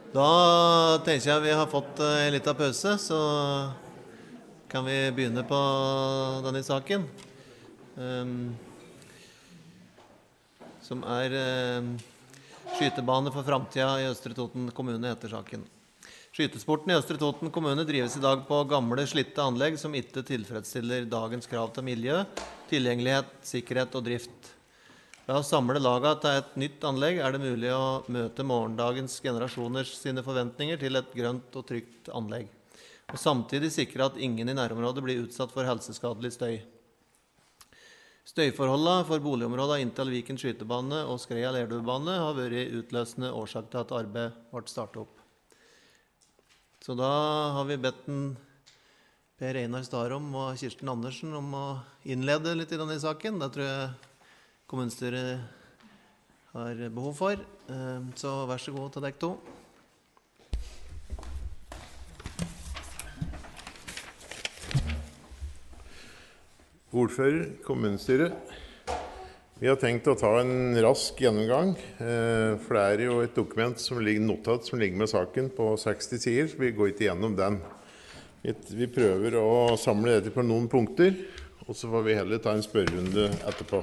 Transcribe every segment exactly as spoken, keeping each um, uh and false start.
Da tenker jeg vi har fått eh, en liten pause, så kan vi begynne på denne saken. ehm, som er ehm, skytebane for fremtiden i Østre Toten kommune heter saken. Skytesporten i Østre Toten kommune drives i dag på gamle slitte anlegg som ikke tilfredsstiller dagens krav til miljø, tilgjengelighet, sikkerhet og drift. Ved å samle laga til et nytt anlegg er det mulig å møte morgendagens generasjoners sine forventninger til et grønt og trygt anlegg, og samtidig sikre at ingen i nærområdet blir utsatt for helseskadelig støy. Støyforholdene for boligområdet inntil Viken skytebane og Skreia Lerdubane har vært utløsende årsak til at arbeidet ble startet opp. Så da har vi bedt en Per Einar Starom og Kirsten Andersen om å innlede litt i denne saken. Det tror jeg kommunestyret har behov for. Så vær så god til dere to. Ordfører, kommunestyret. Vi har tenkt å ta en rask gjennomgang, for det er jo et dokument som ligger notat som ligger med saken på seksti sider, så vi går ikke gjennom den. Vi prøver å samle dette på noen punkter, og så får vi heller ta en spørrerunde etterpå.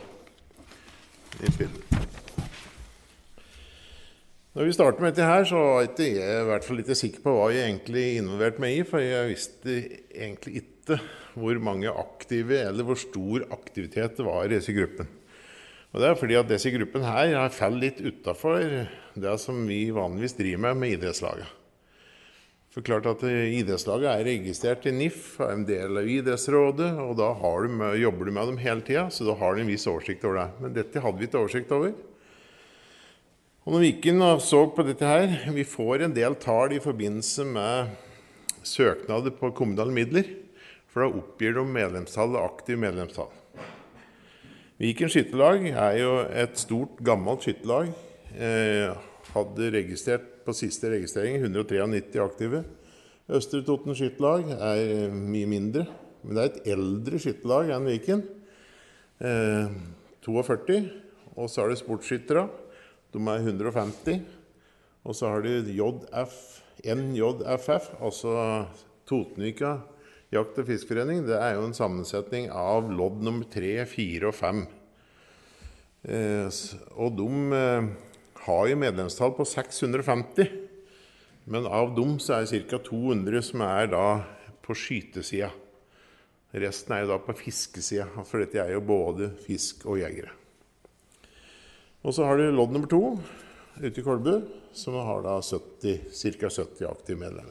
Når vi starter med dette her, så var jeg i hvert fall ikke sikker på hva jeg egentlig involverte meg i, for jeg visste egentlig ikke hvor mange aktive eller hvor stor aktivitet det var i disse gruppen. Og det er fordi at disse gruppen her har fallet litt utenfor det som vi vanligvis driver med med idrettslaget. For klart at idrettslaget er registrert i N I F, er en del av idrettsrådet, og da har du med, jobber du med dem hele tiden, så da har du en viss oversikt over det. Men dette hadde vi ikke oversikt over. Og når vi gikk inn og så på dette her, vi får en del tall i forbindelse med søknader på kommunale midler, for da oppgir de medlemstall og aktiv medlemstall. Viken skyttelag er jo et stort, gammelt skyttelag. Eh, hadde registrert på siste registrering hundre og nittiotre aktive. Østre Toten skyttelag er mye mindre, men det er et eldre skyttelag enn Viken. Eh, førti to, og så er det sportsskyttere. De er hundre og femti. Og så har de J F, N J F F, altså Totenvika Jakt- og Fiskeforening. Det er jo en sammensetning av lodd nummer tre, fire og fem. Eh, og de eh, har jo medlemstall på seks hundre og femti, men av dem så er det ca. to hundre som er da på skytesida. Resten er jo da på fiskesida, for dette er jo både fisk og jegere. Og så har du lodd nummer to ute i Kolbu, som har da sytti, ca. sytti aktive medlemmer.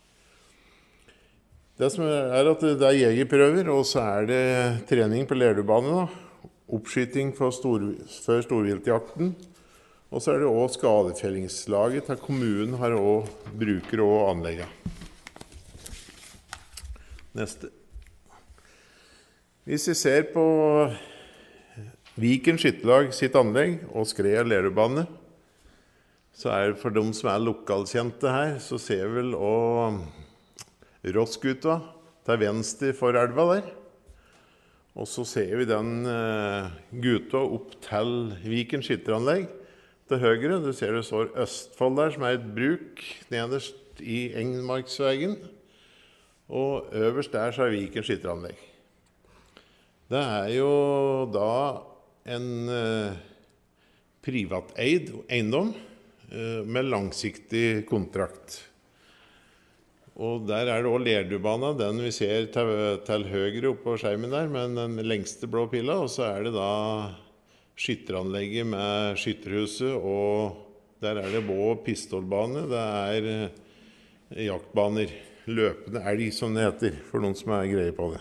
Det som er at det er jegerprøver, og så er det trening på Lerdubane, da. Oppskyting for stor, før storviltjakten. Og så er det også skadefellingslaget til kommunen har også, bruker også anlegget. Neste. Hvis vi ser på Viken skyttelag sitt anlegg og Skreia Lerdubane, så er det for de som er lokalkjente her, så ser vi vel også Rossgutta til venstre for elva der. Og så ser vi den uh, gutta opp til Viken skytteranlegg til høyre. Du ser det står Østfold der, som er et bruk nederst i Engmarksvegen. Og øverst der så er Viken skytteranlegg. Det er jo da en uh, privateid eiendom uh, med langsiktig kontrakt. Og der er det også Lerdubana, den vi ser til, til høyre oppe på skjermen der, med den lengste blå pila, og så er det da skytteranlegget med skytterhuset, og der er det både pistolbane, det er jaktbaner, løpende elg som det heter, for noen som er greie på det.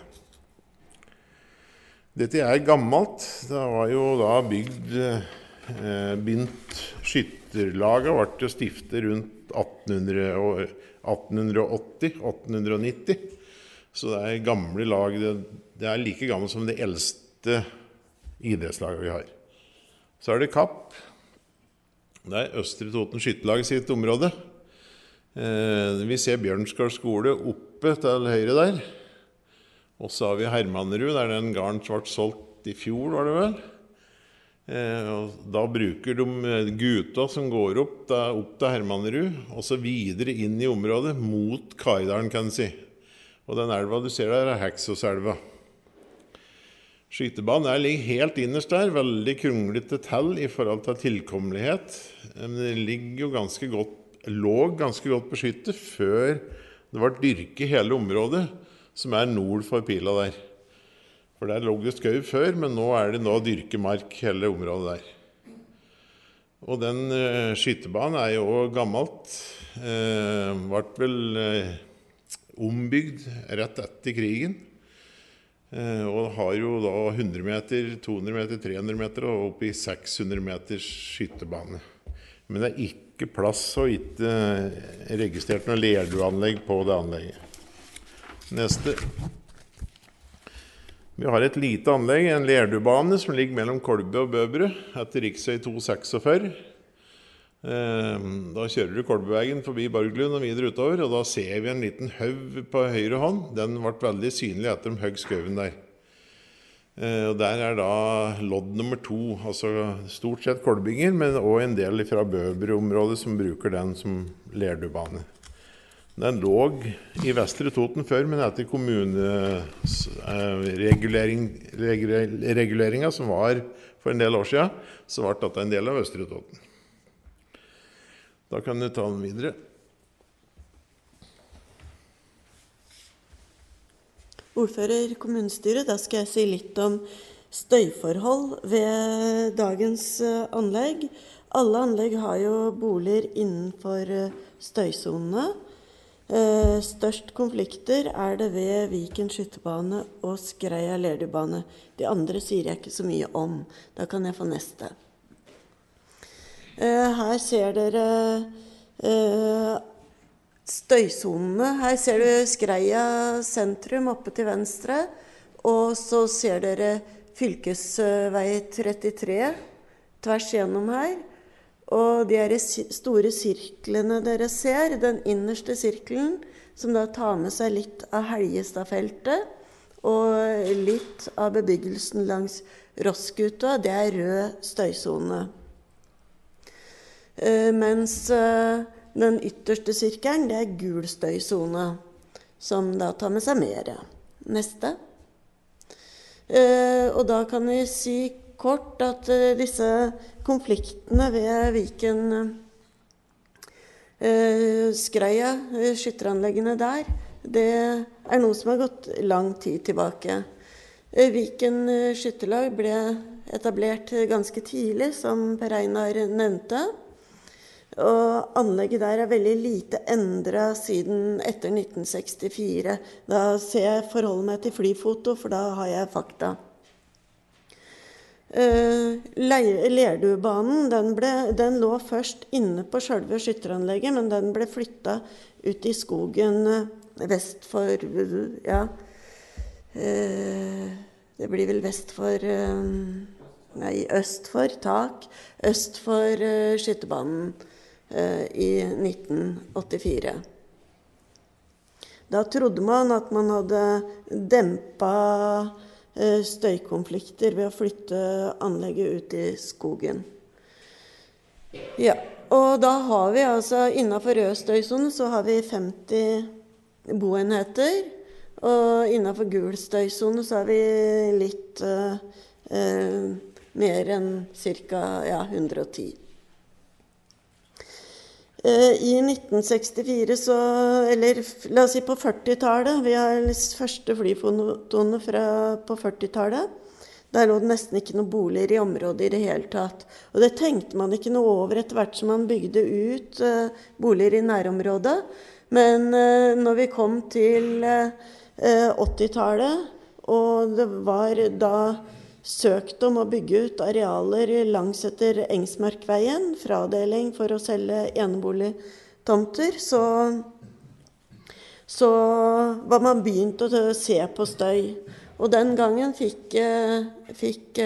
Dette er gammelt, det var jo da bygd, eh, begynt skytterlaget, ble det stiftet rundt attenhundre og atten åtti til atten nitti, så det er gamle lag, det, det er like gammelt som det eldste idrettslaget vi har. Så er det Kapp, det er Østre Toten skyttelag sitt område. Eh, vi ser Bjørnskår skole oppe til høyre der, og så har vi Hermannerud, der den garden ble solgt i fjor, var det vel. Eh, og da bruker de gutta som går opp, da, opp til Hermannerud, og så videre inn i området mot Karidalen, kan du si. Og den elva du ser der er Heksåselva. Skytebanen er ligger helt innerst der, veldig kronglete til i forhold til tilkommelighet. Men det ligger jo ganske godt, lå ganske godt beskyttet før det var dyrket hele området, som er nord for pila der. For der lå det skau før, men nå er det nå dyrkemark hele området der. Og den uh, skytebanen er jo gammelt. Uh, ble vel uh, ombygd rett etter krigen. Uh, og har jo da hundre meter, to hundre meter, tre hundre meter og opp i seks hundre meters skytebane. Men det er ikke plass og ikke uh, registrert noe lerduanlegg på det anlegget. Neste. Vi har et lite anlegg, en lerdubane som ligger mellom Kolbø og Bøbru etter riksvei to seksogfyrre. Da kjører du Kolbøveien forbi Borglund og videre utover, og da ser vi en liten haug på høyre hånd. Den ble veldig synlig etter de høgg skauen der. Og der er da lodd nummer to, altså stort sett kolbinger, men også en del fra Bøbru-området som bruker den som lerdubane. Den lå i Vestre Toten før, men etter kommunereguleringen som var for en del år siden, så ble dette en del av Vestre Toten. Da kan du ta den videre. Ordfører kommunestyret, da skal jeg si litt om støyforhold ved dagens anlegg. Alle anlegg har jo boliger innenfor støysonene. Eh, størst konflikter er det ved Viken skytebane og Skreia lerdubane. De andre sier jeg ikke så mye om. Da kan jeg få neste. Eh, her ser dere eh, støysonene. Her ser du Skreia sentrum oppe til venstre, og så ser dere fylkesvei trettitre tvers gjennom her. Og de er store sirklene dere ser, den innerste sirkelen, som da tar med seg litt av Helgestadfeltet, og litt av bebyggelsen langs Rossgutta, det er rød støysone. Eh, mens eh, den ytterste sirkelen, det er gul støysone, som da tar med seg mer. Neste. Eh, og da kan vi si kort at uh, disse konfliktene ved Viken uh, Skreia, uh, skytteranleggene der, det er noe som har gått lang tid tilbake. Uh, Viken uh, skytterlag ble etablert ganske tidlig, som Per Einar nevnte. Og anlegget der er veldig lite endret siden etter nitten sekstifire. Da ser jeg forholdet meg til flyfoto, for da har jeg fakta. Uh, Lerdubanen, den, ble, den lå først inne på selve skytteranlegget, men den ble flyttet ut i skogen uh, vest for, uh, ja, uh, det blir vel vest for, uh, nei, øst for, tak, øst for uh, skyttebanen uh, i nitten åttifire. Da trodde man at man hadde dempet støykonflikter ved å flytte anlegget ut i skogen. Ja, og da har vi altså innenfor rød støysone så har vi femti boenheter, og innenfor gul støysone så har vi litt uh, uh, mer enn cirka ja, hundre og ti. I nitten sekstifire, så, eller la oss si på førtitallet, vi har første flyfotoene fra på førtitallet, der lå det nesten ikke noen boliger i området i det hele tatt. Og det tenkte man ikke noe over etter hvert som man bygde ut uh, boliger i nærområdet. Men uh, når vi kom til uh, åttitallet, og det var da søkt om å bygge ut arealer langs etter Engsmarkveien, fradeling for å selge eneboligtomter, så, så var man begynt å se på støy. Og den gangen fikk, fikk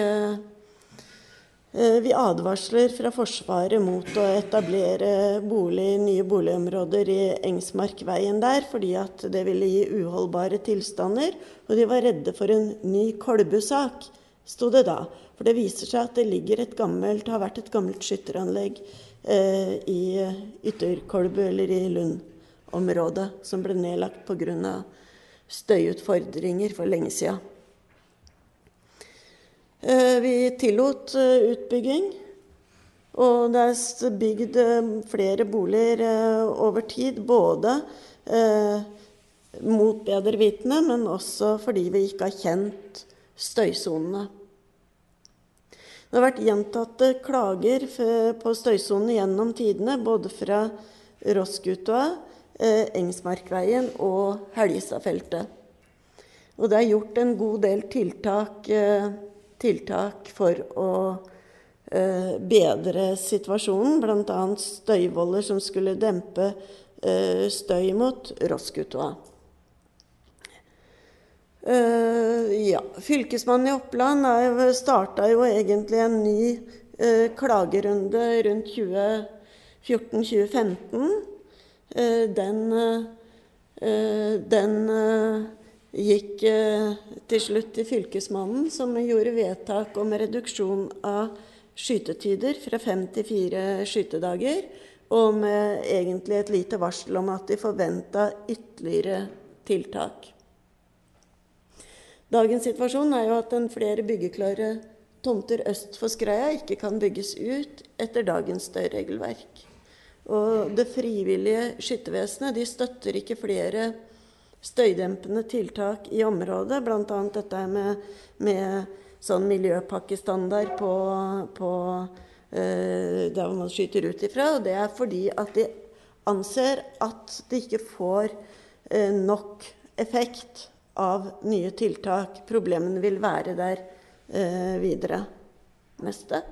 vi advarsler fra Forsvaret mot å etablere bolig, nye boligområder i Engsmarkveien der, fordi at det ville gi uholdbare tilstander, og de var redde for en ny Kolbu-sak, stod det da. For det viser seg at det ligger et gammelt, har vært et gammelt skytteranlegg eh, i Ytterkolbu eller i Lund-området, som ble nedlagt på grunn av støyutfordringer for lenge siden. Eh, vi tillot eh, utbygging, og det er bygd eh, flere boliger eh, over tid, både eh, mot bedre vitende, men også fordi vi ikke har kjent støysonene. Det har vært gjentatte klager på støysonene gjennom tidene, både fra Rossguttua, eh, Engsmarkveien og Helgestadfeltet. Og det er gjort en god del tiltak, eh, tiltak for å eh, bedre situasjonen, blant annet støyvoller som skulle dempe eh, støy mot Rossguttua. Uh, ja, Fylkesmannen i Oppland startet jo egentlig en ny uh, klagerunde rundt tjue fjorten til tjue femten. Uh, den uh, den uh, gikk uh, til slutt til Fylkesmannen, som gjorde vedtak om reduksjon av skytetider fra fem til fire skytedager, og med egentlig et lite varsel om at de forventet ytterligere tiltak. Dagens situasjon er jo at en flere byggeklare tomter øst for Skreia ikke kan bygges ut etter dagens støyregelverk. Og det frivillige skyttervesenet, de støtter ikke flere støydempende tiltak i området, blant annet dette med, med sånn miljøpakkestandard på, på eh, der man skyter ut ifra, og det er fordi at de anser at de ikke får eh, nok effekt av nye tiltak. Problemene vil være der eh, videre. Neste.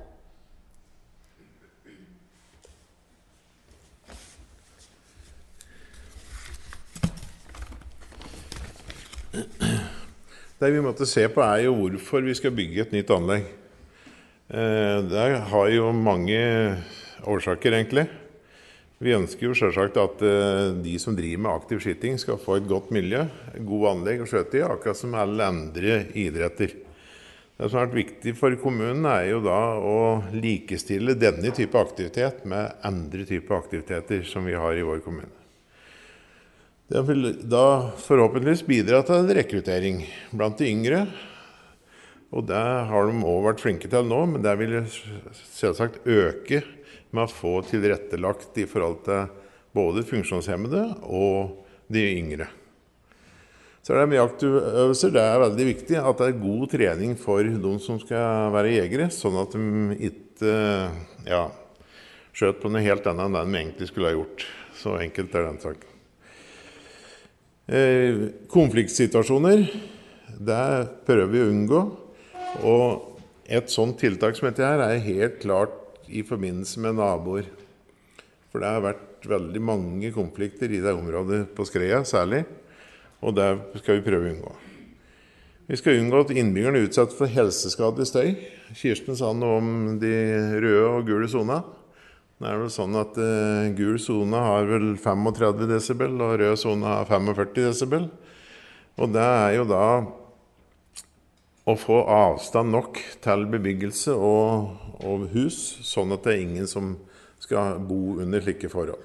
Det vi måtte se på er jo hvorfor vi skal bygge et nytt anlegg. Eh, det har jo mange årsaker egentlig. Vi ønsker jo selvsagt at uh, de som driver med aktiv skyting skal få et godt miljø, god anlegg og skjøte i, akkurat som alle andre idretter. Det som har vært viktig for kommunen er jo da å likestille denne type aktivitet med andre type aktiviteter som vi har i vår kommune. Det vil da forhåpentligvis bidra til rekruttering blant de yngre, og det har de også vært flinke til nå, men det vil selvsagt øke med å få tilrettelagt i forhold til både funksjonshemmede og de yngre. Så er det med jaktøvelser, det er veldig viktig at det er god trening for de som skal være jegere, sånn at de ikke ja, skjøt på noe helt annet enn det de egentlig skulle ha gjort. Så enkelt er den saken. Eh, konfliktsituasjoner, det prøver vi å unngå, og et sånt tiltak som dette her er helt klart i forbindelse med naboer. For det har vært veldig mange konflikter i det området på Skreia særlig, og det skal vi prøve å unngå. Vi skal unngå at innbyggerne er utsatt for helseskadelig støy. Kirsten sa noe om de røde og gule zona. Det er vel sånn at uh, gul zona har vel trettifem desibel, og rød zona har førtifem desibel. Og det er jo da å få avstand nok til bebyggelse og, og hus, sånn at det er ingen som skal bo under slike forhold.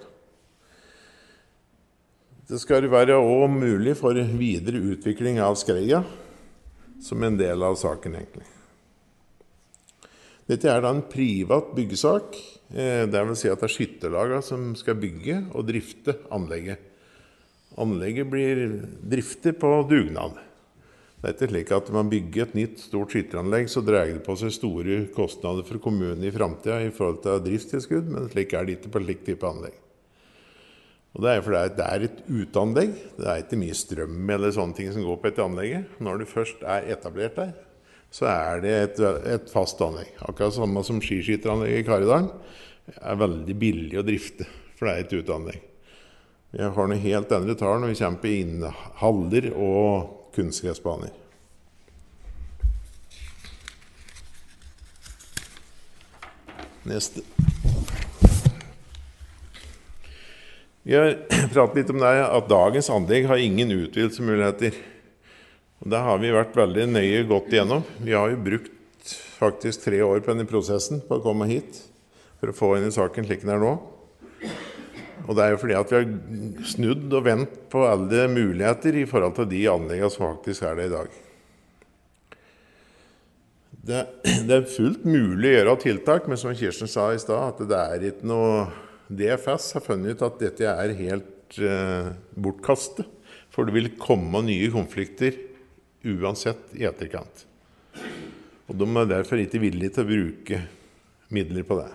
Det skal være også mulig for videre utvikling av Skreia, som en del av saken egentlig. Dette er da en privat byggesak, det vil si at det er skytterlaget som skal bygge og drifte anlegget. Anlegget blir driftet på dugnad. Det er ikke slik at man bygger et nytt stort skytteranlegg, så dreier det på seg store kostnader for kommunen i fremtiden i forhold til driftstilskudd, men slik er det ikke på slik type anlegg. Og det er fordi det er et uteanlegg, det er ikke mye strøm eller sånne ting som går på et anlegg. Når du først er etablert der, så er det et, et fast anlegg. Akkurat samme som skiskytteranlegget i Karidalen er veldig billig å drifte, for det er et uteanlegg. Vi har noe helt andre tall når vi kommer på innhaller og kunstgressbaner. Neste. Vi har pratet litt om det at dagens anlegg har ingen utvidelsesmuligheter. Og det har vi vært veldig nøye gått igjennom. Vi har jo brukt faktisk tre år på denne prosessen på å komme hit for å få inn i saken slik den er nå. Og det er jo fordi at vi har snudd og vendt på alle muligheter i forhold til de anleggene som faktisk er det i dag. Det, det er fullt mulig å gjøre tiltak, men som Kirsten sa i stad, at det er ikke noe... D F S har funnet ut at dette er helt eh, bortkastet, for det vil komme nye konflikter uansett i etterkant. Og de er derfor ikke villige til å bruke midler på det.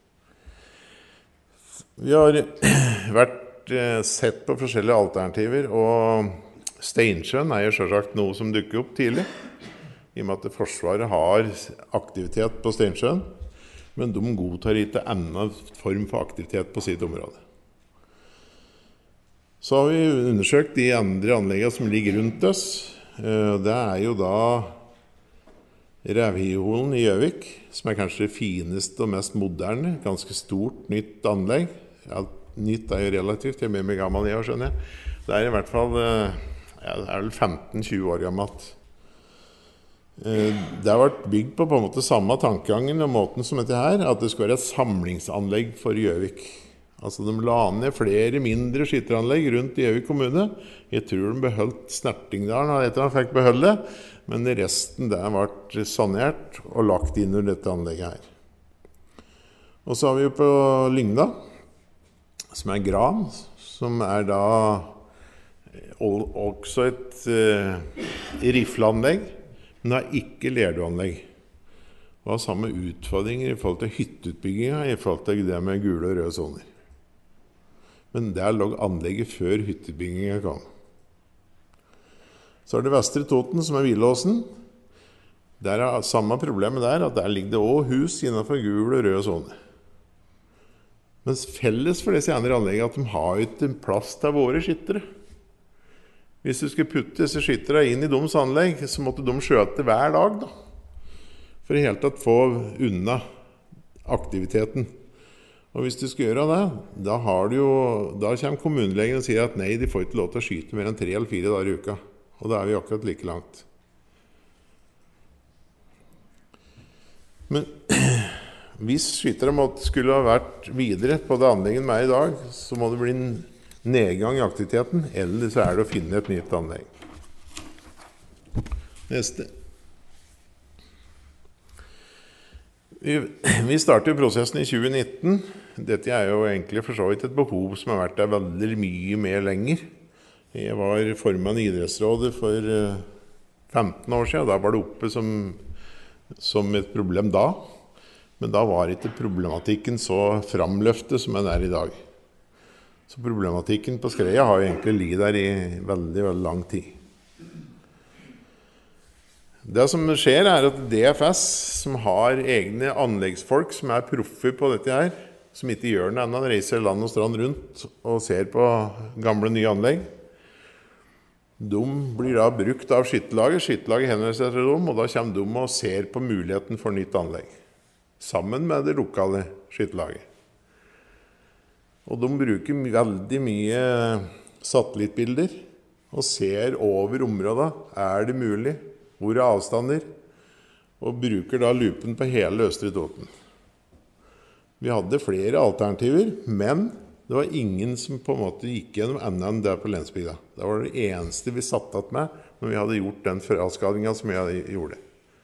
Vi har vært eh, sett på forskjellige alternativer, og Steinsjøen er jo selvsagt noe som dukker opp tidlig, i og med at Forsvaret har aktivitet på Steinsjøen, men de godtar ikke annen form for aktivitet på sitt område. Så har vi undersøkt de andre anleggene som ligger rundt oss. Det er jo da Revhiholen i Gjøvik, som er kanskje det fineste og mest moderne, ganske stort, nytt anlegg. Ja, nytt er jo relativt, jeg er med meg gammel i år, skjønner jeg. Det er i hvert fall, ja, det er vel femten til tjue år gammelt. Det har vært bygd på på en måte samme tankegangen og måten som dette her, at det skal være et samlingsanlegg for Gjøvik. Altså de la ned flere mindre skytteranlegg rundt i Gjøvik kommune. Jeg tror de beholdt Snertingdalen og etter han fikk beholde, men resten der ble sanert og lagt inn under dette anlegget her. Og så har vi jo på Lygna, som er Gran, som er da også et uh, rifleanlegg, men det er ikke lerdoanlegg. Det har samme utfordringer i forhold til hytteutbygginga, i forhold til det med gule og røde soner. Men der lå anlegget før hytteutbygginga kom. Så er det Vestre Toten, som er Hvilåsen. Der er samme problemet der, at der ligger det også hus innenfor gule og røde soner. Mens felles for disse andre anleggene at de har ikke plass til våre skyttere. Hvis du skulle putte disse skyttere inn i deres anlegg, så måtte de skjøte hver dag, da. For i hele tatt få unna aktiviteten. Og hvis du skal gjøre det, da, har du jo, da kommer kommunelegen og sier at nei, de får ikke lov til å skyte mer enn tre eller fire dager i uka. Og da er vi akkurat like langt. Men hvis skyttere skulle ha vært videre på det anlegget med i dag, så må det bli en nedgang i aktiviteten, eller så er det å finne et nytt anlegg. Neste. Vi, vi startet prosessen i tjue nitten. Dette er jo egentlig for så vidt et behov som har vært der veldig mye mer lenger. Jeg var formann i idrettsrådet for femten år siden, og da var det oppe som, som et problem da. Men da var ikke problematikken så framløftet som den er i dag. Så problematikken på Skreia har jo egentlig ligget der i veldig, veldig lang tid. Det som skjer er at D F S, som har egne anleggsfolk som er proffer på dette her, som ikke gjør noe annet, reiser land og strand rundt og ser på gamle nye anlegg, de blir da brukt av skyttelaget. Skyttelaget henvender seg til dem, og da kommer de og ser på muligheten for nytt anlegg, sammen med det lokale skyttelaget. Og de bruker veldig mye satellittbilder og ser over området. Er det mulig? Hvor er avstander? Og bruker da lupen på hele Østre Toten. Vi hadde flere alternativer, men det var ingen som på en måte gikk gjennom annet enn der på Lensbygda. Det var det eneste vi satt att med når vi hadde gjort den fraskadingen som vi gjorde.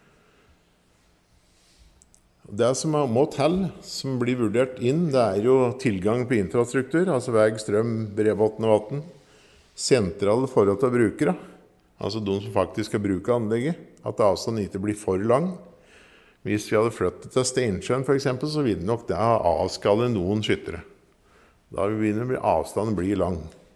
Det som må til, som blir vurdert inn, det er jo tilgang på infrastruktur, altså vei, strøm, bredbånd og vann, sentrale forhold til brukere, altså de som faktisk skal bruke anlegget, at avstanden ikke blir for lang. Hvis vi hadde flyttet til Steinsjøen for eksempel, så ville nok det ha avskallet noen skyttere. Da vil avstanden bli lang.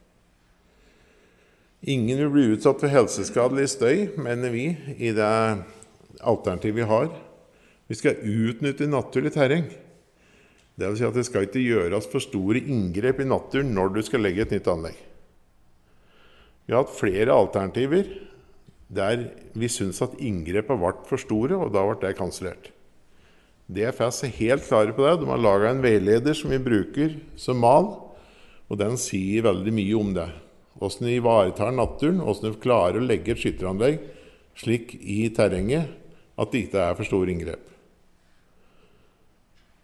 Ingen vil bli utsatt for helseskadelig støy, mener vi, i det alternativet vi har. Vi skal utnytte naturlig terreng. Det vil si at det skal ikke gjøres for store inngrep i naturen når du skal legge et nytt anlegg. Vi har hatt flere alternativer der vi synes at inngrepet har vært for store, og da ble det kansellert. D F S er helt klare på det. De har laget en veileder som vi bruker som mal, og den sier veldig mye om det. Hvordan vi ivaretar naturen, hvordan vi klarer å legge et skytteranlegg slik i terrenget at det ikke er for store inngrep.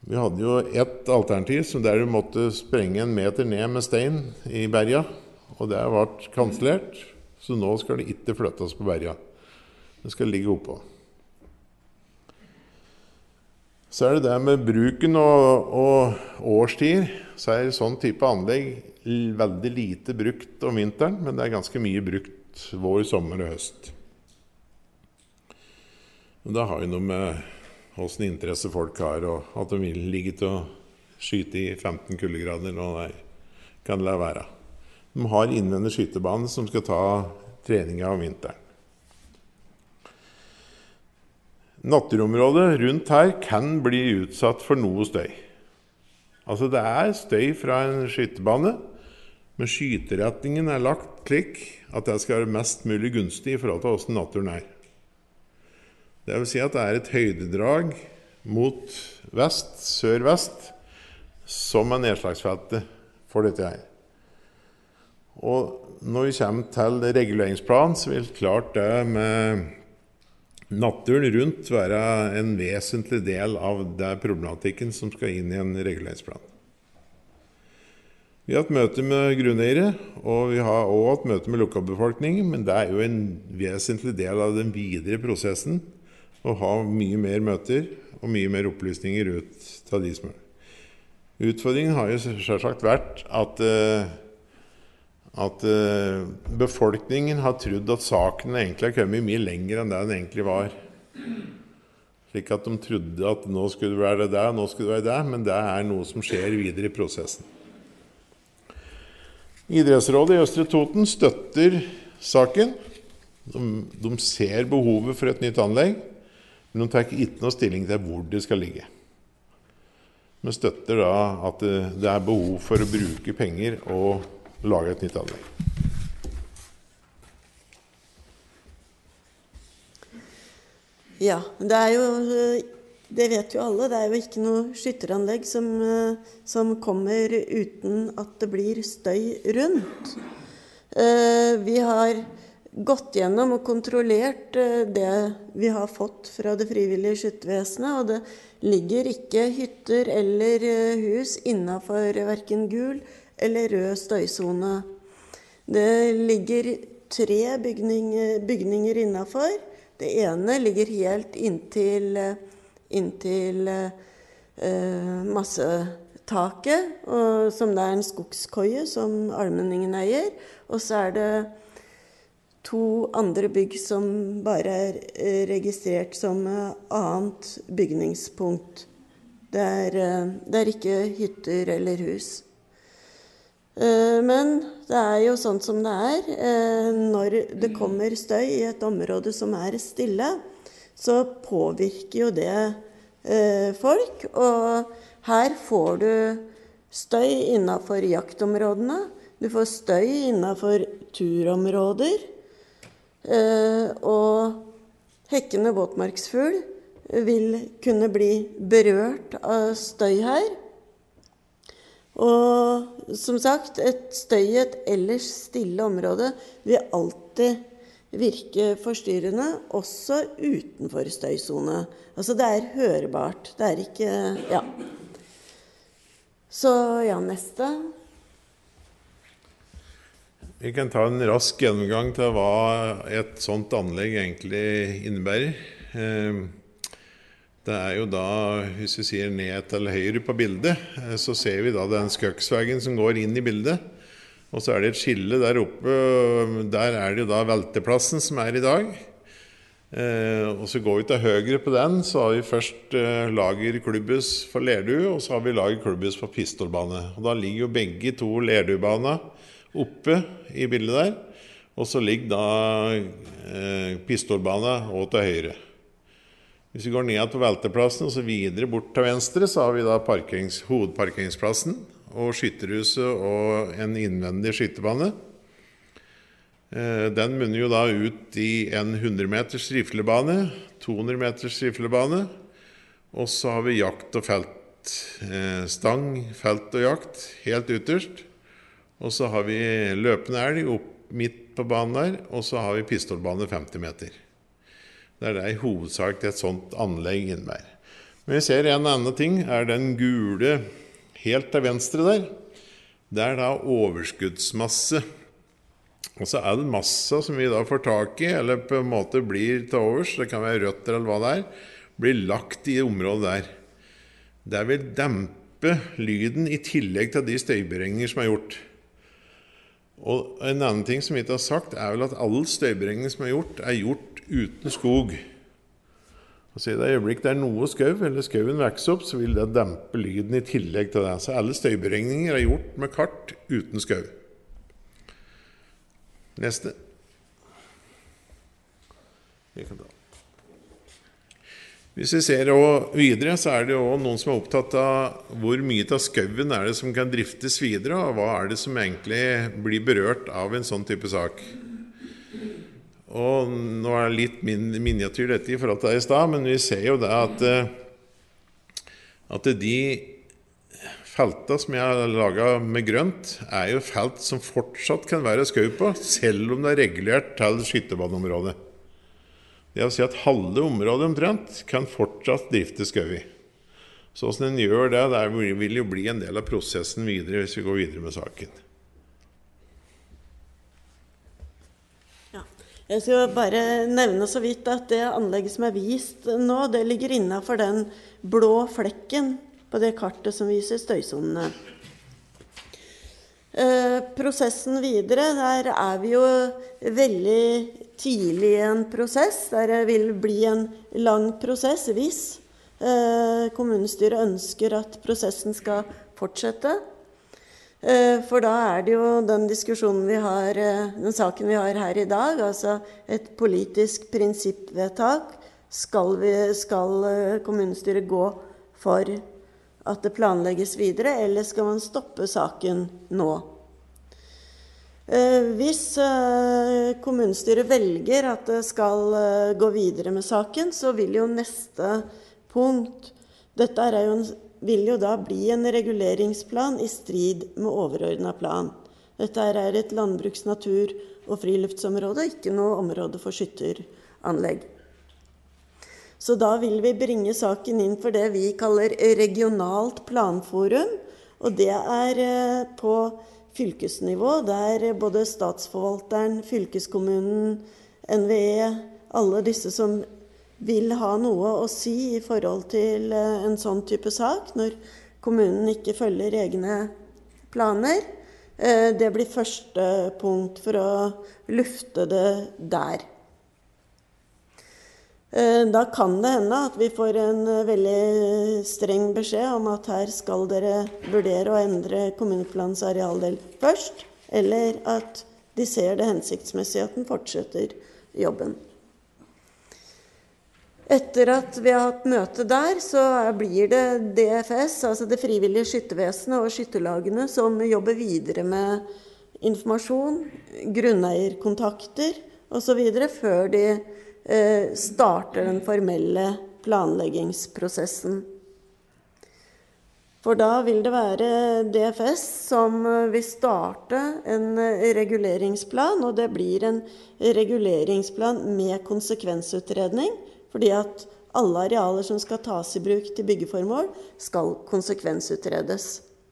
Vi hadde jo ett alternativ som der du måtte sprenge en meter ned med stein i berga, og det ble kansellert, så nå skal det ikke flyttes på berga. Det skal ligge oppå. Så er det det med bruken og, og årstid, så er sånn type anlegg veldig lite brukt om vinteren, men det er ganske mye brukt vår, sommer og høst. Og da har vi noe med hvordan interesse folk har, og at de vil ligge til å skyte i femten kuldegrader, og det kan det la være. De har innvendig skytebane som skal ta treninga om vinteren. Naturområdet rundt her kan bli utsatt for noe støy. Altså det er støy fra en skytebane, men skyteretningen er lagt slik at det skal være mest mulig gunstig i forhold til hvordan naturen er. Det vil si at det er et høydedrag mot vest, sør-vest, som er nedslagsfeltet for dette her. Og når vi kommer til reguleringsplanen, så vil klart det med naturen rundt være en vesentlig del av den problematikken som skal inn i en reguleringsplan. Vi har hatt møte med grunneiere, og vi har også hatt møte med lokalbefolkningen, men det er jo en vesentlig del av den videre prosessen å ha mye mer møter og mye mer opplysninger ut til de som er. Utfordringen har jo selvsagt vært at, at befolkningen har trodd at saken egentlig har kommet mye lenger enn det den egentlig var. Slik at de trodde at nå skulle det være det, nå skulle det være det, men det er noe som skjer videre i prosessen. Idrettsrådet i Østre Toten støtter saken. De, de ser behovet for et nytt anlegg, men de tar ikke noe stilling til hvor det skal ligge. Vi støtter da at det, det er behov for å bruke penger og lage et nytt anlegg. Ja, det er jo, det vet jo alle, det er jo ikke noe skytteranlegg som, som kommer uten at det blir støy rundt. Vi har gått gjennom og kontrollert det vi har fått fra det frivillige skyttervesenet, og det ligger ikke hytter eller hus innenfor hverken gul eller rød støysone. Det ligger tre bygninger, bygninger innenfor. Det ene ligger helt inntil, inntil eh, massetaket, og som det er en skogskoie som allmenningen eier, og så er det to andre bygg som bare er registrert som annet bygningspunkt. Det er, det er ikke hytter eller hus. Men det er jo sånn som det er. Når det kommer støy i et område som er stille, så påvirker jo det folk. Og her får du støy innenfor jaktområdene. Du får støy innenfor turområder. Uh, og hekkende våtmarksfugl vil kunne bli berørt av støy her. Og som sagt, et støy i et ellers stille område vil alltid virke forstyrrende, også utenfor støysone. Altså det er hørbart, det er ikke, ja. Så ja, neste. Vi kan ta en rask gjennomgang til hva et sånt anlegg egentlig innebærer. Det er jo da, hvis vi sier ned til høyre på bildet, så ser vi da den skøksveggen som går inn i bildet. Og så er det et skille der oppe, der er det jo da velteplassen som er i dag. Og så går vi til høyre på den, så har vi først lagerklubbhus for Lerdu, og så har vi lagerklubbhus for pistolbane. Og da ligger jo begge to Lerdu-baner oppe i bildet der, og så ligger da eh, pistolbana og til høyre. Hvis vi går ned på velteplassen og så videre bort til venstre, så har vi da parkerings, hovedparkeringsplassen og skytterhuset og en innvendig skyttebane. Eh, den munner jo da ut i en hundre meters riflebane, to hundre meters riflebane, og så har vi jakt og felt, eh, stang, felt og jakt helt ytterst. Og så har vi løpende elg opp midt på banen der, og så har vi pistolbane femti meter. Det er det i hovedsak et sånt anlegg innebærer. Men vi ser en annen ting, er den gule helt til venstre der. Det er da overskuddsmasse. Og så er det massa som vi da får tak i, eller på en måte blir til overs, det kan være røtter eller hva det er, blir lagt i området der. Det vil dempe lyden i tillegg til de støyberegninger som er gjort. Og en annen ting som vi ikke har sagt, er vel at alle støyberegninger som er gjort, er gjort uten skog. Og så i det øyeblikk det er noe skau, eller skauen vokser opp, så vil det dempe lyden i tillegg til det. Så alle støyberegninger er gjort med kart uten skau. Neste. Vi kan ta. Hvis vi ser videre, så er det jo noen som er opptatt av hvor mye av skauen er det som kan driftes videre, og hva er det som egentlig blir berørt av en sånn type sak. Og nå er det litt min miniatyr dette i forhold til det i sted, men vi ser jo det at, at de feltene som jeg har laget med grønt, er jo felt som fortsatt kan være skau på, selv om det er regulert til skyttebaneområdet. Det vil si at halve området omtrent kan fortsatt drifte skau i. Så hvordan en gjør det, det vil jo bli en del av prosessen videre hvis vi går videre med saken. Jeg skal bare nevne så vidt at det anlegget som er vist nå, det ligger innenfor den blå flekken på det kartet som viser støysonene. Eh, prosessen videre, der er vi jo veldig tidlig i en prosess, der det vil bli en lang prosess hvis eh, kommunestyret ønsker at prosessen skal fortsette. For da er det jo den diskusjonen vi har, den saken vi har her i dag, altså et politisk prinsippvedtak. Skal, vi, skal kommunestyret gå for at det planlegges videre, eller skal man stoppe saken nå? Hvis kommunestyret velger at det skal gå videre med saken, så vil jo neste punkt, dette er jo en vil jo da bli en reguleringsplan i strid med overordnet plan. Dette er et landbruks-, natur- og friluftsområde, ikke noe område for skytteranlegg. Så da vil vi bringe saken inn for det vi kaller regionalt planforum, og det er på fylkesnivå, der både statsforvalteren, fylkeskommunen, N V E, alle disse som vil ha noe å si i forhold til en sånn type sak, når kommunen ikke følger egne planer. Det blir første punkt for å lufte det der. Da kan det hende at vi får en veldig streng beskjed om at her skal dere vurdere å endre kommuneplanens arealdel først, eller at de ser det hensiktsmessig at den fortsetter jobben. Etter at vi har hatt møte der, så blir det D F S, altså det frivillige skyttervesenet og skytterlagene, som jobber videre med informasjon, grunneierkontakter og så videre, før de eh, starter den formelle planleggingsprosessen. For da vil det være D F S som vil starte en reguleringsplan, og det blir en reguleringsplan med konsekvensutredning, fordi at alle arealer som skal tas i bruk til byggeformål skal konsekvensutredes.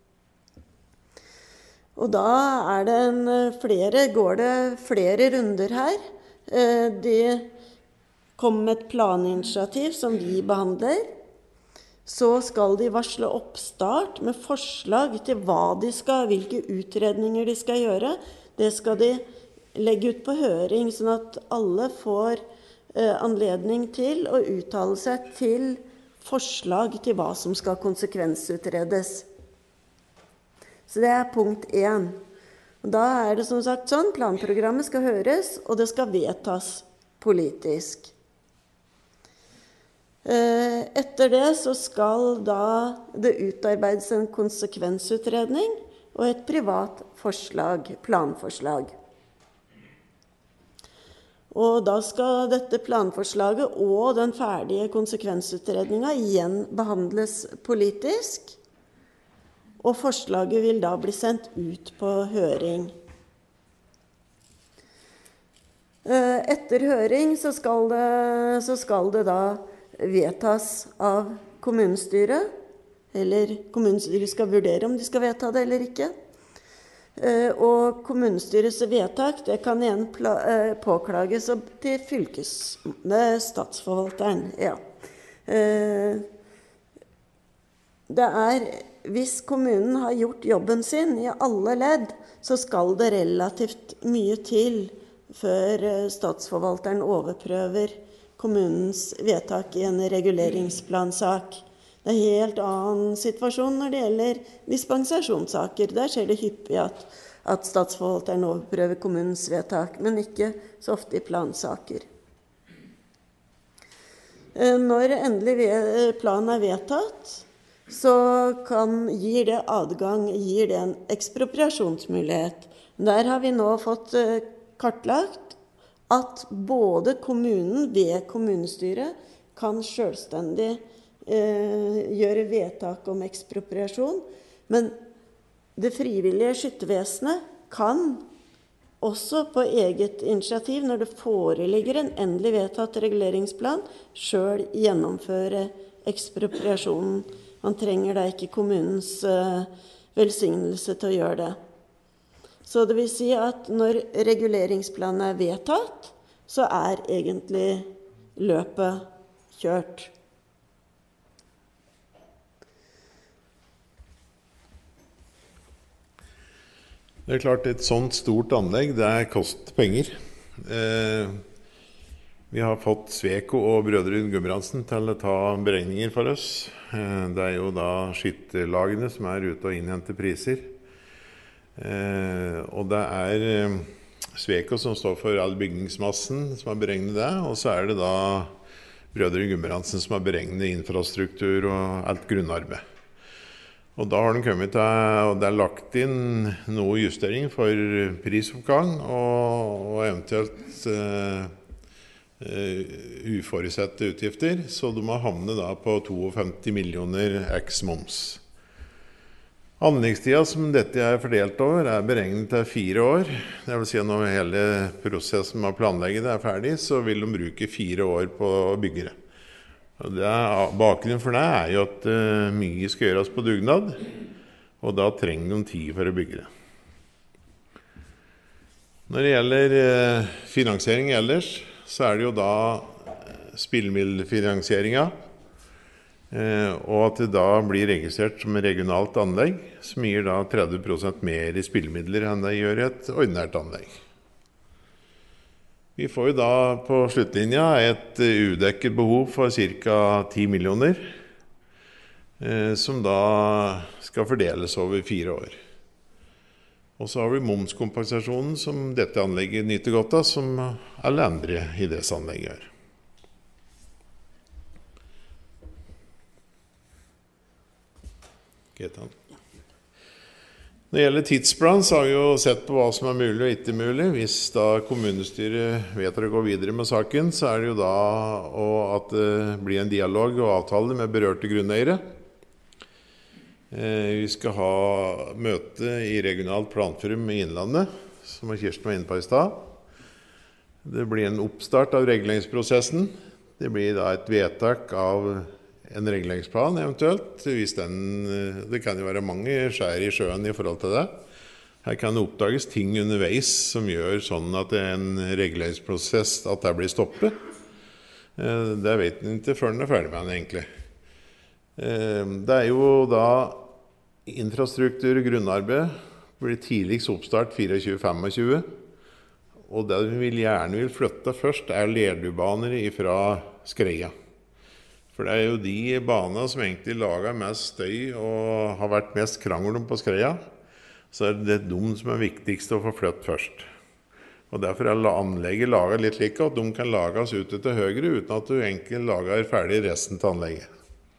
Og da er det en flere, går det flere runder her. De kommer med et planinitiativ som vi behandler. Så skal de varsle oppstart med forslag til hva de skal, hvilke utredninger de skal gjøre. Det skal de legge ut på høring, sånn at alle får anledning til å uttale seg til forslag til hva som skal konsekvensutredes. Så det er punkt én. Og da er det som sagt sånn, planprogrammet skal høres, og det skal vedtas politisk. Etter det så skal da det utarbeides en konsekvensutredning og et privat forslag, planforslag. Og da skal dette planforslaget og den ferdige konsekvensutredningen igjen behandles politisk, og forslaget vil da bli sendt ut på høring. Etter høring så skal det, så skal det da vedtas av kommunestyret, eller kommunestyret skal vurdere om de skal vedta det eller ikke. Og kommunestyrets vedtak, det kan igjen påklages til fylkes, statsforvalteren. Ja. Det er, hvis kommunen har gjort jobben sin i alle ledd, så skal det relativt mye til før statsforvalteren overprøver kommunens vedtak i en reguleringsplansak. Det er en helt annen situasjon når det gjelder dispensasjonssaker. Der skjer det hyppig at, at statsforvalteren overprøver kommunens vedtak, men ikke så ofte i plansaker. Når endelig planen er vedtatt, så kan, gir det adgang, gir det en ekspropriasjonsmulighet. Der har vi nå fått kartlagt at både kommunen ved kommunestyret kan selvstendig gjøre vedtak om ekspropriasjon, men det frivillige skyttervesenet kan også på eget initiativ, når det foreligger en endelig vedtatt reguleringsplan, selv gjennomføre ekspropriasjonen. Man trenger da ikke kommunens uh, velsignelse til å gjøre det. Så det vil si at når reguleringsplanen er vedtatt, så er egentlig løpet kjørt. Det er klart, et sånt stort anlegg, det koster penger. Eh, vi har fått Sveko og Brødrene Gudbrandsen til å ta beregninger for oss. Eh, det er jo da skytterlagene som er ute og innhenter priser. Eh, og det er eh, Sveko som står for all bygningsmassen som har beregnet det, og så er det da Brødrene Gudbrandsen som har beregnet infrastruktur og alt grunnarbeid. Og da har den kommet til, og det er lagt inn noe justering for prisoppgang og, og eventuelt uh, uh, uforutsette utgifter, så de har havnet da på femtito millioner x moms. Anleggstida som dette er fordelt over er beregnet til fire år. Det vil si at når hele prosessen med å planlegge det er ferdig, så vil de bruke fire år på å bygge det. Og det er, bakgrunnen for det er jo at uh, mye skal gjøres på dugnad, og da trenger de tid for å bygge det. Når det gjelder uh, finansiering ellers, så er det jo da spillemiddelfinansieringen, uh, og at det da blir registrert som regionalt anlegg, som gir da tretti prosent mer i spillemidler enn det gjør i et ordinært anlegg. Vi får jo da på sluttlinja et udekket behov for ca. ti millioner, eh, som da skal fordeles over fire år. Og så har vi momskompensasjonen som dette anlegget nyter godt av, som alle andre idrettsanlegg gjør. Getan. Når det gjelder tidsplan, så har vi jo sett på hva som er mulig og ikke mulig. Hvis da kommunestyret vet å gå videre med saken, så er det jo da at det blir en dialog og avtale med berørte grunneiere. Vi skal ha møte i regionalt planforum i Innlandet, som Kirsten var inne på i stad. Det blir en oppstart av reguleringsprosessen. Det blir da et vedtak av en reguleringsplan eventuelt, hvis den, det kan jo være mange skjær i sjøen i forhold til det. Her kan det oppdages ting underveis som gjør sånn at en reguleringsprosess at det blir stoppet. Det vet en ikke før den er ferdig med den egentlig. Det er jo da infrastruktur og grunnarbeid blir tidligst oppstart tjuefire til tjuefem, og det vi gjerne vil flytte først er lerdubaner fra Skreia. For det er jo de banene som egentlig lager mest støy og har vært mest krangel om på Skreia, så er det de som er viktigst å få flytt først. Og derfor er anlegget laget litt like, at de kan lages ut til høyre uten at du egentlig lager ferdig resten til anlegget.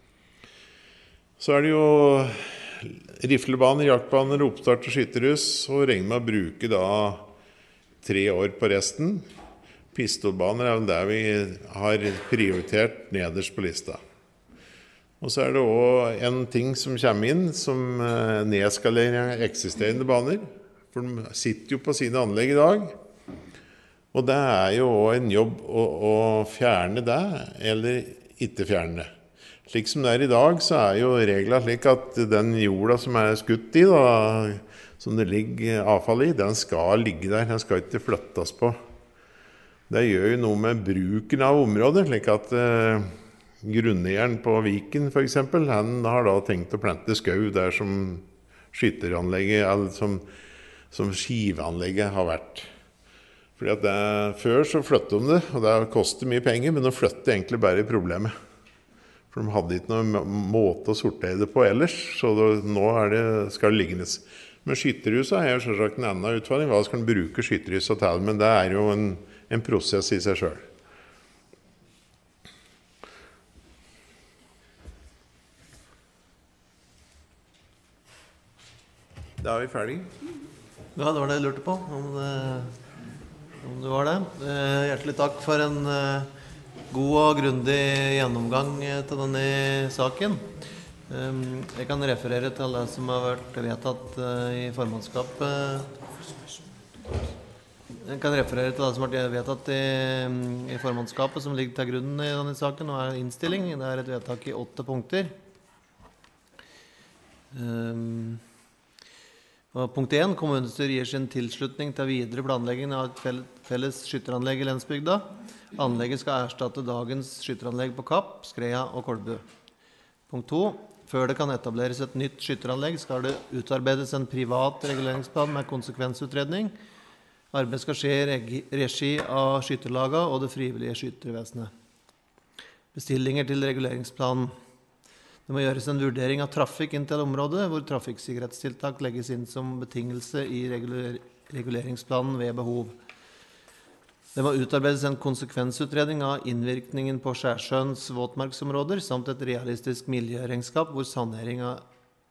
Så er det jo riflebaner, jaktbaner, oppstart og skytterhus, og regner med å bruke da tre år på resten. Pistolbaner er der vi har prioritert nederst på lista. Og så er det også en ting som kommer inn, som nedskalering av eksisterende baner. For de sitter jo på sine anlegg i dag. Og det er jo også en jobb å, å fjerne det, eller ikke fjerne det. Slik som det er i dag, så er jo reglene slik at den jorda som er skutt i, da, som det ligger avfall i, den skal ligge der, den skal ikke flyttes på. Det gjør jo noe med bruken av området, slik at eh, grunneieren på Viken for eksempel, han har da tenkt å plante skau der som skytteranlegget, eller som, som skiveanlegget har vært. Fordi at det, før så flyttet de det, og det koster mye penger, men de flyttet egentlig bare i problemet. For de hadde ikke noen måte å sortere det på ellers, så det, nå er det, skal det liggendes. Men skytterhuset er jo selvsagt en annen utfordring. Hva skal man bruke skytterhuset til? Men det er jo en en prosess i seg selv. Da er vi ferdig. Ja, det var det jeg lurte på, om det, om det var det. Eh, hjertelig takk for en eh, god og grundig gjennomgang eh, til denne saken. Eh, jeg kan referere til det som har vært vedtatt eh, i formannskapet. Jeg kan referere til det som har vært vedtatt i, i formannskapet som ligger til grunn i denne saken og er innstilling. Det er et vedtak i åtte punkter. Um, og punkt én, kommunestyret gir sin tilslutning til videre planlegging av et felles skytteranlegg i Lensbygda. Anlegget skal erstatte dagens skytteranlegg på Kapp, Skreia og Kolbu. Punkt to, før det kan etableres et nytt skytteranlegg skal det utarbeides en privat reguleringsplan med konsekvensutredning. Arbeid skal skje i regi av skytterlaget og det frivillige skyttervesenet. Bestillinger til reguleringsplanen. Det må gjøres en vurdering av trafikk inn til området, hvor trafikksikkerhetstiltak legges inn som betingelse i reguler reguleringsplanen ved behov. Det må utarbeides en konsekvensutredning av innvirkningen på Skjærsjøens våtmarksområder, samt et realistisk miljøregnskap hvor sanering av,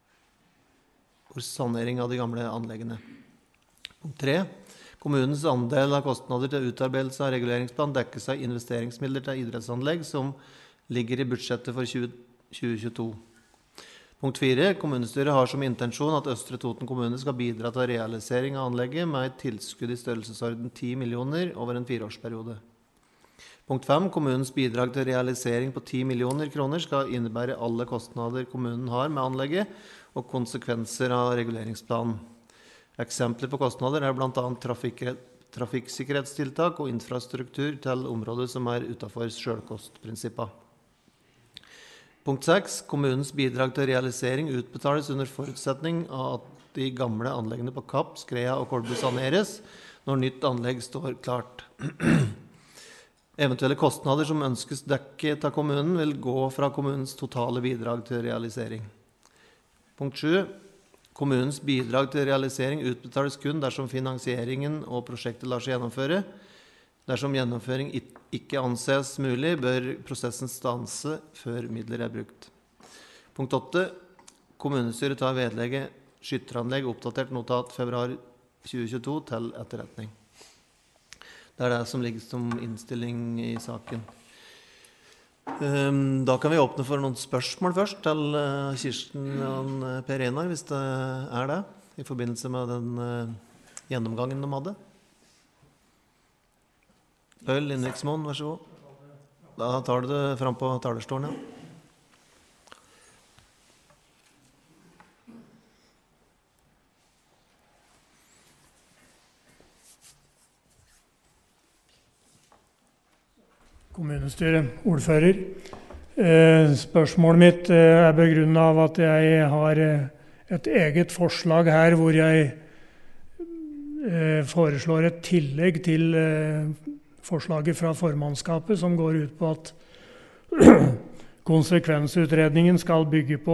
hvor sanering av de gamle anleggene. Punkt tre. Kommunens andel av kostnader til utarbeidelse av reguleringsplan dekkes av investeringsmidler til idrettsanlegg som ligger i budsjettet for tjue tjueto. Punkt fire. Kommunestyret har som intensjon at Østre Toten kommune skal bidra til realisering av anlegget med et tilskudd i størrelsesorden ti millioner over en fireårsperiode. Punkt fem. Kommunens bidrag til realisering på ti millioner kroner skal innebære alle kostnader kommunen har med anlegget og konsekvenser av reguleringsplanen. Eksempler på kostnader er blant annet trafikk, trafikksikkerhetstiltak og infrastruktur til områder som er utenfor selvkostprinsippet. Punkt seks. Kommunens bidrag til realisering utbetales under forutsetning av at de gamle anleggene på Kapp, Skreia og Kolbu saneres når nytt anlegg står klart. Eventuelle kostnader som ønskes dekket av kommunen vil gå fra kommunens totale bidrag til realisering. Punkt sju. Kommunens bidrag til realisering utbetales kun dersom finansieringen og prosjektet lar seg gjennomføre. Dersom gjennomføring ikke anses mulig, bør prosessen stanse før midler er brukt. Punkt åtte. Kommunestyret tar vedlegget skytteranlegg oppdatert notat februar tjue tjueto til etterretning. Det er det som ligger som innstilling i saken. Da kan vi åpne for noen spørsmål først til Kirsten og Per Einar, hvis det er det, i forbindelse med den gjennomgangen de hadde. Øl Lindviksmoen, vær så god. Da tar du det frem på talerstolen, ja. Kommunestyret, ordfører. Eh, spørsmålet mitt eh, er begrunnet av at jeg har eh, et eget forslag her hvor jeg eh, foreslår et tillegg til eh, forslaget fra formannskapet som går ut på at konsekvensutredningen skal bygge på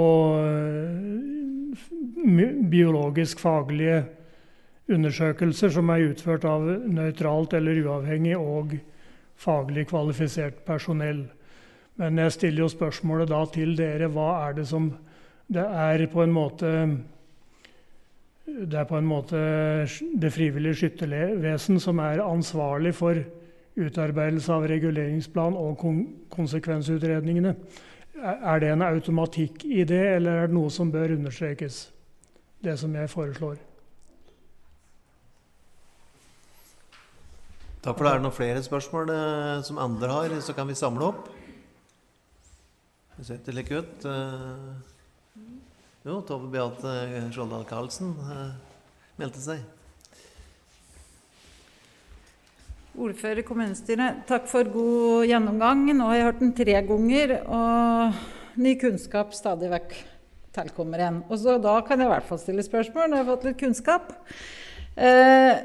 eh, biologisk faglige undersøkelser som er utført av nøytralt eller uavhengig og faglig kvalifisert personell. Men jeg stiller jo spørsmålet da til dere, hva er det som det er på en måte det er på en måte det frivillige skyttervesen som er ansvarlig for utarbeidelse av reguleringsplan og konsekvensutredningene. Er det en automatikk i det, eller er det noe som bør understrekes? Det som jeg foreslår. Takk for det. Er det noen flere spørsmål eh, som andre har, så kan vi samle opp. Det ser ikke like ut. Eh, Jo, Tove Beate Skjoldal Karlsen eh, meldte seg. Ordfører i kommunestyret, takk for god gjennomgang. Nå har jeg hørt den tre ganger, og ny kunnskap stadig vekk tilkommer igjen. Og så da kan jeg i hvert fall stille spørsmål når jeg har fått litt kunnskap. Eh,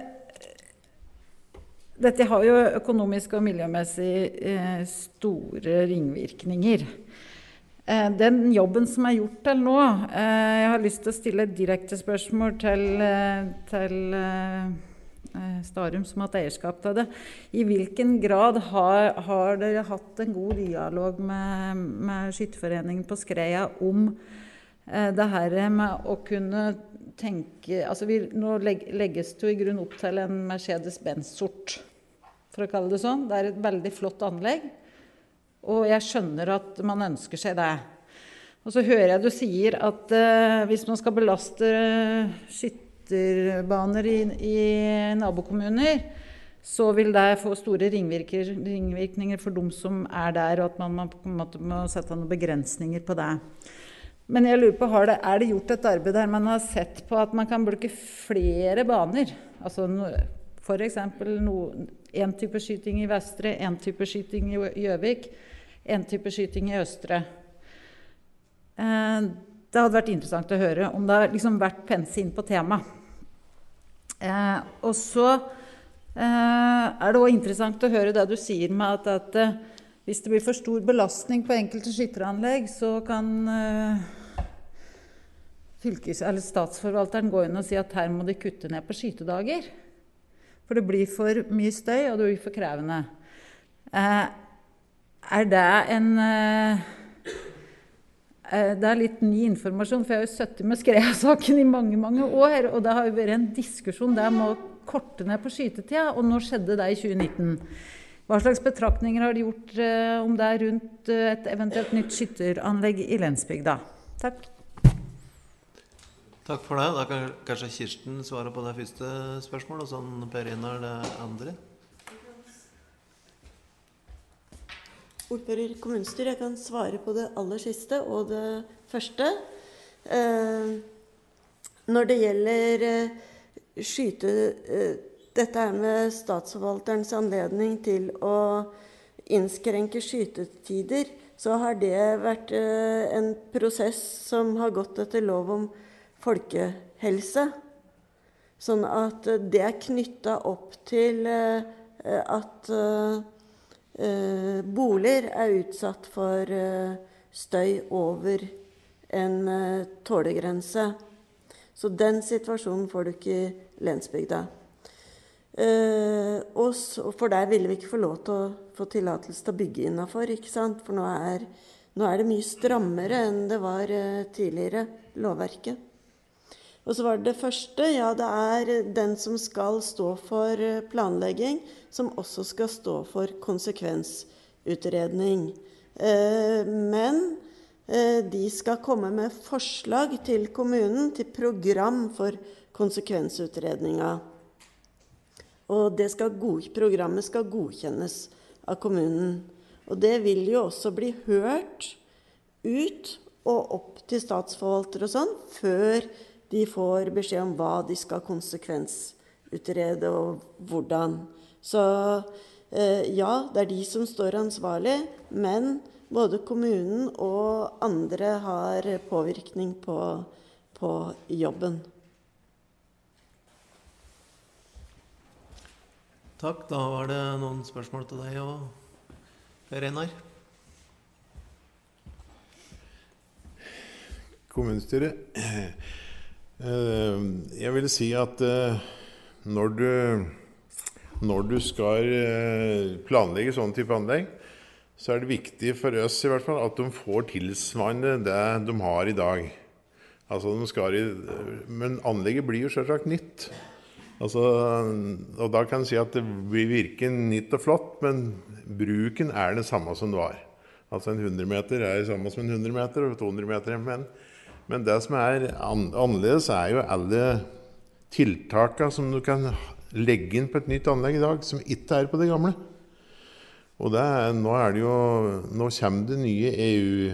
dette har jo økonomisk og miljømessig eh, store ringvirkninger. Eh, den jobben som er gjort til nå, eh, jeg har lyst til å stille et direkte spørsmål til, eh, til eh, Starum som har hatt eierskap til det. I hvilken grad har, har dere hatt en god dialog med, med Skytterforeningen på Skreia om eh, det her med å kunne tenke, altså vi, nå legg, legges det jo i grunn opp til en Mercedes-Benz-sort, for å kalle det sånn. Det er et veldig flott anlegg, og jeg skjønner at man ønsker seg det. Og så hører jeg du sier at eh, hvis man skal belaste eh, skytter baner i, i nabokommuner, så vil det få store ringvirker, ringvirkninger for dem som er der, og at man, man på en måte må sette noen begrensninger på det. Men jeg lurer på, har det, er det gjort et arbeid der man har sett på at man kan bruke flere baner? Altså for eksempel no, en type skyting i Vestre, en type skyting i Gjøvik, en type skyting i Østre. Eh, det hadde vært interessant å høre om det har liksom vært pense inn på temaet. Eh, og så eh, er det også interessant å høre det du sier med at, at eh, hvis det blir for stor belastning på enkelte skytteranlegg, så kan eh, fylkes, eller statsforvalteren gå inn og si at her må de kutte ned på skytedager. For det blir for mye støy, og det blir for krevende. Eh, er det en... Eh, Det er litt ny informasjon, for jeg har jo sittet med Skreia-saken i mange, mange år, og det har jo vært en diskusjon der med å korte ned på skytetida, og nå skjedde det i tjue nitten. Hva slags betraktninger har de gjort eh, om det er rundt eh, et eventuelt nytt skytteranlegg i Lensbygda? Takk. Takk for det. Da kan kanskje Kirsten svare på det første spørsmålet, og sånn Per Einar det andre. Ordfører i kommunestyret, jeg kan svare på det aller siste og det første. Eh, når det gjelder eh, skyte, eh, dette her med statsforvalterens anledning til å innskrenke skytetider, så har det vært eh, en prosess som har gått etter lov om folkehelse. Sånn at det er knyttet opp til eh, at eh, Uh, boliger er utsatt for uh, støy over en uh, tålegrense. Så den situasjonen får du ikke i Lensbygda. Uh, og så, for der ville vi ikke få lov til å få tillatelse til å bygge innenfor, ikke sant? For nå er, nå er det mye strammere enn det var uh, tidligere, lovverket. Og så var det det første, ja, det er den som skal stå for planlegging, som også skal stå for konsekvensutredning. Eh, men eh, de skal komme med forslag til kommunen til program for konsekvensutredninga. Og det skal god, programmet skal godkjennes av kommunen. Og det vil jo også bli hørt ut og opp til statsforvalter og sånn, før de får beskjed om hva de skal konsekvensutrede og hvordan. Så eh, ja, det er de som står ansvarlig, men både kommunen og andre har påvirkning på, på jobben. Takk, da var det noen spørsmål til deg og Per Einar. Kommunestyret. Jeg vil si at når du, når du skal planlegge sånn type anlegg, så er det viktig for oss i hvert fall at de får tilsvarende det de har i dag. Altså, de skal i, men anlegget blir jo selvsagt nytt. Altså, og da kan jeg si at det virker nytt og flott, men bruken er det samme som det var. Altså en hundre meter er det samme som en hundre meter, og to hundre meter er en. Men det som er annerledes er jo alle tiltakene som du kan legge inn på et nytt anlegg i dag, som ikke er på det gamle. Og det er, nå, er det jo, nå kommer det nye E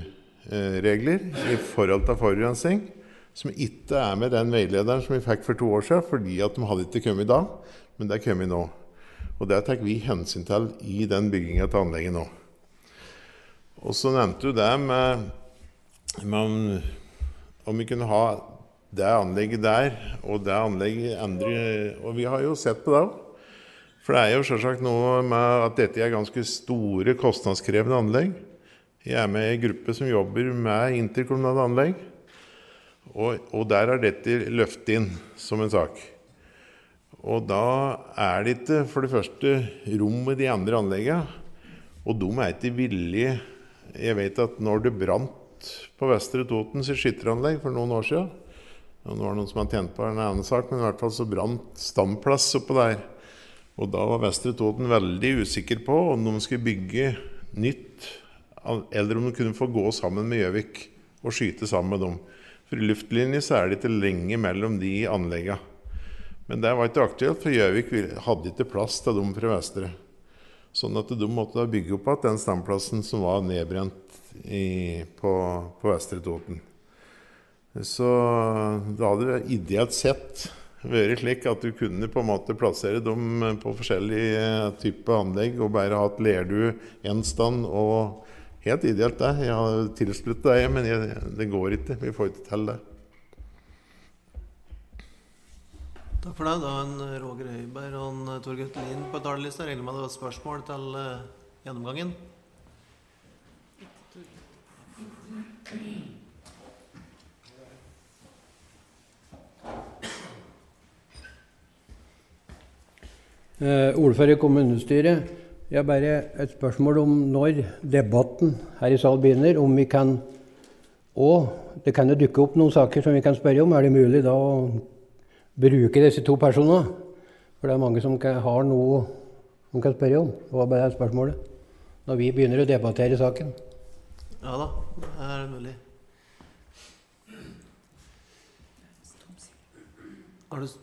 regler i forhold til forurensning, som ikke er med den veilederen som vi fikk for to år siden, fordi at de hadde ikke kommet da, men det er kommet nå. Og det tar vi hensyn til i den byggingen til anlegget nå. Og så nevnte du det med, med om vi kunne ha det anlegget der, og det anlegget andre, og vi har jo sett på det. For det er jo selvsagt noe med at dette er ganske store, kostnadskrevende anlegg. Jeg er med i en gruppe som jobber med interkommunale anlegg, og, og der er dette løftet inn som en sak. Og da er det ikke for det første rom i de andre anleggene, og de er ikke villige. Jeg vet at når det brant på Vestre Totens skytteranlegg for noen år siden, og nå var det noen som har tjent på en annen sak, men i hvert fall så brant stamplass oppe der. Og da var Vestre Toten veldig usikker på om de skulle bygge nytt, eller om de kunne få gå sammen med Gjøvik og skyte sammen med dem. For i luftlinje så er det ikke lenge mellom de anleggene. Men det var ikke aktuelt, for Gjøvik hadde ikke plass til dem fra Vestre. Sånn at de måtte da bygge opp at den stamplassen som var nedbrent i, på, på Vestre Toten. Så det hadde ideelt sett vært slik at du kunne på en måte plassere dem på forskjellige typer anlegg og bare hatt lerdu en stand, og helt ideelt det. Jeg har tilsluttet det, men jeg, det går ikke. Vi får ikke til det. Takk for det. Da er en Roger Høiberg og en Tor Guttelin på talerlista. Jeg regner med at det var spørsmål til uh, gjennomgangen. Uh, ordfører i kommunestyret, jeg har bare et spørsmål om når debatten her i salen begynner, om vi kan, og det kan jo dukke opp noen saker som vi kan spørre om, er det mulig da å bruke disse to personene? For det er mange som kan, har noe de kan spørre om. Det var bare et spørsmål. Når vi begynner å debattere saken. Ja da, det er mulig. Har du...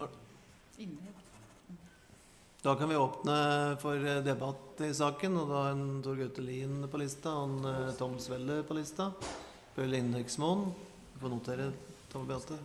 Da kan vi åpne for debatt i saken, og da er en Tor Guttelin på lista, og en Tom Svelle på lista. Bøll Indeksmoen. Du får notere, Tom Beate.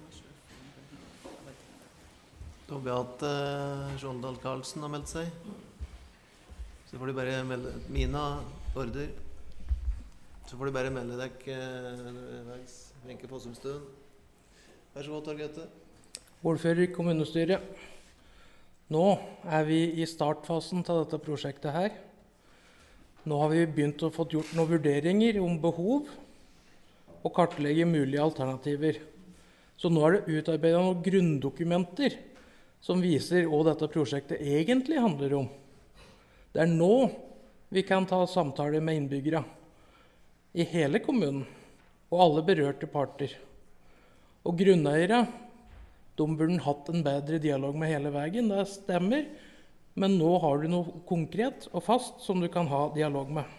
Tom Beate Skjoldal Karlsen har meldt seg. Så får de bare melde Mina Order. Så får de bare melde deg veis. Wenche Fossumstuen. Vær så god, Tor Gaute. Ordfører i kommunestyret. Nå er vi i startfasen til dette prosjektet her. Nå har vi begynt å få gjort noen vurderinger om behov og kartlegge mulige alternativer. Så nå er det utarbeidet noen grunndokumenter som viser hva dette prosjektet egentlig handler om. Det er nå vi kan ta samtaler med innbyggere i hele kommunen og alle berørte parter. Og grunneiere, de burde hatt en bedre dialog med hele veien, det stemmer, men nå har du noe konkret og fast som du kan ha dialog med.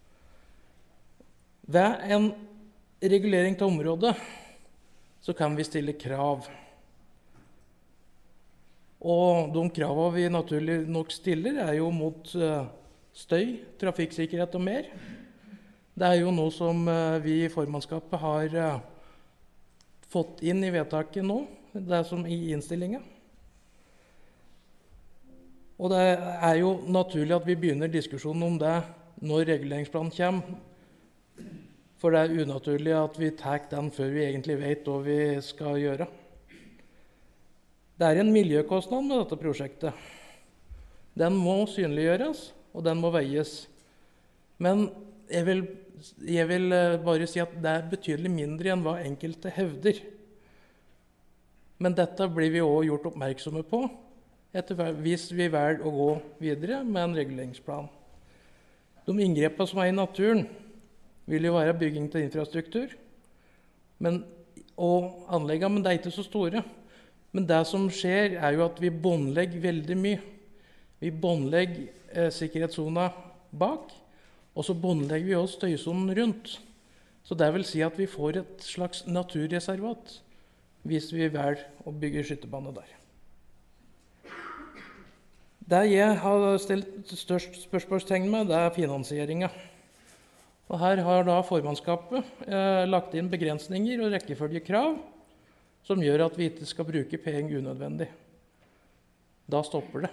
Ved en regulering til området så kan vi stille krav. Og de kravene vi naturlig nok stiller er jo mot støy, trafikksikkerhet og mer. Det er jo noe som vi i formannskapet har fått inn i vedtaket nå, det er som i innstillingen. Og det er jo naturlig at vi begynner diskusjonen om det når reguleringsplanen kommer. For det er unaturlig at vi tar den før vi egentlig vet hva vi skal gjøre. Det er en miljøkostnad med dette prosjektet. Den må synliggjøres, og den må veies. Men jeg vil, jeg vil bare si at det er betydelig mindre enn hva enkelte hevder. Men dette blir vi også gjort oppmerksomme på etter, hvis vi velger å gå videre med en reguleringsplan. De inngrepene som er i naturen vil jo være bygging til infrastruktur men, og anleggene, men det er ikke så store. Men det som skjer er jo at vi båndlegger veldig mye. Vi båndlegger eh, sikkerhetssona bak, og så båndlegger vi også støysonen rundt. Så det vil si at vi får et slags naturreservat hvis vi velger å bygge skyttebane der. Det jeg har stilt størst spørsmålstegn med, det er finansieringen. Og her har da formannskapet eh, lagt inn begrensninger og rekkefølgekrav som gjør at vi ikke skal bruke penger unødvendig. Da stopper det.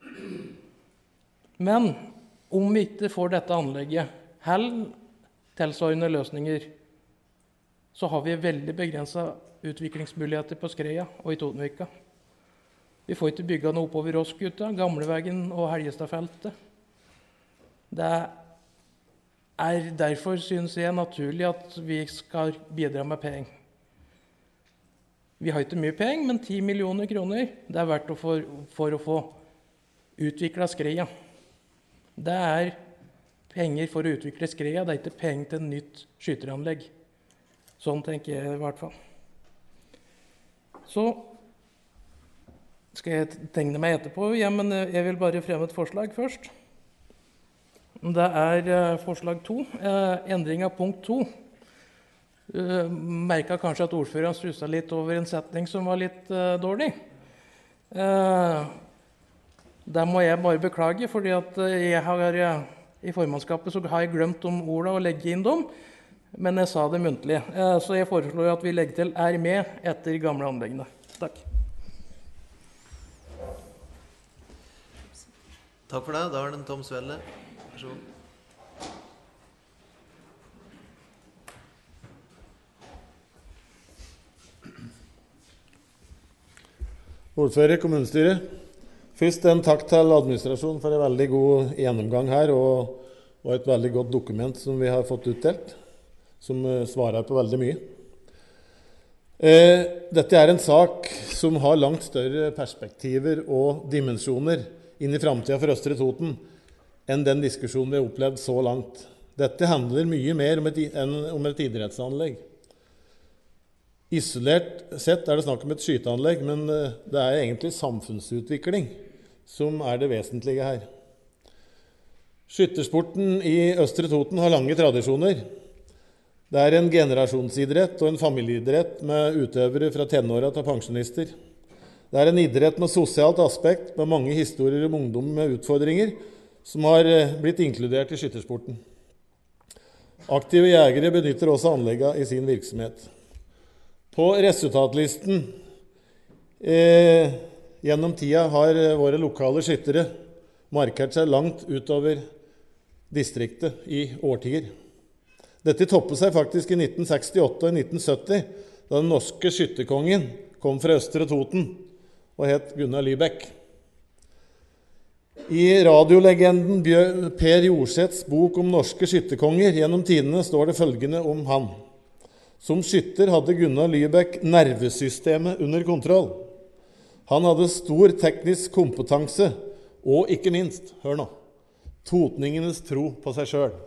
Men om vi ikke får dette anlegget, eller tilsvarende løsninger, så har vi veldig begrenset utviklingsmuligheter på Skreia og i Totenvika. Vi får ikke bygge noe oppover Rossgutta, Gamleveggen og Helgestadfeltet. Det er derfor, synes jeg, naturlig at vi skal bidra med penger. Vi har ikke mye penger, men ti millioner kroner det er verdt å få, for å få utviklet Skreia. Det er penger for å utvikle Skreia, det er ikke penger til et nytt skyteranlegg. Sånn tenker jeg i hvert fall. Så skal jeg tegne meg etterpå, ja, men jeg vil bare fremme et forslag først. Det er uh, forslag to, uh, endring av punkt to. Uh, merket kanskje at ordføreren stusset litt over en setning som var litt uh, dårlig. Uh, det må jeg bare beklage, fordi at jeg har, uh, i formannskapet så har jeg glemt om ordene og legge inn dem, men jeg sa det muntlig. Uh, så jeg foreslår at vi legger til er med etter gamle anleggene. Takk. Takk for det. Da er det en Tom Svelle. Vær så god. Ordfører, kommunestyret. Først en takk til administrasjonen for en veldig god gjennomgang her, og, og et veldig godt dokument som vi har fått utdelt, som uh, svarer på veldig mye. Eh, dette er en sak som har langt større perspektiver og dimensjoner inn i fremtiden for Østre Toten enn den diskusjonen vi har opplevd så langt. Dette handler mye mer om et, enn om et idrettsanlegg. Isolert sett er det snakk om et skyteanlegg, men det er egentlig samfunnsutvikling som er det vesentlige her. Skyttersporten i Østre Toten har lange tradisjoner. Det er en generasjonsidrett og en familieidrett med utøvere fra tenåra til pensjonister. Det er en idrett med sosialt aspekt, med mange historier om ungdom med utfordringer, som har blitt inkludert i skyttersporten. Aktive jegere benytter også anleggene i sin virksomhet. På resultatlisten eh, gjennom tida har våre lokale skyttere markert seg langt utover distriktet i årtier. Dette toppet seg faktisk i nitten sekstiåtte og nitten sytti, da den norske skytterkongen kom fra Østre Toten og het Gunnar Lybekk. I radiolegenden Per Jorsets bok om norske skytterkonger gjennom tidene står det følgende om han. Som skytter hadde Gunnar Lybekk nervesystemet under kontroll. Han hadde stor teknisk kompetanse, og ikke minst, hør nå, totningenes tro på seg selv.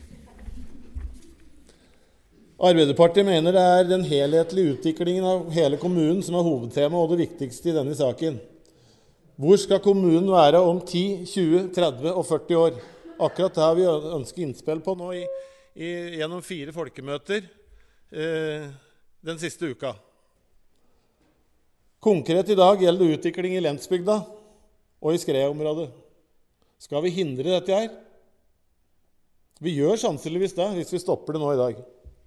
Arbeiderpartiet mener det er den helhetlige utviklingen av hele kommunen som er hovedtema og det viktigste i denne saken. Hvor skal kommunen være om ti, tjue, tretti og førti år? Akkurat det har vi ønsket innspill på nå i, i, gjennom fire folkemøter eh, den siste uka. Konkret i dag gjelder det utvikling i Lensbygda og i Skreia-området. Skal vi hindre dette her? Vi gjør sannsynligvis det hvis vi stopper det nå i dag.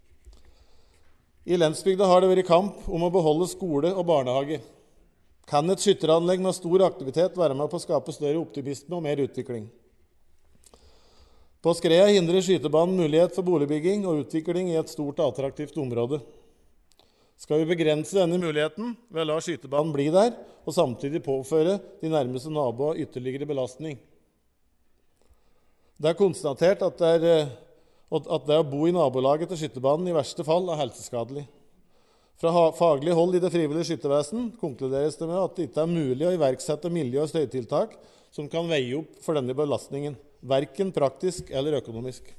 I Lensbygda har det vært kamp om å beholde skole og barnehage. Kan et skytteranlegg med stor aktivitet være med på å skape større optimisme og mer utvikling? På Skreia hindrer skytebanen mulighet for boligbygging og utvikling i et stort og attraktivt område. Skal vi begrense denne muligheten ved å la skytebanen bli der, og samtidig påføre de nærmeste naboer ytterligere belastning? Det er konstatert at det, er, at det å bo i nabolaget til skyttebanen i verste fall er helseskadelig. Fra faglig hold i det frivillige skyttevesen konkluderes det med at det ikke er mulig å iverksette miljø- og støytiltak som kan veie opp for denne belastningen, hverken praktisk eller økonomisk.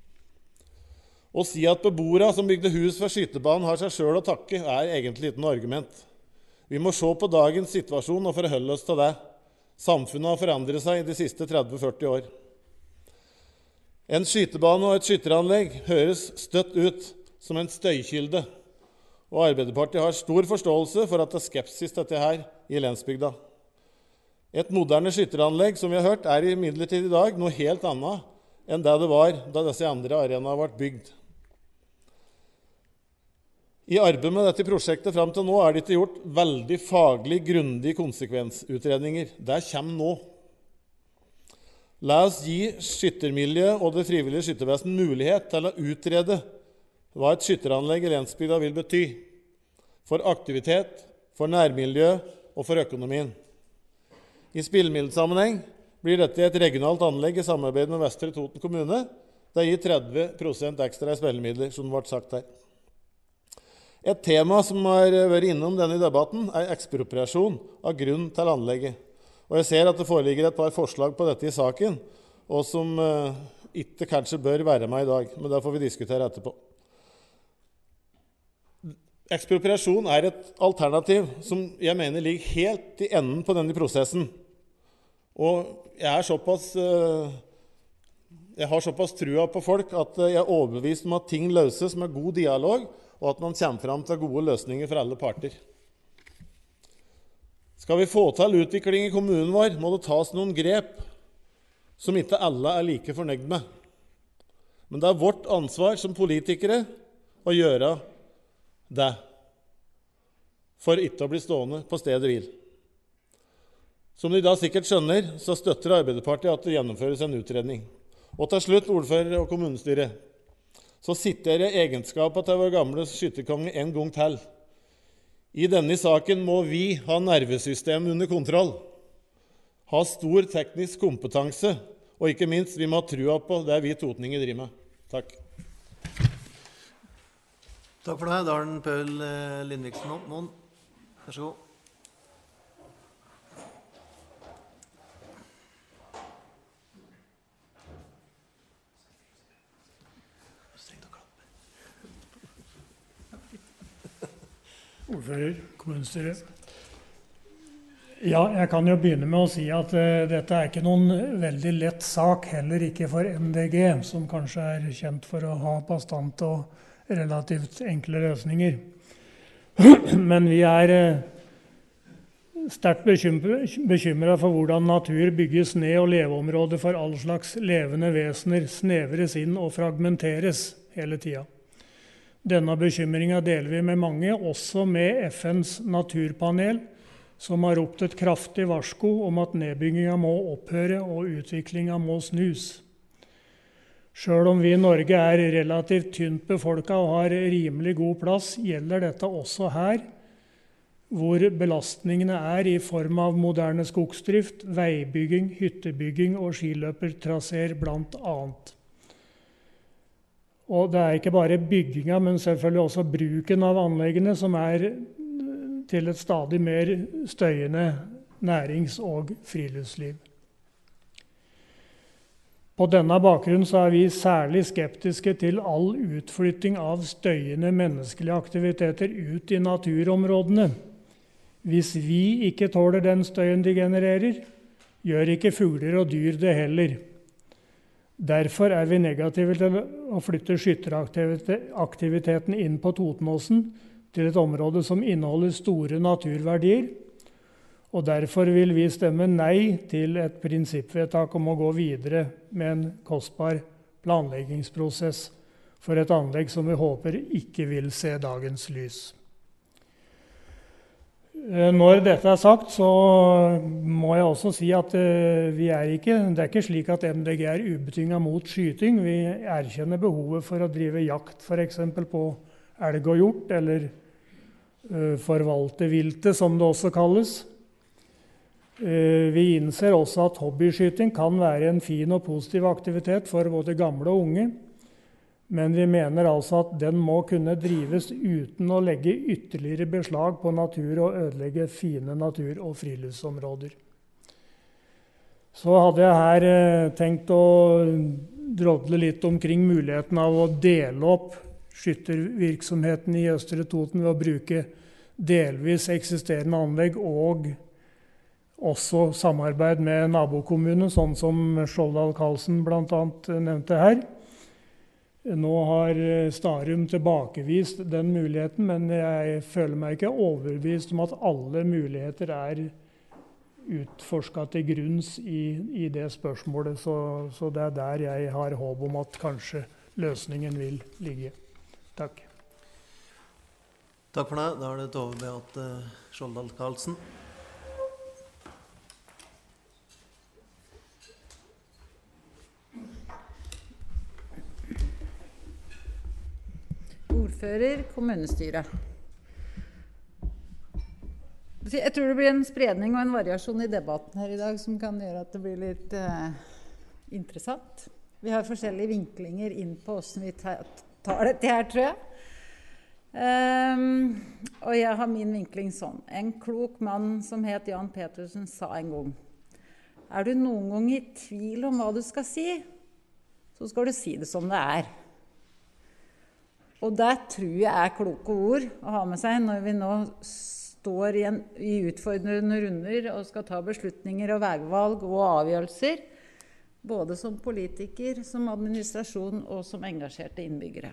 Å si at beboere som bygde hus for skytebanen har seg selv å takke, er egentlig ikke noe argument. Vi må se på dagens situasjon og forholde oss til det. Samfunnet har forandret seg i de siste tretti til førti år. En skytebane og et skytteranlegg høres støtt ut som en støykilde, og Arbeiderpartiet har stor forståelse for at det er skepsis til dette her i Lensbygda. Et moderne skytteranlegg, som vi har hørt, er imidlertid i dag noe helt annet enn det det var da disse andre arenaene ble bygd. I arbeidet med dette prosjektet frem til nå er det ikke gjort veldig faglig grundige konsekvensutredninger. Det kommer nå. La oss gi skyttermiljøet og det frivillige skyttervesen mulighet til å utrede hva et skytteranlegg i Lensbygda vil bety for aktivitet, for nærmiljø og for økonomien. I spillemiddelsammenheng blir dette et regionalt anlegg i samarbeid med Vestre Toten kommune. Det gir tretti prosent ekstra i spillemidler, som det ble sagt her. Et tema som har vært innom denne debatten er ekspropriasjon av grunn til anlegget. Og jeg ser at det foreligger et par forslag på dette i saken, og som uh, ikke kanskje bør være med i dag, men det får vi diskutere etterpå. Ekspropriasjon er et alternativ som jeg mener ligger helt i enden på denne prosessen. Og jeg er såpass, uh, jeg har såpass trua på folk at jeg er overbevist om at ting løses med god dialog, og at man kommer frem til gode løsninger for alle parter. Skal vi få til utvikling i kommunen vår, må det tas noen grep som ikke alle er like fornøyd med. Men det er vårt ansvar som politikere å gjøre det, for ikke å bli stående på stedet hvil. Som de da sikkert skjønner, så støtter Arbeiderpartiet at det gjennomføres en utredning. Og til slutt, ordfører og kommunestyret, så sitter jeg egenskapet til vår gamle skytterkonge en gang til. I denne saken må vi ha nervesystemet under kontroll, ha stor teknisk kompetanse, og ikke minst vi må ha trua på det vi totninger driver med. Takk. Takk for det. Da er den Paul Lindviksen opp. Moen, vær så god. Ordfører, kommunestyret. Ja, jeg kan jo begynne med å si at uh, dette er ikke noen veldig lett sak, heller ikke for M D G, som kanskje er kjent for å ha bastante og relativt enkle løsninger. Men vi er uh, sterkt bekymret for hvordan natur bygges ned og leveområder for all slags levende vesener snevres inn og fragmenteres hele tida. Denne bekymringen deler vi med mange, også med F N's naturpanel, som har ropt et kraftig varsko om at nedbyggingen må opphøre og utviklingen må snus. Selv om vi i Norge er relativt tynt befolket og har rimelig god plass, gjelder dette også her, hvor belastningene er i form av moderne skogsdrift, veibygging, hyttebygging og skiløpertraseer blant annet. Og det er ikke bare bygginga, men selvfølgelig også bruken av anleggene som er til et stadig mer støyende nærings- og friluftsliv. På denne bakgrunn så er vi særlig skeptiske til all utflytting av støyende menneskelige aktiviteter ut i naturområdene. Hvis vi ikke tåler den støyen de genererer, gjør ikke fugler og dyr det heller. Derfor er vi negative til å flytte skytteraktiviteten inn på Totenåsen til et område som inneholder store naturverdier, og derfor vil vi stemme nei til et prinsippvedtak om å gå videre med en kostbar planleggingsprosess for et anlegg som vi håper ikke vil se dagens lys. Når dette er sagt, så må jeg også si at vi er ikke, det er ikke slik at M D G er ubetinget mot skyting. Vi erkjenner behovet for å drive jakt, for eksempel på elg og hjort, eller forvalte viltet, som det også kalles. Vi innser også at hobbyskyting kan være en fin og positiv aktivitet for både gamle og unge, men vi mener altså at den må kunne drives uten å legge ytterligere beslag på natur og ødelegge fine natur- og friluftsområder. Så hadde jeg her tenkt å drodle litt omkring muligheten av å dele opp skyttervirksomheten i Østre Toten ved å bruke delvis eksisterende anlegg og også samarbeid med nabokommunen, sånn som Skjoldal Karlsen blant annet nevnte her. Nå har Starum tilbakevist den muligheten, men jeg føler meg ikke overbevist om at alle muligheter er utforsket til grunns i, i det spørsmålet. Så, så det er der jeg har håp om at kanskje løsningen vil ligge. Takk. Takk for det. Da er det Tove Beate Skjoldal Karlsen. Ordfører, kommunestyre. Jeg tror det blir en spredning og en variasjon i debatten her i dag som kan gjøre at det blir litt eh, interessant. Vi har forskjellige vinklinger inn på hvordan vi tar, tar dette her, tror jeg. Um, og jeg har min vinkling sånn. En klok mann som het Jan Petersen sa en gang: er du noen gang i tvil om hva du skal si, så skal du si det som det er. Og det tror jeg er kloke ord å ha med seg når vi nå står i, en, i utfordrende runder og skal ta beslutninger og veivalg og avgjørelser, både som politiker, som administrasjon og som engasjerte innbyggere.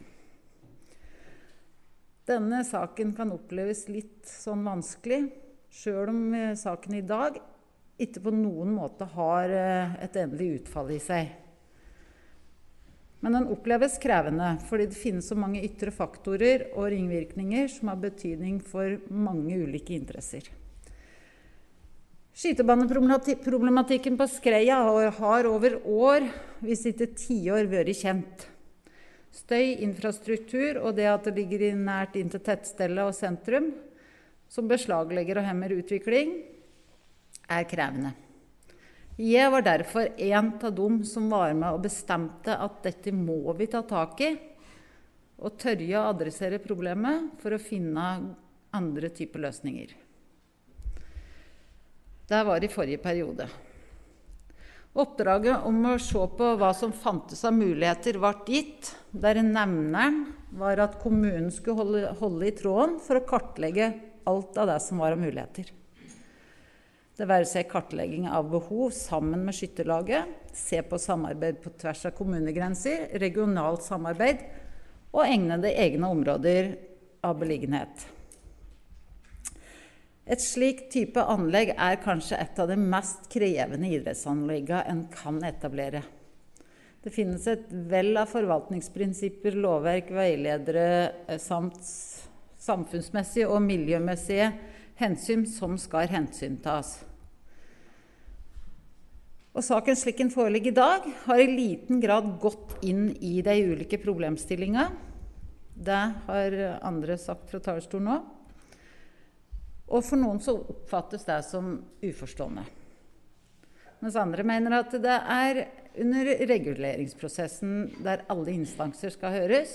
Denne saken kan oppleves litt sånn vanskelig, selv om saken i dag ikke på noen måte har et endelig utfall i seg. Men den oppleves krevende, fordi det finnes så mange ytre faktorer og ringvirkninger som har betydning for mange ulike interesser. Skytebaneproblematikken på Skreia har over år, hvis ikke tiår, vært kjent. Støy, infrastruktur og det at det ligger nært inn til tettstedet og sentrum, som beslaglegger og hemmer utvikling, er krevende. Jeg var derfor en av dem som var med og bestemte at dette må vi ta tak i, og tørre å adressere problemet for å finne andre typer løsninger. Det var i forrige periode. Oppdraget om å se på hva som fantes av muligheter ble gitt, der nevneren var at kommunen skulle holde, holde i tråden for å kartlegge alt av det som var av muligheter. Det være seg kartlegging av behov sammen med skytterlaget, se på samarbeid på tvers av kommunegrenser, regionalt samarbeid og egnede egne områder av beliggenhet. Et slikt type anlegg er kanskje et av de mest krevende idrettsanleggene en kan etablere. Det finnes et vell av forvaltningsprinsipper, lovverk, veiledere samt samfunnsmessige og miljømessige hensyn som skal hensyntas. Og saken slik den foreligger i dag har i liten grad gått inn i de ulike problemstillingene. Det har andre sagt fra talerstolen nå. Og for noen så oppfattes det som uforstående. Mens andre mener at det er under reguleringsprosessen der alle instanser skal høres,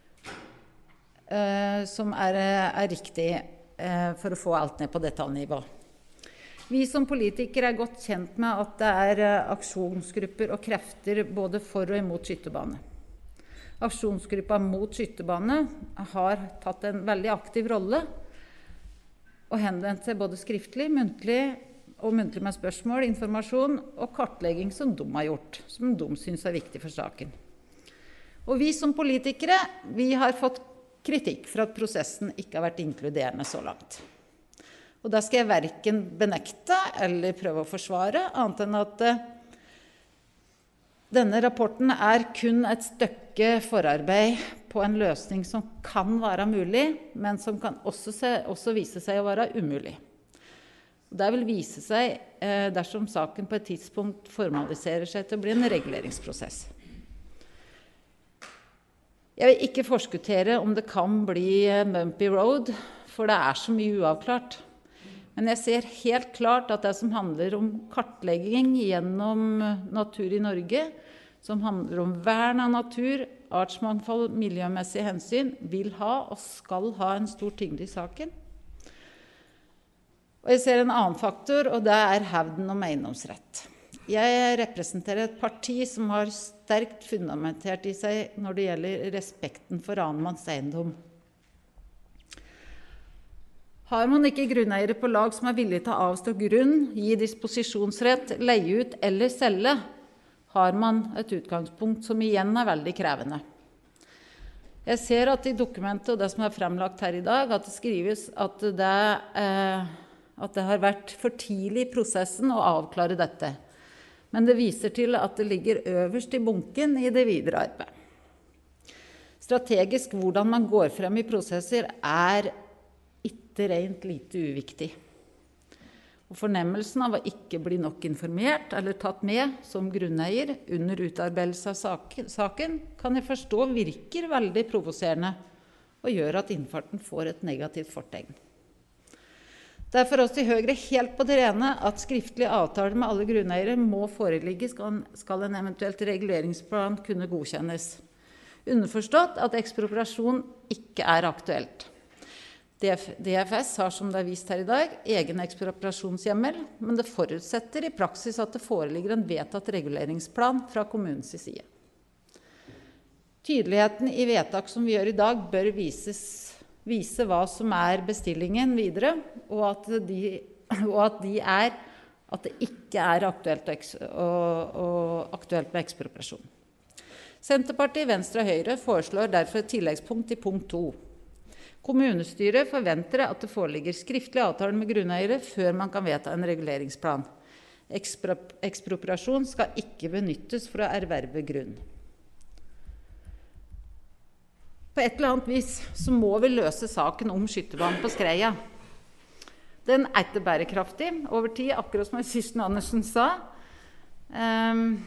eh, som er, er riktig eh, for å få alt ned på detaljnivå. Vi som politikere er godt kjent med at det er aksjonsgrupper og krefter både for og imot skytebane. Aksjonsgruppa mot skytebane har tatt en veldig aktiv rolle og henvendt seg både skriftlig, muntlig og muntlig med spørsmål, informasjon og kartlegging som de har gjort, som de synes er viktig for saken. Og vi som politikere, vi har fått kritikk for at prosessen ikke har vært inkluderende så langt. Og da skal jeg hverken benekte eller prøve å forsvare, annet enn at uh, denne rapporten er kun et stykke forarbeid på en løsning som kan være mulig, men som kan også, se, også vise seg å være umulig. Og det vil vise seg uh, dersom saken på et tidspunkt formaliserer seg til å bli en reguleringsprosess. Jeg vil ikke forskuttere om det kan bli bumpy road, for det er så mye uavklart. Men jeg ser helt klart at det som handler om kartlegging gjennom natur i Norge, som handler om vern av natur, artsmangfold, miljømessige hensyn, vil ha og skal ha en stor tyngde i saken. Og jeg ser en annen faktor, og det er hevden om eiendomsrett. Jeg representerer et parti som har sterkt fundamentert i seg når det gjelder respekten for annenmanns eiendom. Har man ikke grunneiere på lag som er villige til å avstå grunn, gi disposisjonsrett, leie ut eller selge, har man et utgangspunkt som igjen er veldig krevende. Jeg ser at i dokumentet og det som er fremlagt her i dag, at det skrives at det eh, at det har vært for tidlig i prosessen å avklare dette. Men det viser til at det ligger øverst i bunken i det videre arbeidet. Strategisk hvordan man går frem i prosesser er ikke rent lite uviktig. Og fornemmelsen av å ikke bli nok informert eller tatt med som grunneier under utarbeidelse av saken kan jeg forstå virker veldig provoserende og gjør at innfarten får et negativt fortegn. Det er for oss i Høyre helt på det rene at skriftlige avtaler med alle grunneiere må foreligge skal en eventuelt reguleringsplan kunne godkjennes. Underforstått at ekspropriasjon ikke er aktuelt. D F S har, som det er vist her i dag, egen ekspropriasjonshjemmel, men det forutsetter i praksis at det foreligger en vedtatt reguleringsplan fra kommunens side. Tydeligheten i vedtak som vi gjør i dag bør vises, vise hva som er bestillingen videre, og at, de, og at, de er, at det ikke er aktuelt, og, og aktuelt med ekspropriasjon. Senterpartiet, Venstre og Høyre foreslår derfor et tilleggspunkt i punkt to. Kommunestyret forventer at det foreligger skriftlig avtale med grunneiere før man kan vedta en reguleringsplan. Ekspropriasjon skal ikke benyttes for å erverve grunn. På et eller annet vis så må vi løse saken om skytterbanen på Skreia. Den er ikke bærekraftig over tid, akkurat som Kirsten Andersen sa. Um,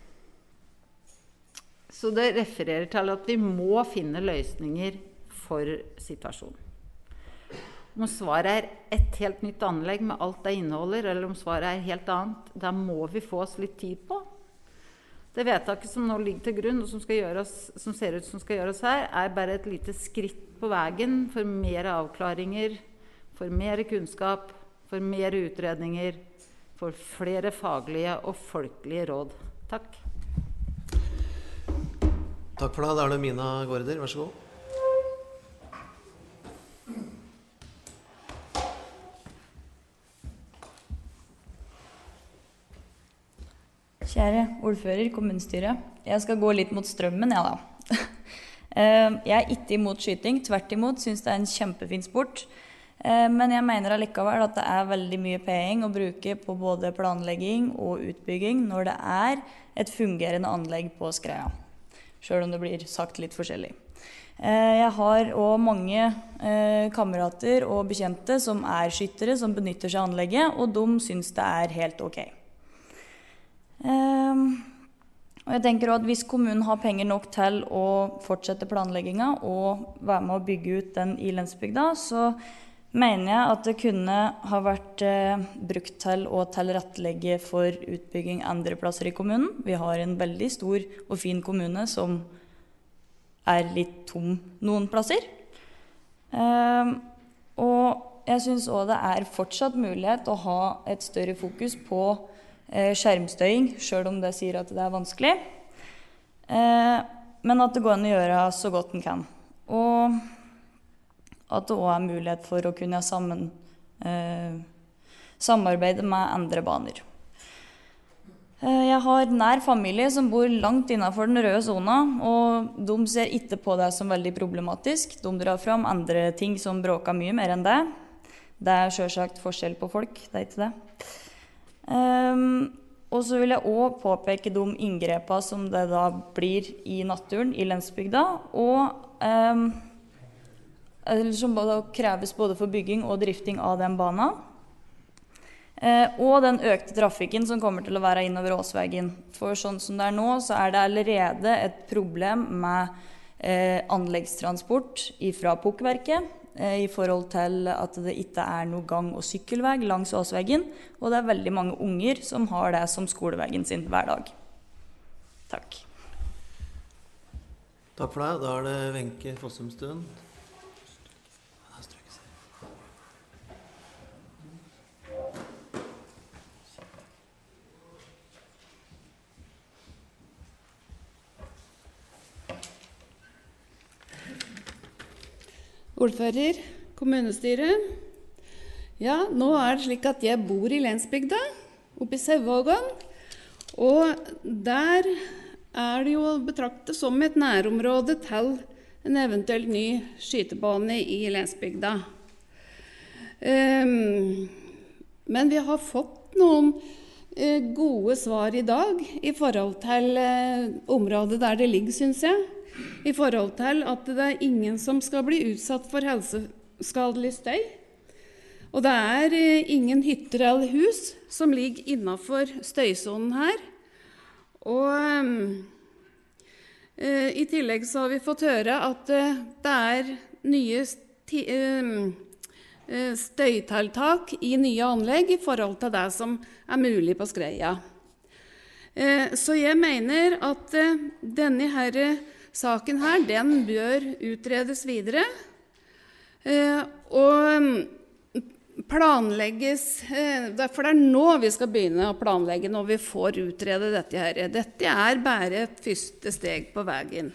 så det refererer til at vi må finne løsninger for situasjonen. Om svaret er et helt nytt anlegg med alt det inneholder, eller om svaret er helt annet, da må vi få oss litt tid på. Det vedtaket som nå ligger til grunn, og som, skal gjøres, som ser ut som skal gjøres her, er bare et lite skritt på veien for mer avklaringer, for mer kunnskap, for mer utredninger, for flere faglige og folkelige råd. Takk. Takk for det. Da er det Mina Gaarder. Vær så god. Kjære ordfører, kommunestyret. Jeg skal gå litt mot strømmen, ja da. Jeg er ikke imot skyting, tvert imot, synes det er en kjempefin sport. Men jeg mener allikevel at det er veldig mye penger å bruke på både planlegging og utbygging når det er et fungerende anlegg på Skreia. Selv om det blir sagt litt forskjellig. Jeg har også mange kamerater og bekjente som er skyttere, som benytter seg av anlegget, og de synes det er helt ok. Um, og jeg tenker også at hvis kommunen har penger nok til å fortsette planleggingen og være med å bygge ut den i Lensbygda, så mener jeg at det kunne ha vært eh, brukt til å tilrettelegge for utbygging andre plasser i kommunen. Vi har en veldig stor og fin kommune som er litt tom noen plasser. Um, og jeg synes også det er fortsatt mulighet å ha et større fokus på skjermstøying, selv om det sier at det er vanskelig. Eh, men at det går an å gjøre så godt den kan. Og at det også er mulighet for å kunne sammen, eh, samarbeide med andre baner. Eh, jeg har nær familie som bor langt innenfor den røde zona, og de ser ikke på det som veldig problematisk. De drar fram andre ting som bråker mye mer enn det. Det er selvsagt forskjell på folk, det er ikke det. Um, og så vil jeg også påpeke de inngrepene som det da blir i naturen i Lensbygda, og um, som både kreves både for bygging og drifting av den banen. Uh, og den økte trafikken som kommer til å være innover Åsvegen. For sånn som det er nå, så er det allerede et problem med uh, anleggstransport fra Pukkverket, i forhold til at det ikke er noe gang- og sykkelvei langs Åsvegen, og det er veldig mange unger som har det som skolevegen sin hver dag. Takk. Takk for deg. Da er det Wenche Fossumstuen. Ordfører, kommunestyre. Ja, nå er det slik at jeg bor i Lensbygda, oppe i Sauevågen, og der er det jo å betrakte som et nærområde til en eventuell ny skytebane i Lensbygda. Um, Men vi har fått noen eh, gode svar i dag i forhold til eh, området der det ligger, synes jeg. I forhold til at det er ingen som skal bli utsatt for helseskadelig støy. Og det er eh, ingen hytter eller hus som ligger innenfor støysonen her. Og eh, i tillegg så har vi fått høre at eh, det er nye sti, eh, støytiltak i nye anlegg i forhold til det som er mulig på Skreia. Eh, så jeg mener at eh, denne her saken her, den bør utredes videre. Eh, og planlegges, for det er nå vi skal begynne å planlegge når vi får utrede dette her. Dette er bare et første steg på veien.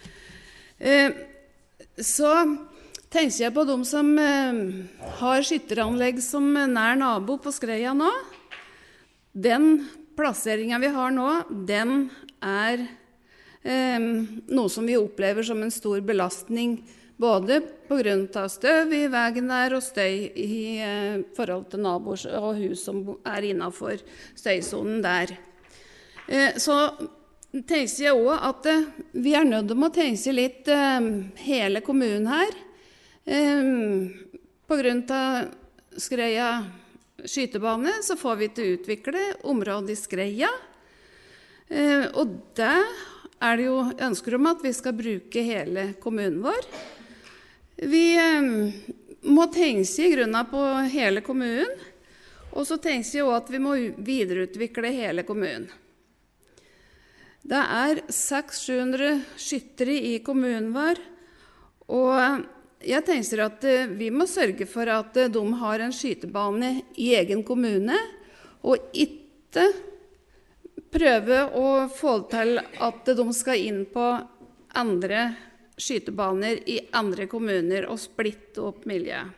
Så tenker jeg på de som har skytteranlegg som nær nabo på Skreia nå. Den plasseringen vi har nå, den er noe som vi opplever som en stor belastning, både på grunn av støv i veien der og støy i eh, forhold til naboer og hus som er innenfor støysonen der. Eh, så tenker jeg også at eh, vi er nødt til å tenke litt eh, hele kommunen her. Eh, på grunn av Skreia skytebane så får vi til å utvikle området i Skreia. Eh, og det er det jo ønsker om at vi skal bruke hele kommunen vår. Vi eh, må tenke i grunnen på hele kommunen, og så tenker jeg også at vi må videreutvikle hele kommunen. Det er seks til sju hundre skyttere i kommunen vår, og jeg tenker at eh, vi må sørge for at eh, de har en skytebane i egen kommune, og ikke prøve å få til at de skal inn på andre skytebaner i andre kommuner og splitte opp miljøet.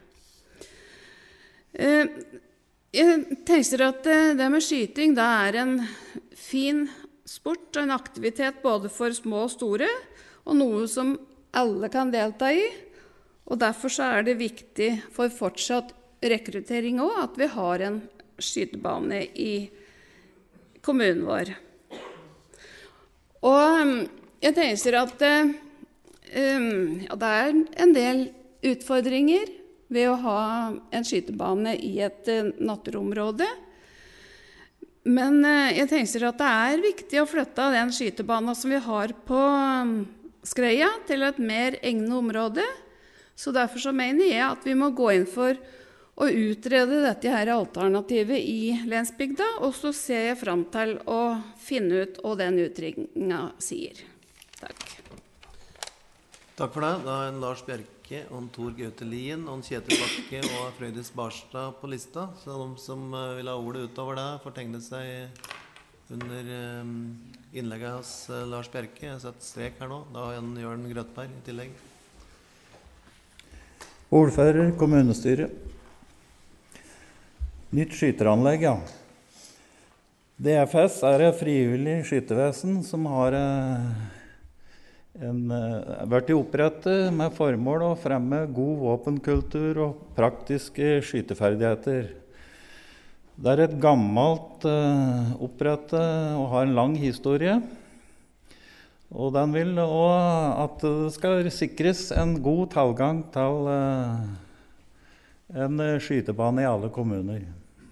Jeg tenker at det med skyting det er en fin sport og en aktivitet både for små og store, og noe som alle kan delta i. Og derfor så er det viktig for fortsatt rekruttering også at vi har en skytebane i kommunen vår. Og jeg tenker at Um, ja, det er en del utfordringer ved å ha en skytebane i et uh, naturområde. Men uh, jeg tenker at det er viktig å flytte den skytebanen som vi har på um, Skreia til et mer egnet område. Så derfor så mener jeg at vi må gå inn for å utrede dette her alternativet i Lensbygda, og så ser jeg frem til å finne ut hva den utredningen sier. Takk. Takk for det. Da er en Lars Bjerke, og en Tor Gaute Lien, og en Kjetil Bakke og Frøydis Barstad på lista. Så de som vil ha ordet utover det, får tegne seg under innlegget hos Lars Bjerke. Jeg har satt strek her nå. Da har jeg en Jørn Grøtberg i tillegg. Ordfører, kommunestyre. Nytt skyteranlegg, ja. D F S er et frivillig skytevesen som har En, vært opprettet med formål å fremme god våpenkultur og praktiske skyteferdigheter. Det er et gammelt uh, opprettet og har en lang historie. Og den vil også at det skal sikres en god tilgang til uh, en skytebane i alle kommuner.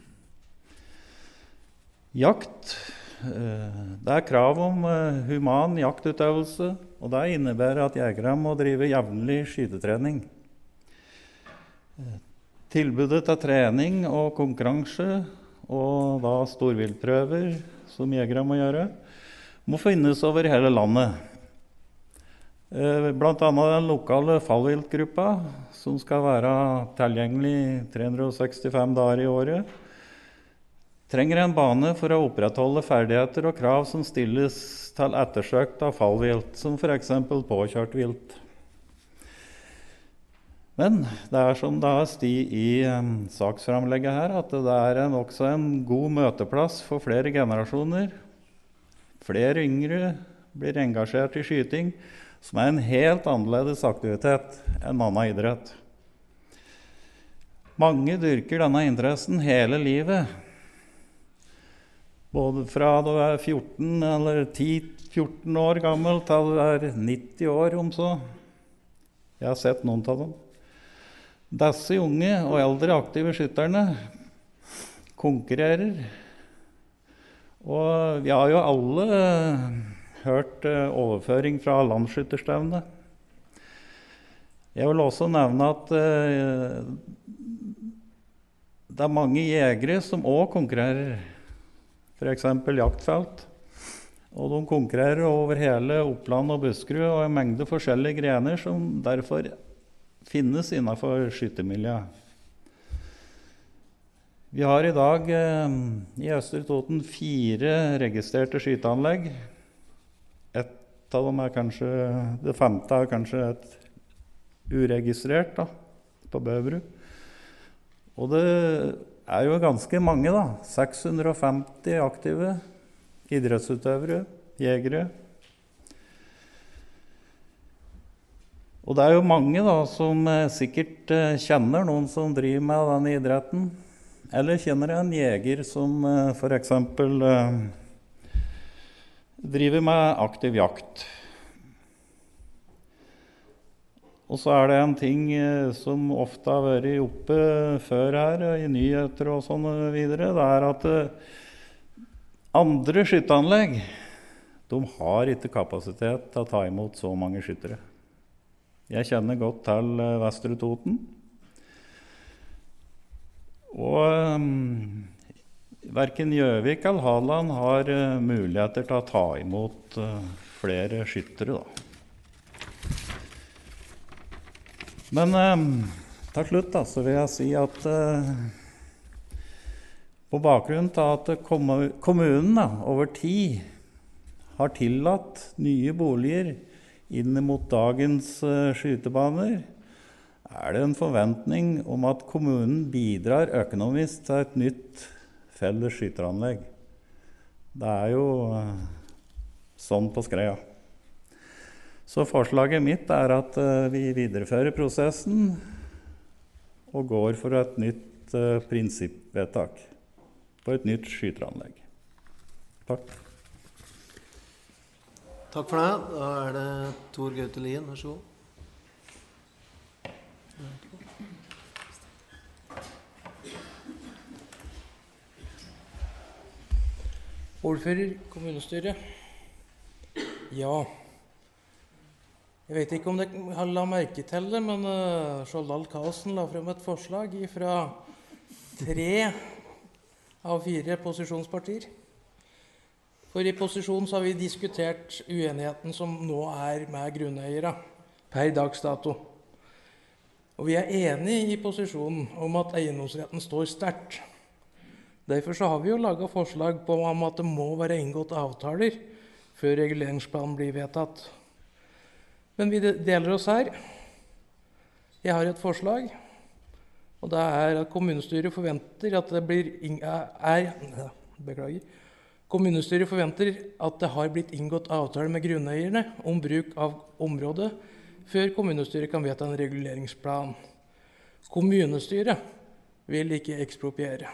Jakt. Det er krav om human jaktutøvelse, og det innebærer at jegere må drive jevnlig skytetrening. Tilbudet til trening og konkurranse, og da storviltprøver som jegere må gjøre, må finnes over hele landet. Blant annet den lokale fallviltgruppa, som skal være tilgjengelig tre hundre sekstifem dager i året, trenger en bane for å opprettholde ferdigheter og krav som stilles til ettersøkt av fallvilt, som for eksempel påkjørt vilt. Men det er som det har sti i um, saksframlegget her, at det er en, også en god møteplass for flere generasjoner. Flere yngre blir engasjert i skyting, som er en helt annerledes aktivitet enn annen idrett. mange dyrker denne interessen hele livet. Både fra du er fjorten eller ti fjorten år gammel til du er nitti år om så. Jeg har sett noen av dem. Disse unge og eldre aktive skytterne konkurrerer. Og vi har jo alle hørt overføring fra landsskytterstevne. Jeg vil også nevne at det er mange jegere som også konkurrerer. For eksempel jaktfelt. Og de konkurrerer over hele Oppland og Buskerud og en mengde forskjellige grener som derfor finnes innenfor skyttermiljøet. Vi har i dag eh, i Østre Toten fire registrerte skyteanlegg. Et av dem er kanskje, det femte er kanskje et uregistrert da, på Bøveru. Og det er jo ganske mange da, seks hundre og femti aktive idrettsutøvere, jegere. Og det er jo mange da, som sikkert kjenner noen som driver med denne idretten, eller kjenner en jeger som for eksempel driver med aktiv jakt. Og så er det en ting som ofte har vært oppe før her, i nyheter og sånn videre, det er at andre skytteanlegg, de har ikke kapasitet til å ta imot så mange skyttere. Jeg kjenner godt til Vestre Toten. Og um, hverken Gjøvik eller Hadeland har uh, muligheter til å ta imot uh, flere skyttere da. Men eh, til slutt da, så vil jeg si at eh, på bakgrunn av at kommunen da, over tid har tillatt nye boliger inn mot dagens eh, skytebaner, er det en forventning om at kommunen bidrar økonomisk til et nytt felles skyteranlegg. Det er jo eh, sånn på skreia. Så forslaget mitt er at uh, vi viderefører prosessen og går for et nytt uh, prinsippvedtak på et nytt skyteranlegg. Takk. Takk for det. Da er det Tor Gaute Lien, vær så god. Ordfører, kommunestyret. Ja. Jeg vet ikke om dere har la merke til det, men uh, Skjoldal Karlsen la frem et forslag fra tre av fire posisjonspartier. For i posisjon så har vi diskutert uenigheten som nå er med grunneiere per dags dato. Og vi er enige i posisjonen om at eiendomsretten står sterkt. Derfor så har vi jo laget forslag på om at det må være inngått avtaler før reguleringsplanen blir vedtatt. Men vi deler oss her. Jeg har et forslag, og det er at kommunestyret forventer at det blir er, beklager. Kommunestyret forventer at det har blitt inngått avtale med grunneierne om bruk av området før kommunestyret kan vedta en reguleringsplan. Kommunestyret vil ikke ekspropriere.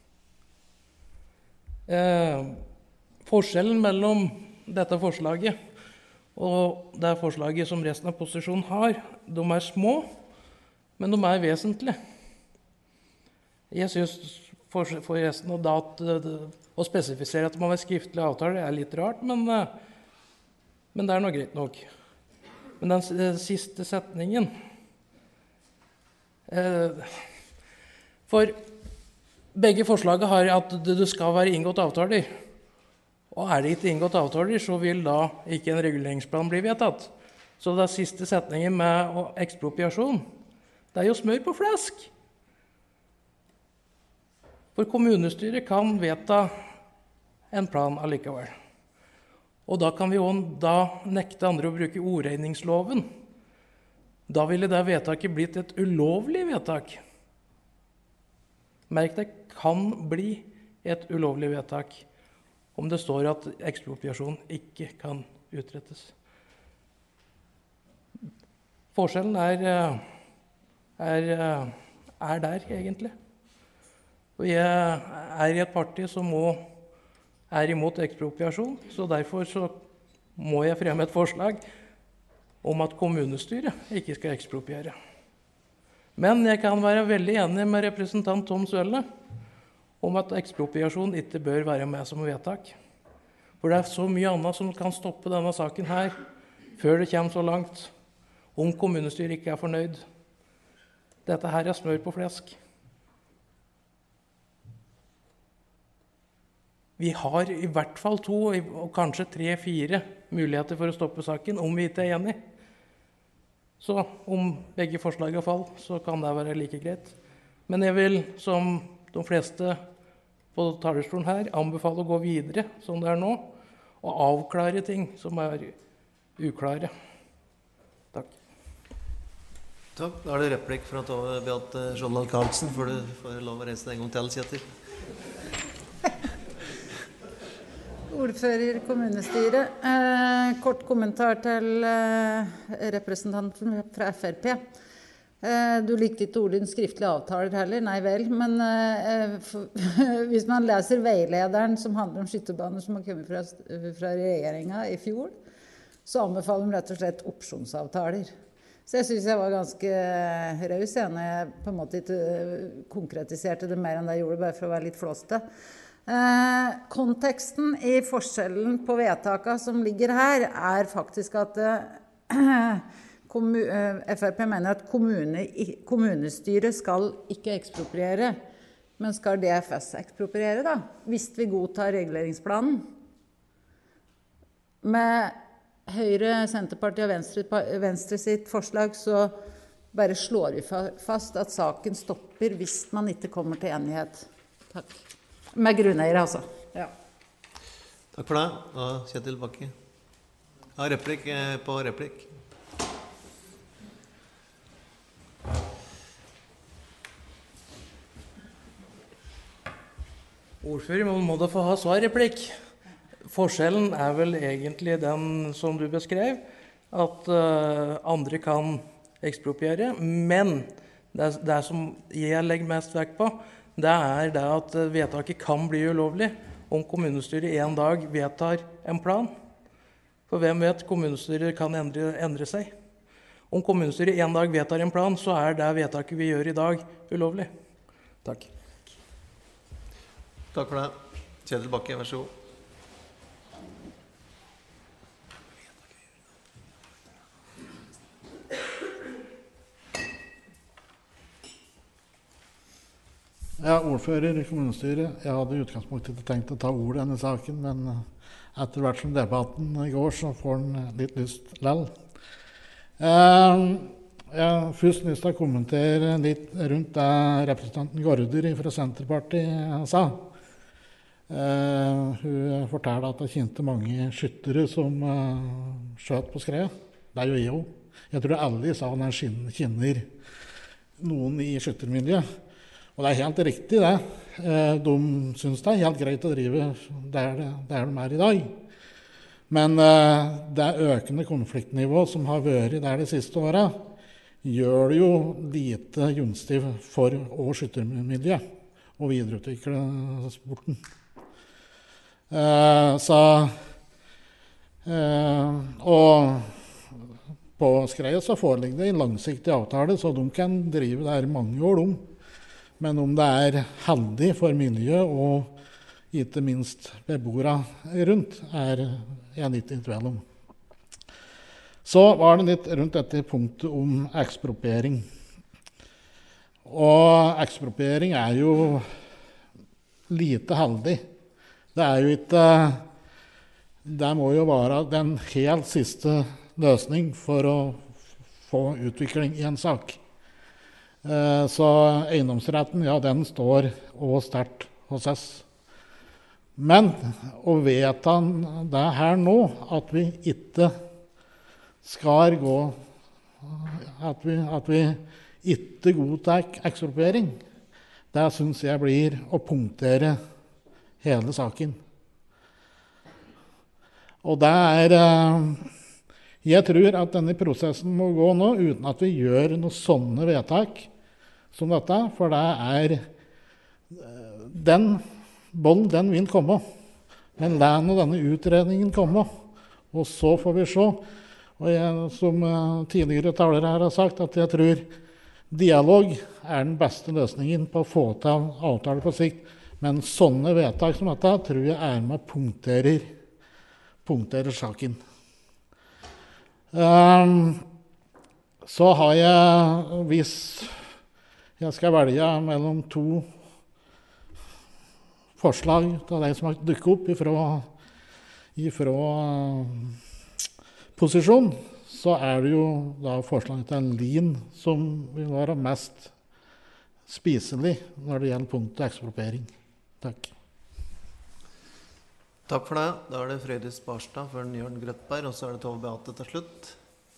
Eh, forskjellen mellom dette forslaget og det forslaget som resten av posisjonen har, de er små, men de er vesentlige. Jeg synes for, for resten av dat, å spesifisere at det må være skriftlig avtale er litt rart, men, men det er noe greit nok. Men den, den siste setningen eh, For begge forslagene har at det skal være inngått avtaler. Og er det ikke inngått avtaler, så vil da ikke en reguleringsplan bli vedtatt. Så den siste setningen med ekspropriasjon, det er jo smør på flesk. For kommunestyret kan vedta en plan allikevel. Og da kan vi også nekte andre å bruke ordregningsloven. Da ville det vedtaket blitt et ulovlig vedtak. Merk, det kan bli et ulovlig vedtak om det står at ekspropriasjon ikke kan utrettes. Forskjellen er, er, er der, egentlig. Og jeg er i et parti som også er imot ekspropriasjon, så derfor så må jeg fremme et forslag om at kommunestyret ikke skal ekspropriere. Men jeg kan være veldig enig med representant Tom Svelle om at ekspropriasjon ikke bør være med som vedtak. For det er så mye annet som kan stoppe denne saken her, før det kommer så langt, om kommunestyret ikke er fornøyd. Dette her er smør på flesk. Vi har i hvert fall to, og kanskje tre-fire muligheter for å stoppe saken, om vi ikke er enige. Så om begge forslagene faller, så kan det være like greit. Men jeg vil, som de fleste på talerstolen her, anbefale å gå videre, som det er nå, og avklare ting som er uklare. Takk. Takk. Da er det replikk fra Tove Beate Skjoldal Karlsen, for du får lov å reise deg en gang til, Kjetil. Ordfører kommunestyret. Eh, kort kommentar til eh, representanten fra F R P. Eh, du likte ikke ordene skriftlige avtaler heller, nei vel, men eh, for, hvis man leser veilederen som handler om skytterbaner som har kommet fra, fra regjeringen i fjor, så anbefaler de rett og slett opsjonsavtaler. Så jeg synes jeg var ganske raus når jeg på en måte ikke konkretiserte det mer enn det jeg gjorde, bare for å være litt flåste. Eh, konteksten i forskjellen på vedtakene som ligger her er faktisk at eh, kommu, eh, F R P mener at kommune, kommunestyret skal ikke ekspropriere, men skal D F S ekspropriere da, hvis vi godtar reguleringsplanen. Med Høyre, Senterpartiet og Venstre, Venstre sitt forslag så bare slår vi fast at saken stopper hvis man ikke kommer til enighet. Takk. Med grunneier, altså. Ja. Takk for det. Da, Kjetil Bakke. Ja, replikk på replikk. Ordfører, må da få ha svarreplikk. Forskjellen er vel egentlig den som du beskrev, at uh, andre kan ekspropriere, men det, det som jeg legger mest vekt på, det er det at vedtaket kan bli ulovlig om kommunestyret en dag vedtar en plan. For hvem vet, kommunestyret kan endre, endre seg. Om kommunestyret en dag vedtar en plan, så er det vedtaket vi gjør i dag ulovlig. Takk. Takk for det. Kjetil Bakke, vær så god. Ja, ordfører i kommunestyret. Jeg hadde i utgangspunktet ikke tenkt å ta ord i denne saken, men etter hvert som debatten i går, så får den litt lyst lell. Eh, jeg har først lyst til å kommentere litt rundt det representanten Gaarder fra Senterpartiet sa. Eh, hun fortalte at det kjente mange skyttere som uh, skjøt på skreia. Det er jo jeg også. Jeg tror alle sa han kjenner noen i skyttermiljøet. Og det er helt riktig det. De synes det er helt greit å drive der, der de er i dag. Men det økende konfliktnivået som har vært der de siste årene, gjør det jo lite gunstig for å skyttermiljøet og videreutvikle sporten. Så, og på Skreia så foreligger det en langsiktig avtale, så de kan drive der mange år om. Men om det er heldig for miljøet og ikke minst beboere rundt, er jeg litt i tvil om. Så var det litt rundt dette punktet om ekspropriering. Og ekspropriering er jo lite heldig. Det er jo ikke, det må jo være den helt siste løsning for å få utvikling i en sak. Så eiendomsretten, ja, den står også sterkt hos oss. Men å vedta det her nå, at vi ikke skal gå, at vi, at vi ikke godtar ekspropriering, det synes jeg blir å punktere hele saken. Og det er, jeg tror at denne prosessen må gå nå, uten at vi gjør noen sånne vedtak, som dette, for det er den bollen, den vil komme. Men la nå denne utredningen komme, og så får vi se. Og jeg, som tidligere talere her har sagt, at jeg tror dialog er den beste løsningen på å få til avtaler på sikt. Men sånne vedtak som dette tror jeg er med punkterer, punkterer saken. Um, så har jeg, hvis jeg skal velge mellom to forslag til de som har dukket opp ifra, ifra posisjon, så er det jo da forslaget til en lin som vil være mest spiselig når det gjelder punktet ekspropriering. Takk. Takk for det. Da er det Frøydis Barstad for Jørn Grøtberg, og så er det Tove Beate til slutt.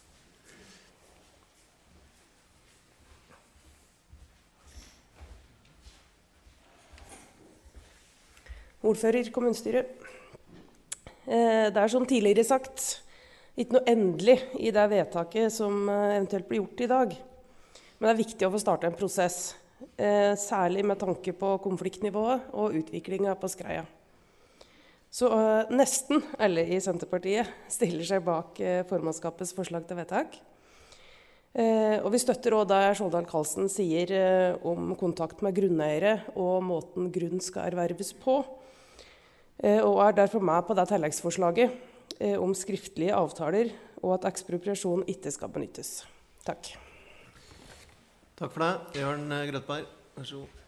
Ordfører i kommunestyret. Det er som tidligere sagt, ikke noe endelig i det vedtaket som eventuelt blir gjort i dag. Men det er viktig å få starte en prosess, særlig med tanke på konfliktnivået og utviklingen på Skreia. Så nesten alle i Senterpartiet stiller seg bak formannskapets forslag til vedtak. Og vi støtter også det Skjoldal Karlsen sier om kontakt med grunneiere og måten grunn skal erverves på, og er derfor med på det tilleggsforslaget om skriftlige avtaler og at ekspropriasjon ikke skal benyttes. Takk. Takk for det. Jørn Grøtberg, vær så god.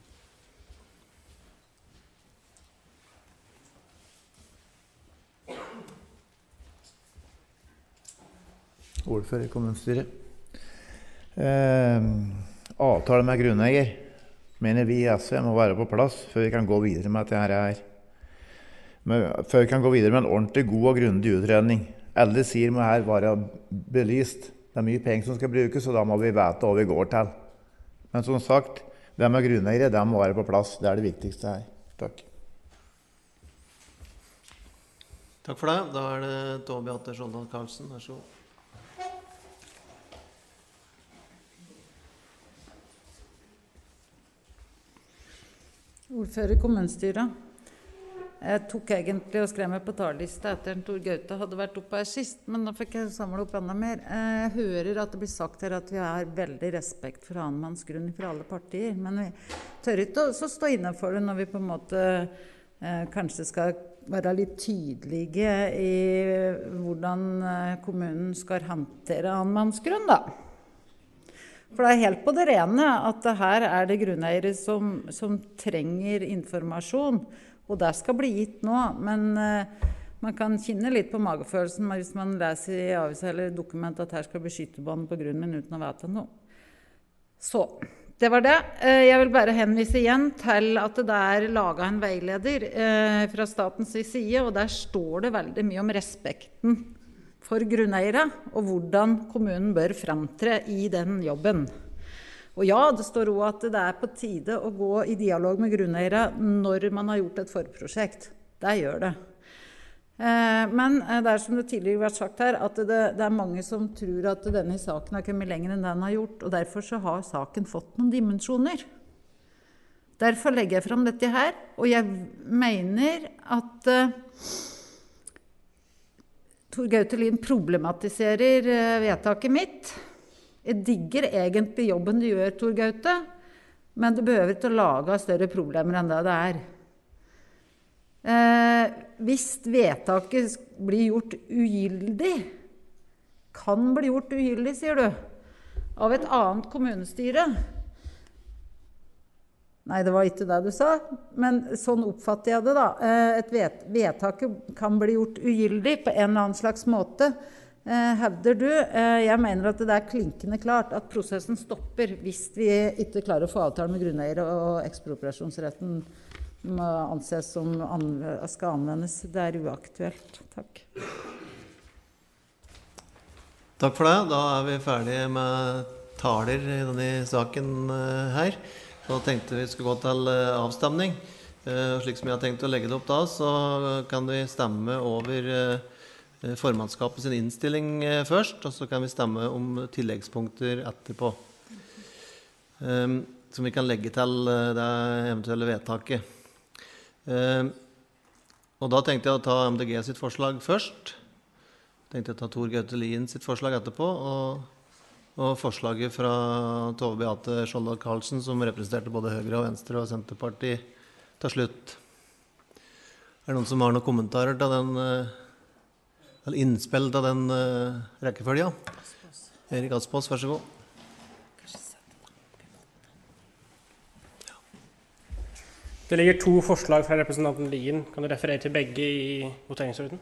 Ordfører i kommunestyret. Eh, avtale med grunneier mener vi i S V må være på plass før vi kan gå videre med dette her. Men før vi kan gå videre med en ordentlig god og grundig utredning. Alle sier må her være belyst. Det er mye penger som skal brukes, og da må vi vite hva vi går til. Men som sagt, det med grunneiere, det må være på plass. Det er det viktigste her. Takk. Takk for det. Da er det Tove Beate Skjoldal Karlsen. Vær så god. Ordfører i kommunestyret. Jeg tok egentlig og skrev meg på talerlista etter at Tor Gaute hadde vært oppe her sist, men da fikk jeg samle opp enda mer. Jeg hører at det blir sagt her at vi har veldig respekt for annenmannsgrunn fra alle partier, men vi tør ikke å stå inne for det når vi på en måte eh, kanskje skal være litt tydelige i hvordan kommunen skal håndtere annenmannsgrunn, da. For det er helt på det rene at her er det grunneiere som, som trenger informasjon, og det skal bli gitt nå, men uh, man kan kjenne litt på magefølelsen hvis man leser i avisen eller dokument at her skal bli skytebane på grunnen min uten å vite noe. Så, det var det. Uh, jeg vil bare henvise igjen til at det er laget en veileder uh, fra statens side, og der står det veldig mye om respekten for grunneiere, og hvordan kommunen bør fremtre i den jobben. Og ja, det står også at det er på tide å gå i dialog med grunneiere når man har gjort et forprosjekt. Det gjør det. Eh, men det er som det tidligere har vært sagt her, at det, det er mange som tror at denne saken har kommet lenger enn den har gjort, og derfor så har saken fått noen dimensjoner. Derfor legger jeg frem dette her, og jeg mener at eh, Tor Gaute Lien problematiserer eh, vedtaket mitt. Jeg digger egentlig jobben du gjør, Tor Gaute, men du behøver ikke å lage større problemer enn det det er. Eh, hvis vedtaket blir gjort ugyldig, kan bli gjort ugyldig, sier du, av et annet kommunestyre. Nei, det var ikke det du sa, men sånn oppfatter jeg det da. Eh, et vet vedtaket kan bli gjort ugyldig på en eller annen slags måte, Eh, hevder du. Eh, jeg mener at det er klinkende klart at prosessen stopper hvis vi ikke klarer å få avtale med grunneiere og ekspropriasjonsretten må anses som anv skal anvendes. Det er uaktuelt. Takk. Takk for det. Da er vi ferdige med taler i denne saken her. Så tenkte vi skulle gå til avstemning. Eh, slik som jeg har tenkt å legge det opp da, så kan vi stemme over eh, formannskapet sin innstilling først, og så kan vi stemme om tilleggspunkter etterpå. um, som vi kan legge til uh, det eventuelle vedtaket. Um, og da tenkte jeg å ta M D G sitt forslag først. Tenkte jeg å ta Tor Gaute Lien sitt forslag etterpå, og, og forslaget fra Tove Beate Skjoldal Karlsen, som representerte både Høyre og Venstre og Senterpartiet, til slutt. Er det noen som har noen kommentarer til den, eller innspill til den uh, rekkefølgen? Erik Aspaas, vær så god. Det ligger to forslag fra representanten Lien. Kan du referere til begge i voteringsorden?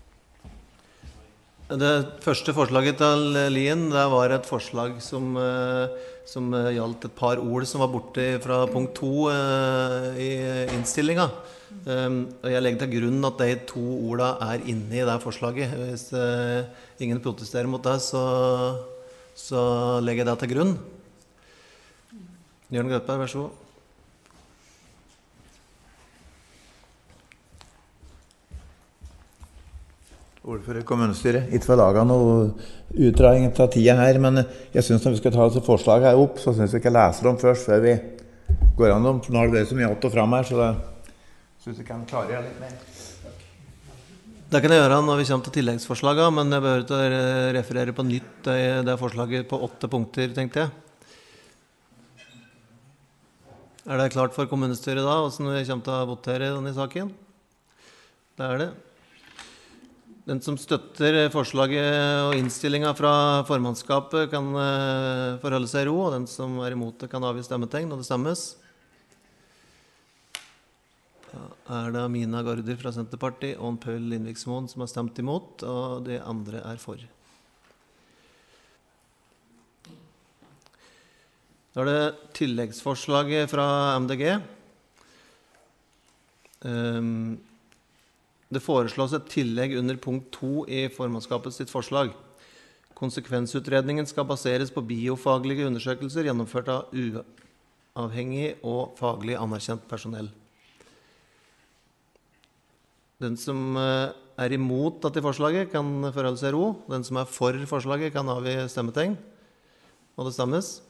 Det første forslaget til Lien, det var et forslag som, som gjaldt et par ord som var borte fra punkt to i innstillingen. Og jeg legger til grunn at de to ordene er inne i det forslaget. Hvis ingen protesterer mot det, så, så legger jeg det til grunn. Jørgen Grøtberg, vær så god. Ordfører i kommunestyret. Ikke for å lage noe utdragning av tida her, men jeg synes når vi skal ta disse forslagene her opp, så synes jeg ikke jeg leser dem først før vi går an dem. For nå har det vært så mye alt og frem her, så da synes jeg kan klare det litt mer. Det kan jeg gjøre når vi kommer til tilleggsforslagene, men jeg behøver ikke å referere på nytt det, det forslaget på åtte punkter, tenkte jeg. Er det klart for kommunestyret da, hvordan vi kommer til å votere denne saken? Det er det. Den som støtter forslaget og innstillingen fra formannskapet kan forholde seg i ro, og den som er imot det kan avgi stemmetegn, og det stemmes. Da er det Mina Gaarder fra Senterpartiet og Paul Lindviksmoen som har stemt imot, og de andre er for. Da er det tilleggsforslaget fra M D G. Um, Det foreslås et tillegg under punkt to i formannskapet sitt forslag. Konsekvensutredningen skal baseres på biofaglige undersøkelser gjennomført av uavhengig og faglig anerkjent personell. Den som er imot dette forslaget kan forholde seg i ro. Den som er for forslaget kan avgi stemmetegn. Og det stemmes.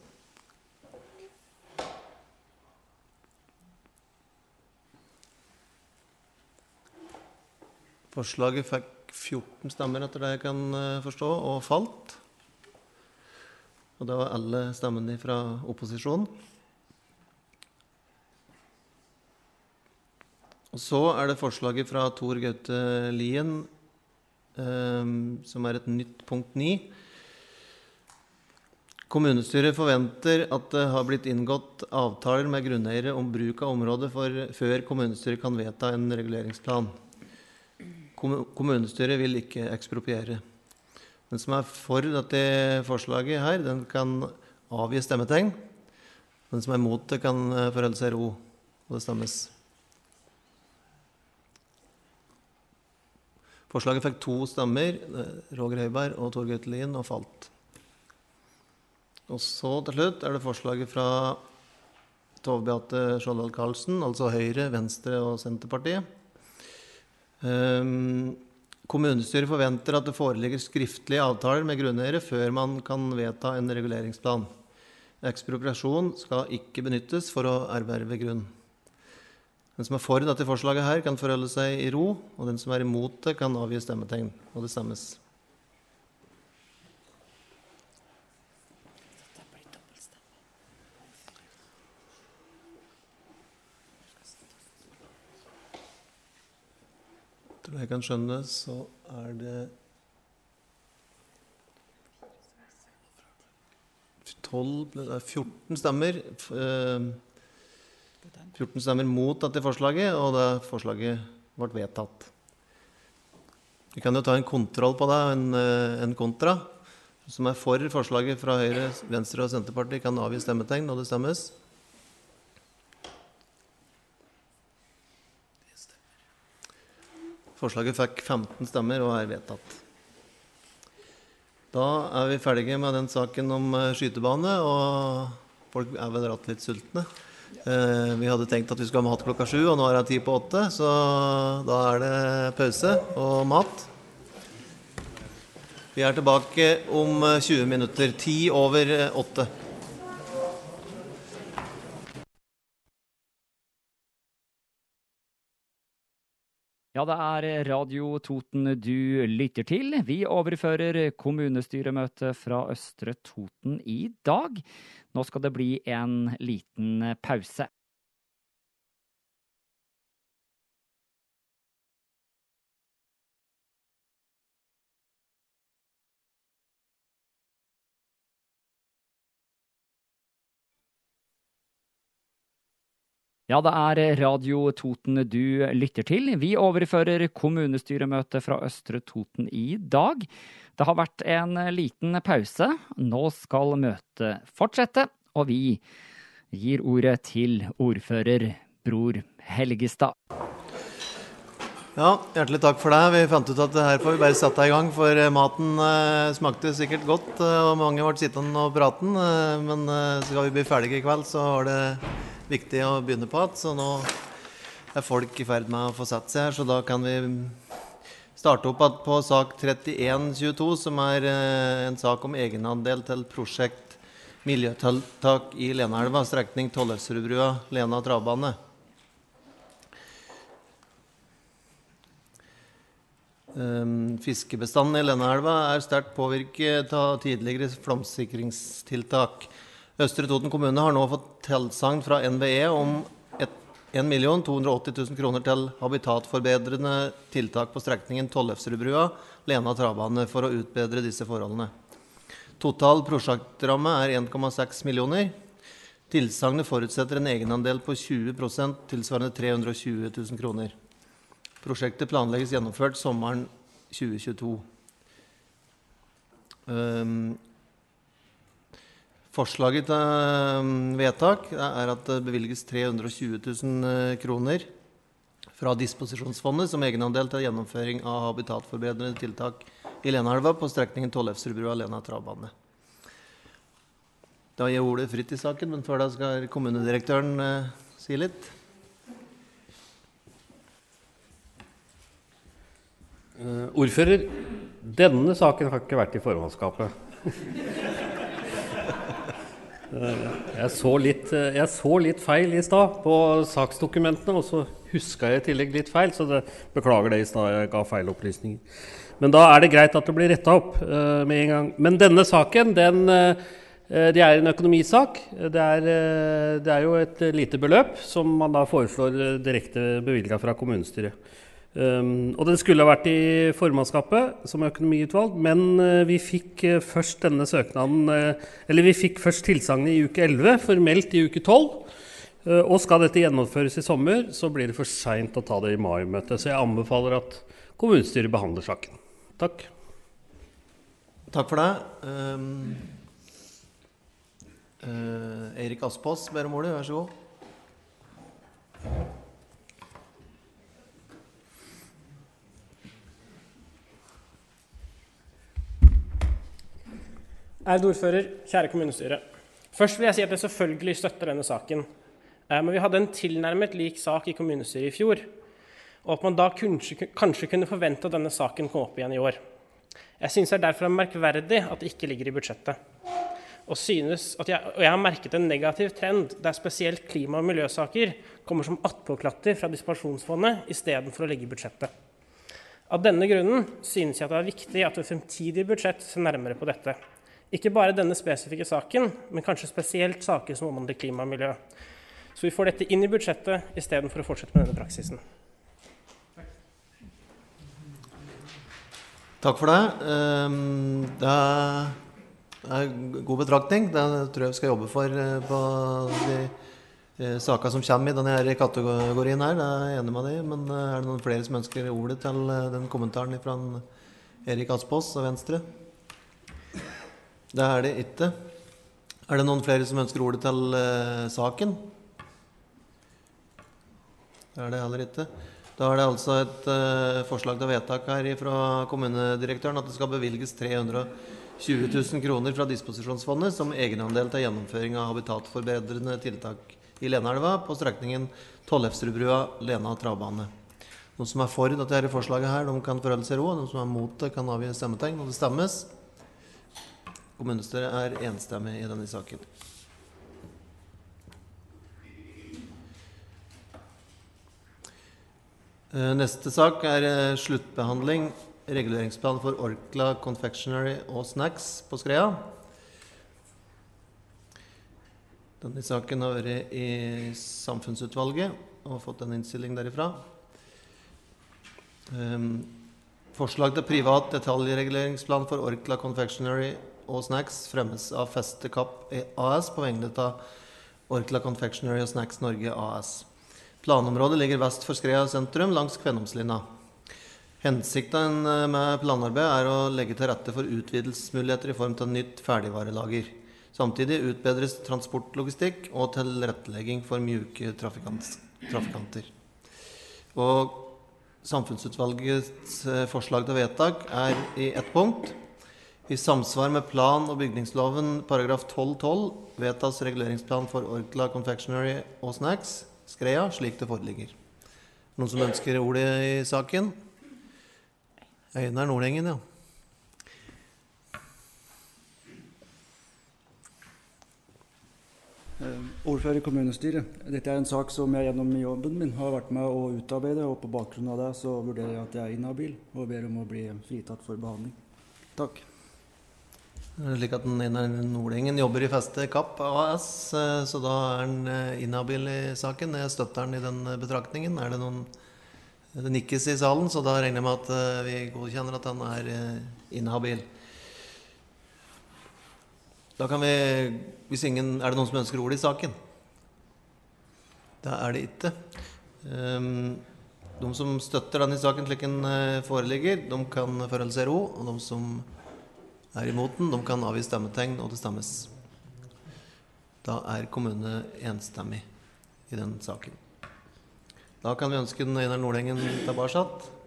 Forslaget fikk fjorten stemmer etter det jeg kan forstå, og falt. Og det var alle stemmene fra opposisjonen. Og så er det forslaget fra Tor Gaute Lien, eh, som er et nytt punkt ni. Kommunestyret forventer at det har blitt inngått avtaler med grunneiere om bruk av området for, før kommunestyret kan vedta en reguleringsplan. Kommunestyret vil ikke ekspropriere. Den som er for dette forslaget her, den kan avgi stemmetegn. Den som er imot det kan forholde seg i ro, og det stemmes. Forslaget fikk to stemmer, Roger Høiberg og Tor Gaute Lien, og falt. Og så til slutt er det forslaget fra Tove Beate Skjoldal Karlsen, altså Høyre, Venstre og Senterpartiet. Um, kommunestyret forventer at det foreligger skriftlige avtaler med grunneiere før man kan vedta en reguleringsplan. Ekspropriasjon skal ikke benyttes for å erverve grunn. Den som er for dette forslaget her kan forholde seg i ro, og den som er imot det kan avgi stemmetegn, og det stemmes. Til det jeg kan skjønne, så er det tolv, det er fjorten stemmer, fjorten stemmer mot dette forslaget, og det forslaget ble vedtatt. Vi kan jo ta en kontroll på det, en, en kontra, som er for forslaget fra Høyre, Venstre og Senterpartiet kan avgi stemmetegn, og det stemmes. Forslaget fikk femten stemmer og er vedtatt. Da er vi ferdige med den saken om skytebane, og folk er vel rett litt sultne. Eh, vi hadde tenkt at vi skulle ha mat klokka sju, og nå er det ti på åtte, så da er det pause og mat. Vi er tilbake om tjue minutter, ti over åtte. Ja, det er Radio Toten du lytter til. Vi overfører kommunestyremøtet fra Østre Toten i dag. Nå skal det bli en liten pause. Ja, det er Radio Toten du lytter til. Vi overfører kommunestyremøtet fra Østre Toten i dag. Det har vært en liten pause. Nå skal møtet fortsette, og vi gir ordet til ordfører Bror Helgestad. Ja, hjertelig takk for det. Vi fant ut at det her får vi bare sette i gang, for maten eh, smakte sikkert godt, og mange ble sittende og praten, eh, men eh, skal vi bli ferdige i kveld, så var det viktig å begynne på at, så nå er folk i ferd med å få sett seg her, så da kan vi starte opp at på sak trettien tjueto, som er eh, en sak om egenandel til prosjekt miljøtiltak i Lenaelva, strekning Tollefsrudbrua, Lena travbane. Um, fiskebestanden i Lenaelva er sterkt påvirket av tidligere flomsikringstiltak. Østre Toten kommune har nå fått tilsagn fra N V E om en million to hundre og åtti tusen kroner til habitatforbedrende tiltak på strekningen Tollefsrudbrua, Lena travbane, for å utbedre disse forholdene. Total prosjektramme er en komma seks millioner. Tilsagnet forutsetter en egenandel på tjue prosent, tilsvarende tre hundre og tjue tusen kroner. Prosjektet planlegges gjennomført sommeren tjue tjueto. Um, Forslaget til vedtak er at det bevilges tre hundre og tjue tusen kroner fra disposisjonsfondet som egenandel til gjennomføring av habitatforbedrende tiltak i Lenaelva på strekningen Tollefsrudbrua, Lena travbane. Da gir jeg ordet fritt i saken, men før da skal kommunedirektøren eh, si litt. Uh, ordfører, denne saken har ikke vært i formannskapet. Jeg så, litt, jeg så litt feil i stad på saksdokumentene, og så huska jeg i tillegg litt feil, så det, beklager det i stad, jeg ga feil opplysninger. Men da er det greit at det blir rettet opp uh, med en gang. Men denne saken, den, uh, det er en økonomisak. Det er, uh, det er jo et lite beløp som man da foreslår direkte bevilget fra kommunestyret. Um, og den skulle ha vært i formannskapet som økonomiutvalg, men uh, vi fikk uh, først denne søknaden, uh, eller vi fikk først tilsagnet i uke elleve, formelt i uke tolv, uh, og skal dette gjennomføres i sommer, så blir det for sent å ta det i mai-møtet, så jeg anbefaler at kommunestyret behandler saken. Takk. Takk for det. Um, uh, Eirik Aspås ber om ordet, vær så god. Ærede ordfører, kjære kommunestyre. Først vil jeg si at jeg selvfølgelig støtter denne saken. Men vi hadde en tilnærmet lik sak i kommunestyret i fjor, og at man da kanskje, kanskje kunne forvente at denne saken kom opp igjen i år. Jeg synes det er derfor merkverdig at det ikke ligger i budsjettet. Og, synes at jeg, og jeg har merket en negativ trend der spesielt klima- og miljøsaker kommer som attpåklatter fra dispensjonsfondet i stedet for å ligge i budsjettet. Av denne grunnen synes jeg at det er viktig at ved fremtidig budsjett ser nærmere på dette. Ikke bare denne spesifikke saken, men kanskje spesielt saker som omhandler klima og miljø. Så vi får dette inn i budsjettet i stedet for å fortsette med denne praksisen. Takk for det. Det er god betraktning. Det tror jeg vi skal jobbe for på de saker som kommer i denne kategorien her. Det er jeg enig med deg, men er det noen flere som ønsker ordet til den kommentaren fra Erik Aspås og Venstre? Det er det ikke. Er det noen flere som ønsker ordet til uh, saken? Det er det heller ikke. Da er det altså et uh, forslag til vedtak her fra kommunedirektøren at det skal bevilges tre hundre og tjue tusen kroner fra disposisjonsfondet som egenandel til gjennomføring av habitatforbedrende tiltak i Lenaelva på strekningen Tollefsrudbrua, Lena travbane. Noen som er for dette forslaget her, de kan forholde seg ro. Noen som er mot det, kan avgi stemmetegn, og det stemmes. Kommunestyret er enstemmig i denne saken. Eh, Neste sak er eh, sluttbehandling, reguleringsplan for Orkla Confectionery og Snacks på Skrea. Denne saken har vært i samfunnsutvalget og fått en innstilling derifra. Um, forslag til privat detaljreguleringsplan for Orkla Confectionery og Snacks fremmes av Feste Kapp A S på vegne av Orkla Confectionery og Snacks Norge A S. Planområdet ligger vest for Skrea sentrum langs Kvennomslinna. Hensikten med planarbeid er å legge til rette for utvidelsesmuligheter i form av nytt ferdigvarelager. Samtidig utbedres transportlogistikk og tilrettelegging for mjuke trafikanter. Og samfunnsutvalgets forslag til vedtak er i ett punkt. I samsvar med plan- og bygningsloven paragraf tolv tolv vedtas reguleringsplan for Orkla Confectionery og Snacks Skrea slik det foreligger. Noen som ønsker ordet i saken? Einar Nordengen, ja. Ordfører i kommunestyret. Dette er en sak som jeg gjennom jobben min har vært med å utarbeide, og på bakgrunn av det så vurderer jeg at jeg er inhabil og ber om å bli fritatt for behandling. Takk. Det er slik at Einar Nordengen jobber i Feste Kapp A S, så da er han inhabil i saken. Jeg støtter han i den betraktningen. Er det noen det nikkes i salen, så da regner jeg med at vi godkjenner at han er inhabil. Da kan vi, hvis ingen, er det noen som ønsker ordet i saken? Da er det ikke. Um, de som støtter denne saken slik den foreligger, de kan forholde seg ro, og de som er imot den, de kan avgi stemmetegn, og det stemmes. Da er kommune enstemmig i den saken. Da kan vi ønske den Einar Nordengen tilbake.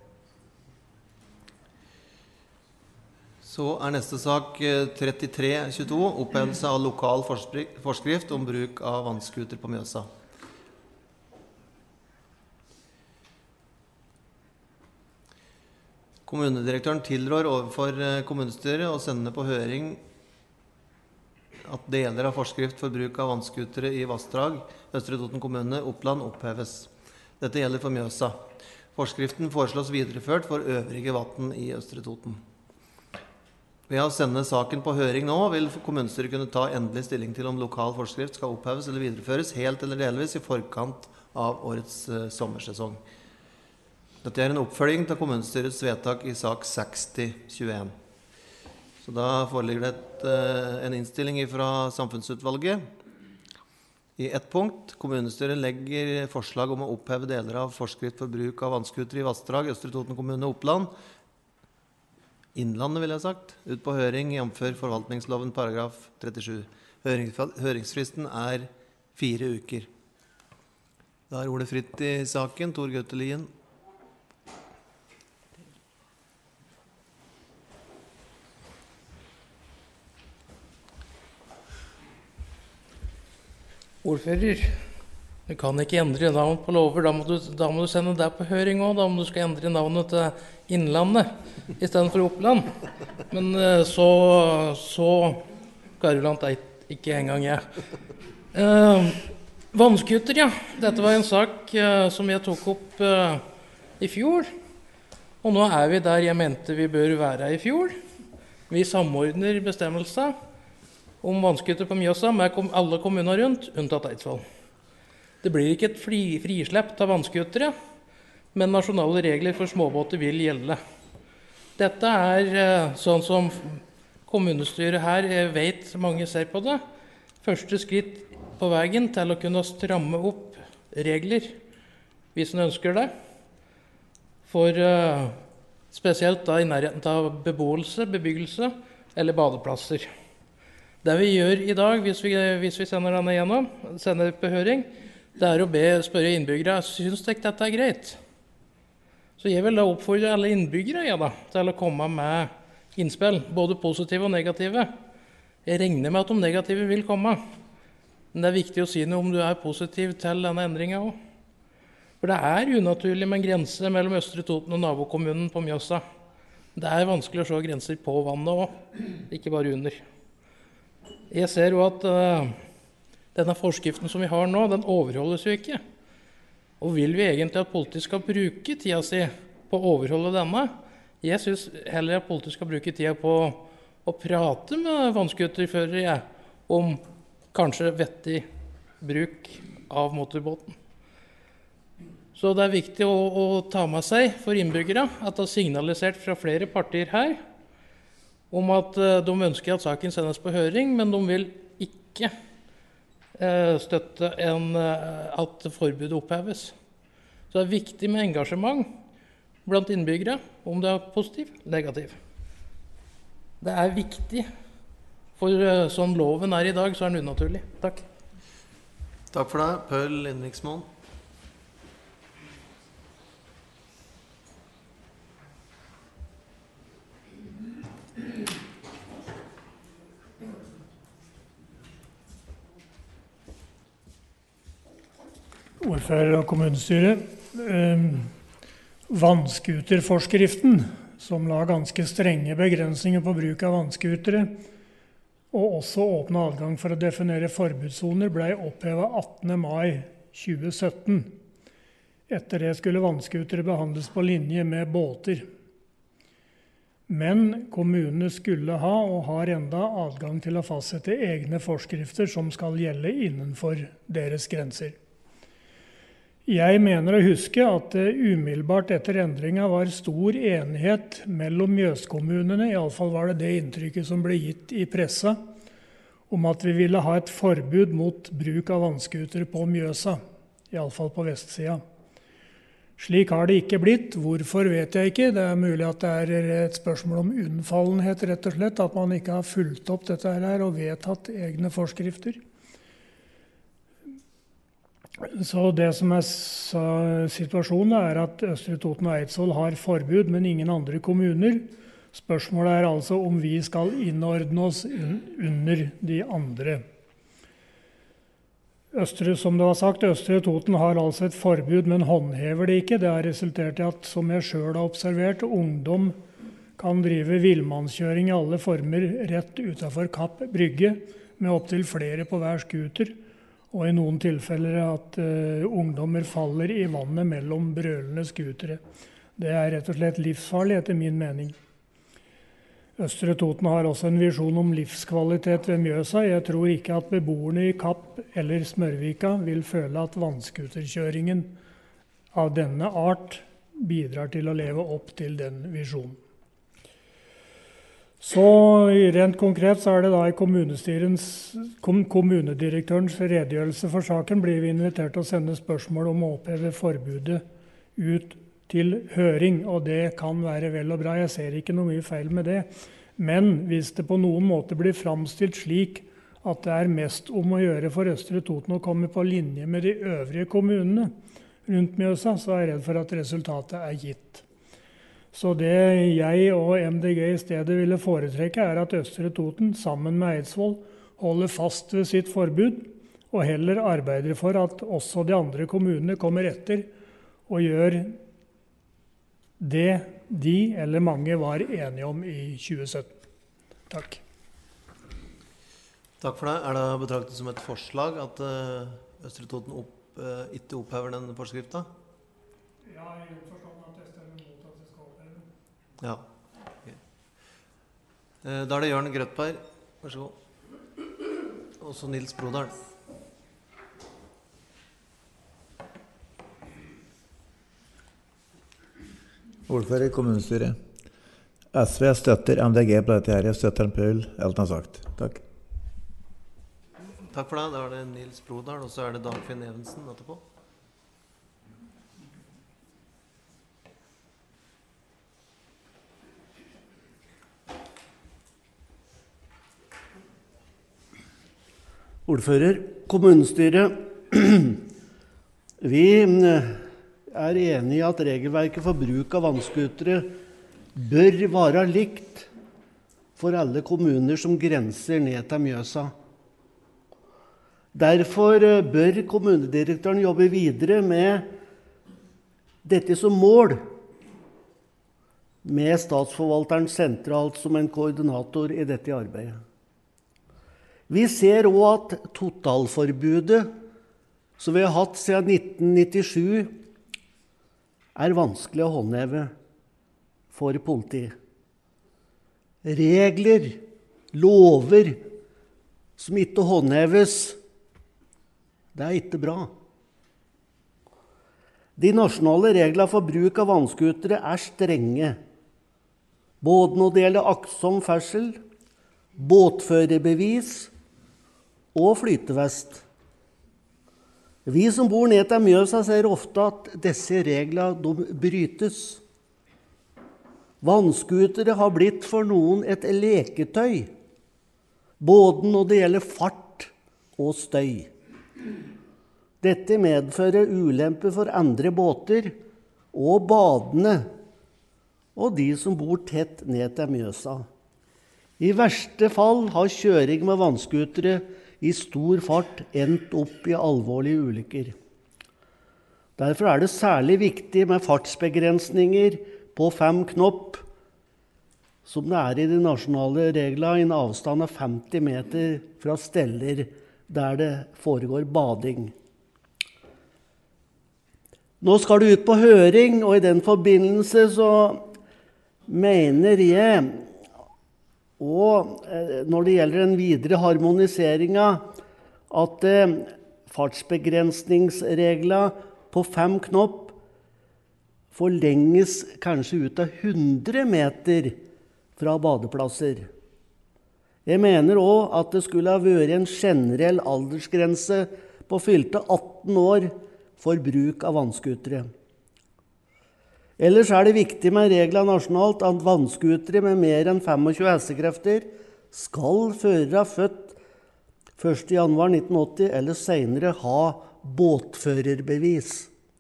Så er neste sak trettitre tjueto, opphevelse av lokal forskrift om bruk av vannskuter på Mjøsa. Kommunedirektøren tilrår overfor kommunestyret å sende på høring at deler av forskrift for bruk av vannskutere i Vassdrag, Østre Toten kommune, Oppland, oppheves. Dette gjelder for Mjøsa. Forskriften foreslås videreført for øvrige vatten i Østre Toten. Ved å sende saken på høring nå, vil kommunestyret kunne ta endelig stilling til om lokal forskrift skal oppheves eller videreføres helt eller delvis i forkant av årets uh, sommersesong. Dette er en oppfølging til kommunestyrets vedtak i sak seksti tjueen. Så da foreligger det et, uh, en innstilling fra samfunnsutvalget. I ett punkt, kommunestyret legger forslag om å oppheve deler av forskrift for bruk av vannskuter i Vassdrag, Østre Toten kommune, Oppland, Innlandet vil jeg ha sagt, ut på høring jf. Forvaltningsloven paragraf trettisju. Høringsfristen er fire uker. Da er ordet fritt i saken. Tor Gaute Lien. Ordfører, du kan ikke endre navn på lover, da må du, da må du sende det på høring også, da må du skal endre navnet til Innlandet i stedet for Oppland. Men så, så garlant er ikke engang jeg. Eh, vannskuter, ja. Dette var en sak eh, som jeg tok opp eh, i fjor, og nå er vi der jeg mente vi bør være i fjor. Vi samordner bestemmelser om vannskuter på Mjøsa med alle kommuner rundt, unntatt Eidsvoll. Det blir ikke et fri, frislepp av vannskutere, men nasjonale regler for småbåter vil gjelde. Dette er sånn som kommunestyret her vet mange ser på det. Første skritt på veien til å kunne stramme opp regler, hvis en ønsker det. For spesielt da i nærheten av beboelse, bebyggelse eller badeplasser. Det vi gjør i dag, hvis vi, hvis vi sender denne gjennom, sender det på høring, det er å be, spørre innbyggere, synes dere dette er greit? Så jeg vil da oppfordre alle innbyggere ja, da, til å komme med innspill, både positive og negative. Jeg regner med at de negative vil komme, men det er viktig å si noe om du er positiv til denne endringen også. For det er unaturlig med en grense mellom Østre Toten og nabokommunen på Mjøsa. Det er vanskelig å se grenser på vannet også, ikke bare under. Jeg ser jo at uh, denne forskriften som vi har nå, den overholdes jo ikke. Og vil vi egentlig at politiet skal bruke tida si på å overholde denne? Jeg synes heller at politiet skal bruke tida på å prate med vannskuterførere om kanskje vettig bruk av motorbåten. Så det er viktig å, å ta med seg for innbyggere at det er signalisert fra flere partier her om at de ønsker at saken sendes på høring, men de vil ikke eh, støtte en, at forbudet oppheves. Så det er viktig med engasjement blant innbyggere, om det er positiv eller negativ. Det er viktig, for sånn loven er i dag, så er den unaturlig. Takk. Takk for det. Paul Lindviksmoen. Ordfører og kommunestyre. Eh, vannskuterforskriften, som la ganske strenge begrensninger på bruk av vannskutere, og også åpne adgang for å definere forbudssoner, ble opphevet attende mai tjue sytten. Etter det skulle vannskutere behandles på linje med båter. Men kommunene skulle ha, og har enda, adgang til å fastsette egne forskrifter som skal gjelde innenfor deres grenser. Jeg mener å huske at det umiddelbart etter endringen var stor enighet mellom Mjøskommunene, i alle fall var det det inntrykket som ble gitt i pressa, om at vi ville ha et forbud mot bruk av vannskuter på Mjøsa, i alle fall på vestsida. Slik har det ikke blitt. Hvorfor vet jeg ikke. Det er mulig at det er et spørsmål om unnfallenhet, rett og slett, at man ikke har fulgt opp dette her og vedtatt egne forskrifter. Så det som er situasjonen er at Østre Toten og Eidsvoll har forbud, men ingen andre kommuner. Spørsmålet er altså om vi skal innordne oss under de andre. Østre, som det var sagt, Østre Toten har altså et forbud, men håndhever det ikke. Det har resultert i at, som jeg selv har observert, ungdom kan drive villmannskjøring i alle former rett utenfor Kapp Brygge, med opp til flere på hver skuter. Og i noen tilfeller at uh, ungdommer faller i vannet mellom brølende skutere. Det er rett og slett livsfarlig etter min mening. Østre Toten har også en visjon om livskvalitet ved Mjøsa. Jeg tror ikke at beboerne i Kapp eller Smørvika vil føle at vannskuterkjøringen av denne art bidrar til å leve opp til den visjonen. Så rent konkret så er det da i kommunestyrens, kom, kommunedirektørens redegjørelse for saken blir vi invitert til å sende spørsmål om å oppheve forbudet ut til høring, og det kan være vel og bra. Jeg ser ikke noe mye feil med det. Men hvis det på noen måte blir framstilt slik at det er mest om å gjøre for Østre Toten å komme på linje med de øvrige kommunene rundt Mjøsa, så er jeg redd for at resultatet er gitt. Så det jeg og M D G i stedet ville foretrekke er at Østre Toten sammen med Eidsvoll holder fast ved sitt forbud, og heller arbeider for at også de andre kommunene kommer etter og gjør det de eller mange var enige om i tjue sytten. Takk. Takk for det. Er det betraktet som et forslag at Østre Toten opp, ikke opphever den forskriften? Ja, jeg har forstått at det stemmer mot at det skal oppheve. Ja. Okay. Da er det Jørn Grøtberg. Vær så god. Og så Nils Brodal. Ordfører i kommunestyret. S V støtter M D G på dette her. Jeg støtter en Paul, alt han har sagt. Takk. Takk for det. Da er det Nils Brodal, og så er det Dagfinn Evensen etterpå. Ordfører, kommunestyret. Vi er enige i at regelverket for bruk av vannskutere bør være likt for alle kommuner som grenser ned til Mjøsa. Derfor bør kommunedirektøren jobbe videre med dette som mål, med statsforvalteren sentralt som en koordinator i dette arbeidet. Vi ser også at totalforbudet som vi har hatt siden nitten nittisju, er vanskelig å håndheve for politiet. Regler, lover som ikke håndheves, det er ikke bra. De nasjonale reglene for bruk av vannskutere er strenge, både når det gjelder aktsom ferdsel, båtførerbevis og flytevest. Vi som bor ned til Mjøsa ser ofte at disse reglene de brytes. Vannskutere har blitt for noen et leketøy, både når det gjelder fart og støy. Dette medfører ulemper for andre båter og badende, og de som bor tett ned til Mjøsa. I verste fall har kjøring med vannskutere i stor fart endt opp i alvorlige ulykker. Derfor er det særlig viktig med fartsbegrensninger på fem knop, som det er i de nasjonale reglene, i en avstand av femti meter fra steller der det foregår bading. Nå skal det ut på høring, og i den forbindelse så mener jeg, og når det gjelder den videre harmoniseringen, at fartsbegrensningsreglene på fem knop forlenges kanskje ut av hundre meter fra badeplasser. Jeg mener også at det skulle ha vært en generell aldersgrense på fylte atten år for bruk av vannskutere. Ellers er det viktig med regler nasjonalt at vannskutere med mer enn tjuefem hestekrefter skal førere født første januar nitten åtti eller senere ha båtførerbevis.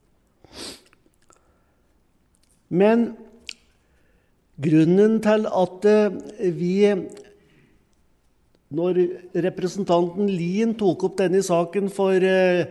Men grunnen til at vi, når representanten Lien tok opp denne saken for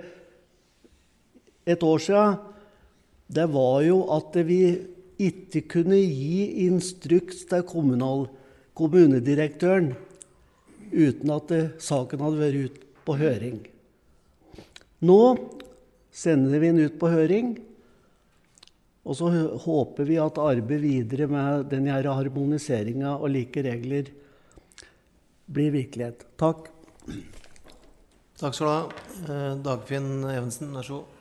et år siden, det var jo at vi ikke kunne gi instruks til kommunal, kommunedirektøren uten at saken hadde vært ut på høring. Nå sender vi den ut på høring, og så håper vi at arbeidet videre med denne harmoniseringen og like regler blir virkelighet. Takk. Takk skal du ha. Dagfinn Evensen, vær så god.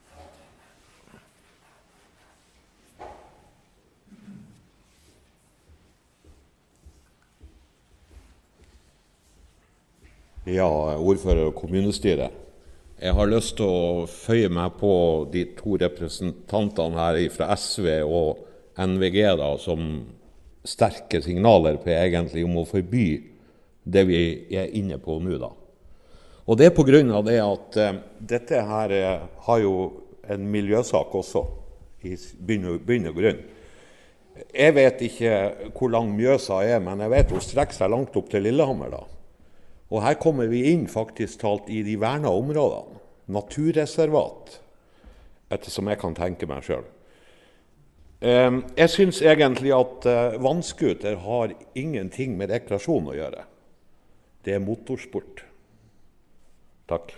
Ja, ordfører og kommunestyre. Jeg har lyst til å føye meg på de to representantene her fra S V og N V G da, som sterke signaler på egentlig om å forby det vi er inne på nå da. Og det er på grunn av det at uh, dette her uh, har jo en miljøsak også, i bunn og grunn. Jeg vet ikke hvor lang Mjøsa er, men jeg vet hun strekker seg langt opp til Lillehammer da. Og her kommer vi inn faktisk talt i de verna områdene, naturreservat, ettersom jeg kan tenke meg selv. Jeg synes egentlig at vannskuter har ingenting med rekreasjon å gjøre. Det er motorsport. Takk.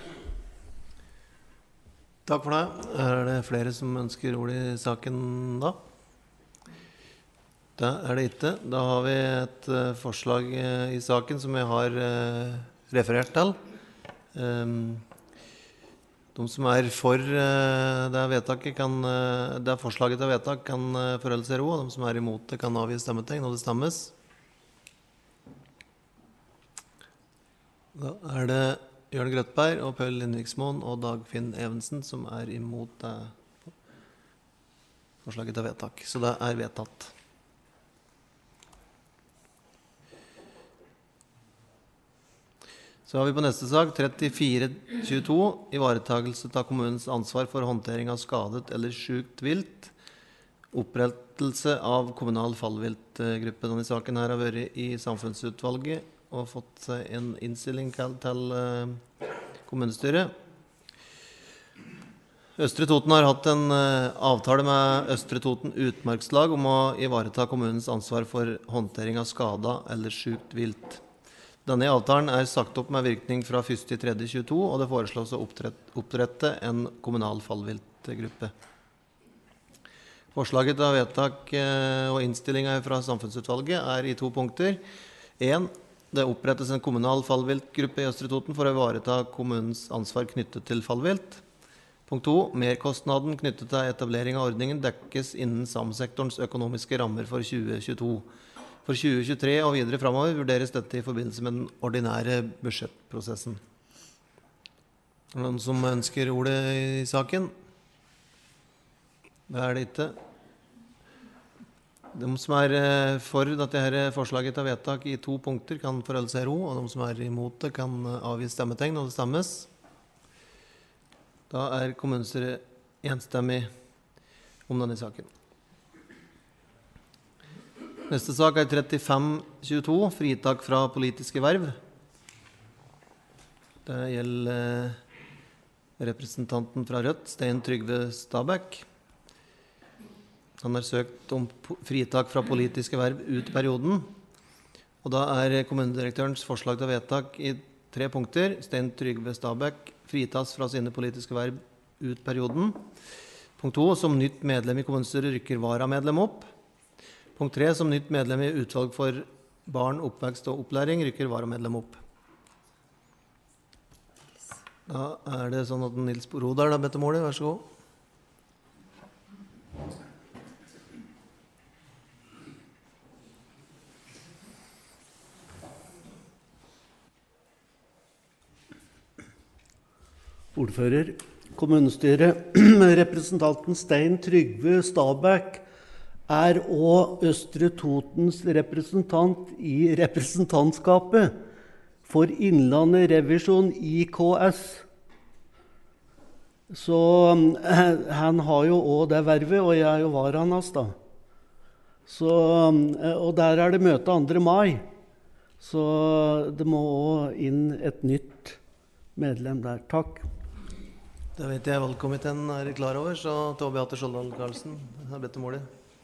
Takk for det. Er det flere som ønsker ord i saken da? Det er det ikke. Da har vi et uh, forslag uh, i saken som jeg har uh, referert til. Um, de som er for uh, det vedtaket kan, uh, det forslaget til vedtak kan uh, forholde seg ro, og de som er imot det kan avgi stemmetegn når det stemmes. Da er det Jørgen Grøtberg og Paul Lindriksmoen og Dagfinn Evensen som er imot det forslaget til vedtak. Så det er vedtatt. Så har vi på neste sak trettifire tjueto, ivaretagelse av kommunens ansvar for håndtering av skadet eller sykt vilt, opprettelse av kommunal fallviltgruppe. Denne saken her har vært i samfunnsutvalget og fått en innstilling til, til uh, kommunestyret. Østre Toten har hatt en uh, avtale med Østre Toten Utmarkslag om å ivareta kommunens ansvar for håndtering av skada eller sykt vilt. Denne avtalen er sagt opp med virkning fra første tredje tjueto, og det foreslås å opprette en kommunal fallviltgruppe. Forslaget til vedtak og innstillingen fra samfunnsutvalget er i to punkter. En, det opprettes en kommunal fallviltgruppe i Østre Toten for å ivareta kommunens ansvar knyttet til fallvilt. Punkt to, merkostnaden knyttet til etablering av ordningen dekkes innen samsektorens økonomiske rammer for tjue tjueto. For tjue tjuetre og videre fremover vurderes dette i forbindelse med den ordinære budsjettprosessen. Er det noen som ønsker ordet i saken? Det er det ikke. De som er for dette her forslaget til vedtak i to punkter kan forholde seg i ro, og de som er imot det kan avgi stemmetegn når det stemmes. Da er kommunestyret enstemmig om denne saken. Neste sak er trettifem tjueto, fritak fra politiske verv. Det gjelder representanten fra Rødt, Stein Trygve Stabæk. Han har søkt om fritak fra politiske verv ut perioden. Og da er kommunedirektørens forslag til vedtak i tre punkter. Stein Trygve Stabæk fritas fra sine politiske verv ut perioden. Punkt to, som nytt medlem i kommunestyret rykker varamedlem opp. Punkt tre, som nytt medlem i utvalg for barn, oppvekst og opplæring rykker varamedlem opp. Da er det sånn at Nils Brodal har bedt om ordet. Vær så god. Ordfører, kommunestyret, representanten Stein Trygve Stabæk er også Østre Totens representant i representantskapet for Innlandet Revisjon I K S. Så han har jo også det vervet, og jeg er jo varaen hans da. Så, og der er det møte andre mai, så det må også inn et nytt medlem der. Takk. Det vet jeg valgkomiteen er klar over, så Tove Beate Skjoldal Karlsen har bedt om ordet.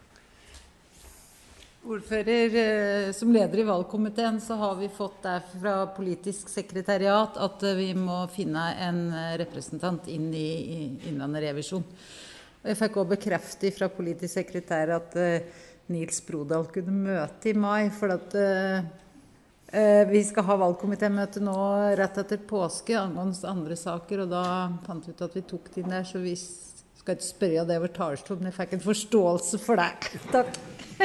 Ordfører, som leder i valgkomiteen så har vi fått der fra politisk sekretariat at vi må finne en representant inn i Innlandet Revisjon. Og jeg fikk også bekreftet fra politisk sekretær at Nils Brodal kunne møte i mai, for at vi skal ha valgkomitémøte nå rett etter påske angående andre saker, og da fant vi ut at vi tok det inn der, så vi skal ikke spørre det over talerstolen, men jeg fikk en forståelse for det. Takk.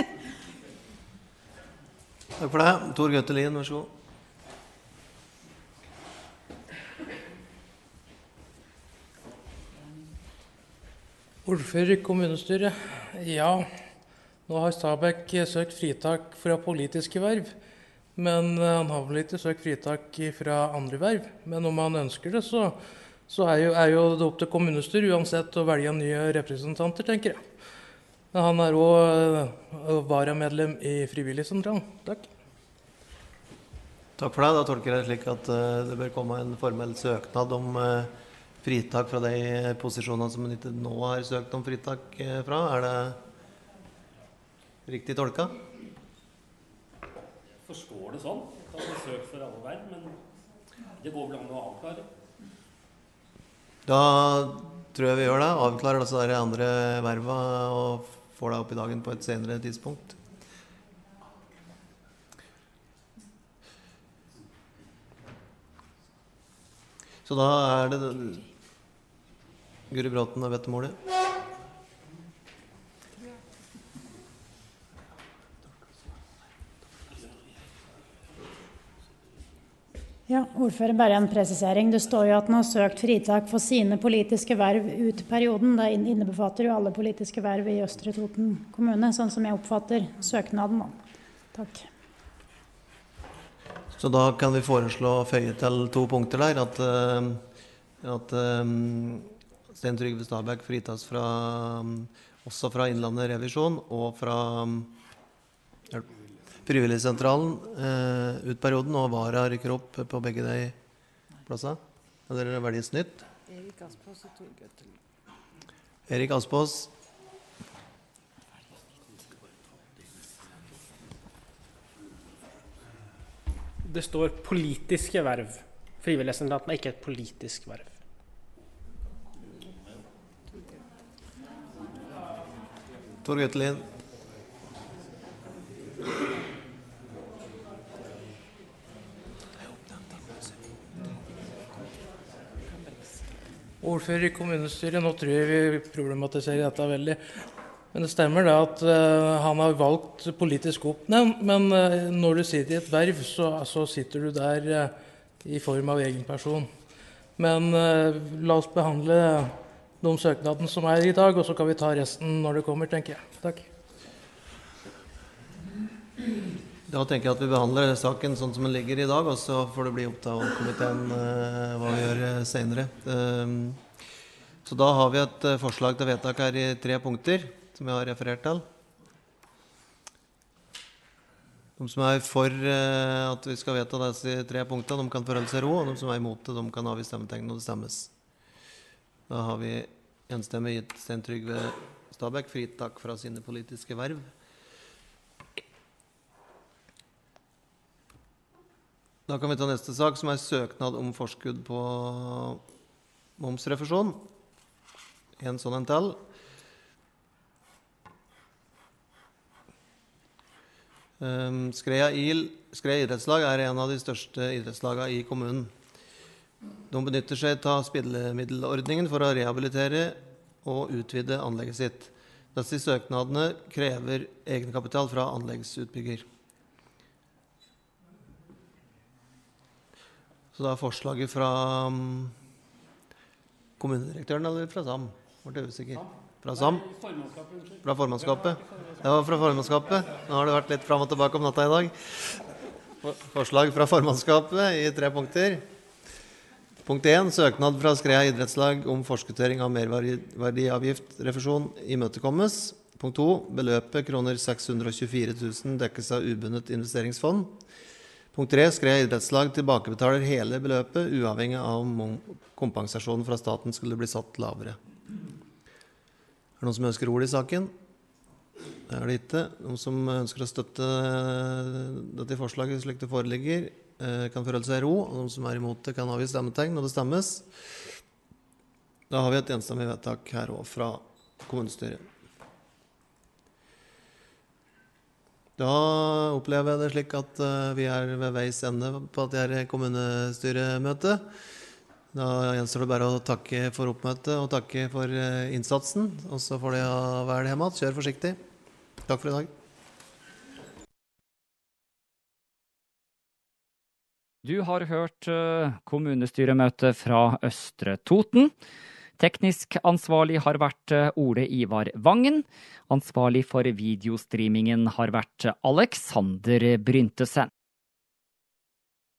Takk for det. Tor Gaute Lien, vær så god. Ordfører i kommunestyret. Ja, nå har Stabæk søkt fritak fra politiske verv, men han har vel ikke søkt fritak fra andre verv. Men om han ønsker det, så, så er, jo, er jo det opp til kommunestyret uansett å velge nye representanter, tenker jeg. Men han er også varamedlem i Frivilligsentralen. Takk. Takk for det. Da tolker jeg slik at det bør komme en formell søknad om fritak fra de posisjonene som man ikke nå har søkt om fritak fra. Er det riktig tolka? Jeg forstår det sånn. Jeg kan søke for alle verv, men det går vel an å avklare. Da tror jeg vi gjør det. Avklarer disse der andre verva og får det opp i dagen på et senere tidspunkt. Så da er det Guri Bråten har bedt om ordet. Ja, ordfører, bare en presisering. Det står jo at han har søkt fritak for sine politiske verv ut perioden. Det innebefatter jo alle politiske verv i Østre Toten kommune, sånn som jeg oppfatter søknaden. Takk. Så da kan vi foreslå føye til to punkter der, at, at um, Stein Trygve Stabæk fritas fra, også fra Innlandet Revisjon og fra hjelp. Frivilligsentralen eh, ut perioden, og vara rykker opp på begge de plassene. Eller er det velges nytt? Erik Aspås og Tor Gaute Lien. Erik Aspås. Det står politiske verv. Frivillighetssentraten er ikke et politisk verv. Tor Gøtelin. Ordfører i kommunestyret, nå tror jeg vi problematiserer dette veldig. Men det stemmer det at uh, han har valgt politisk oppnevnt, men uh, når du sitter i et verv, så, så sitter du der uh, i form av egen person. Men uh, la oss behandle de søknadene som er i dag, og så kan vi ta resten når det kommer, tenker jeg. Takk. Da tenker jeg at vi behandler saken sånn som den ligger i dag, og så får det bli opp til komiteen uh, hva vi gjør uh, senere. Uh, så da har vi et uh, forslag til vedtak her i tre punkter, som jeg har referert til. De som er for uh, at vi skal vedta disse tre punktene, de kan forholde seg ro, og de som er imot det, de kan avgi stemmetegn når det stemmes. Da har vi enstemmig gitt Sten Trygve Stabæk fritak fra sine politiske verv. Da kan vi ta neste sak, som er søknad om forskudd på momsrefusjon. En sånn en til. Um, Skreia Il, Skreia idrettslag er en av de største idrettslagene i kommunen. De benytter seg av spillemiddelordningen for å rehabilitere og utvide anlegget sitt. Disse søknadene krever egenkapital fra anleggsutbygger. Så da er forslaget fra um, kommunedirektøren eller fra SAM? Var det usikker? Fra SAM? Fra formannskapet. Det var fra formannskapet. Nå har det vært litt frem og tilbake om natta i dag. Forslag fra formannskapet i tre punkter. Punkt én, søknad fra Skreia idrettslag om forskuttering av merverdiavgiftrefusjon imøtekommes. Punkt to, beløpet kroner seks hundre og tjuefire tusen dekkes av ubundet investeringsfond. Punkt tre, Skreia idrettslag tilbakebetaler hele beløpet, uavhengig av om kompensasjonen fra staten skulle bli satt lavere. Er det noen som ønsker ord i saken? Det er det ikke. Noen som ønsker å støtte dette forslaget slik det foreligger, kan forholde seg i ro, og noen som er imot det kan avgi stemmetegn når det stemmes. Da har vi et enstemmig vedtak her også fra kommunestyret. Da opplever jeg det slik at uh, vi er ved veis ende på at det er kommunestyremøte. Da gjenstår det bare å takke for oppmøtet og takke for uh, innsatsen. Og så får det være hjemme. Kjør forsiktig. Takk for i dag. Du har hørt uh, kommunestyremøte fra Østre Toten. Teknisk ansvarlig har vært Ole Ivar Vangen. Ansvarlig for videostreamingen har vært Alexander Bryntesen.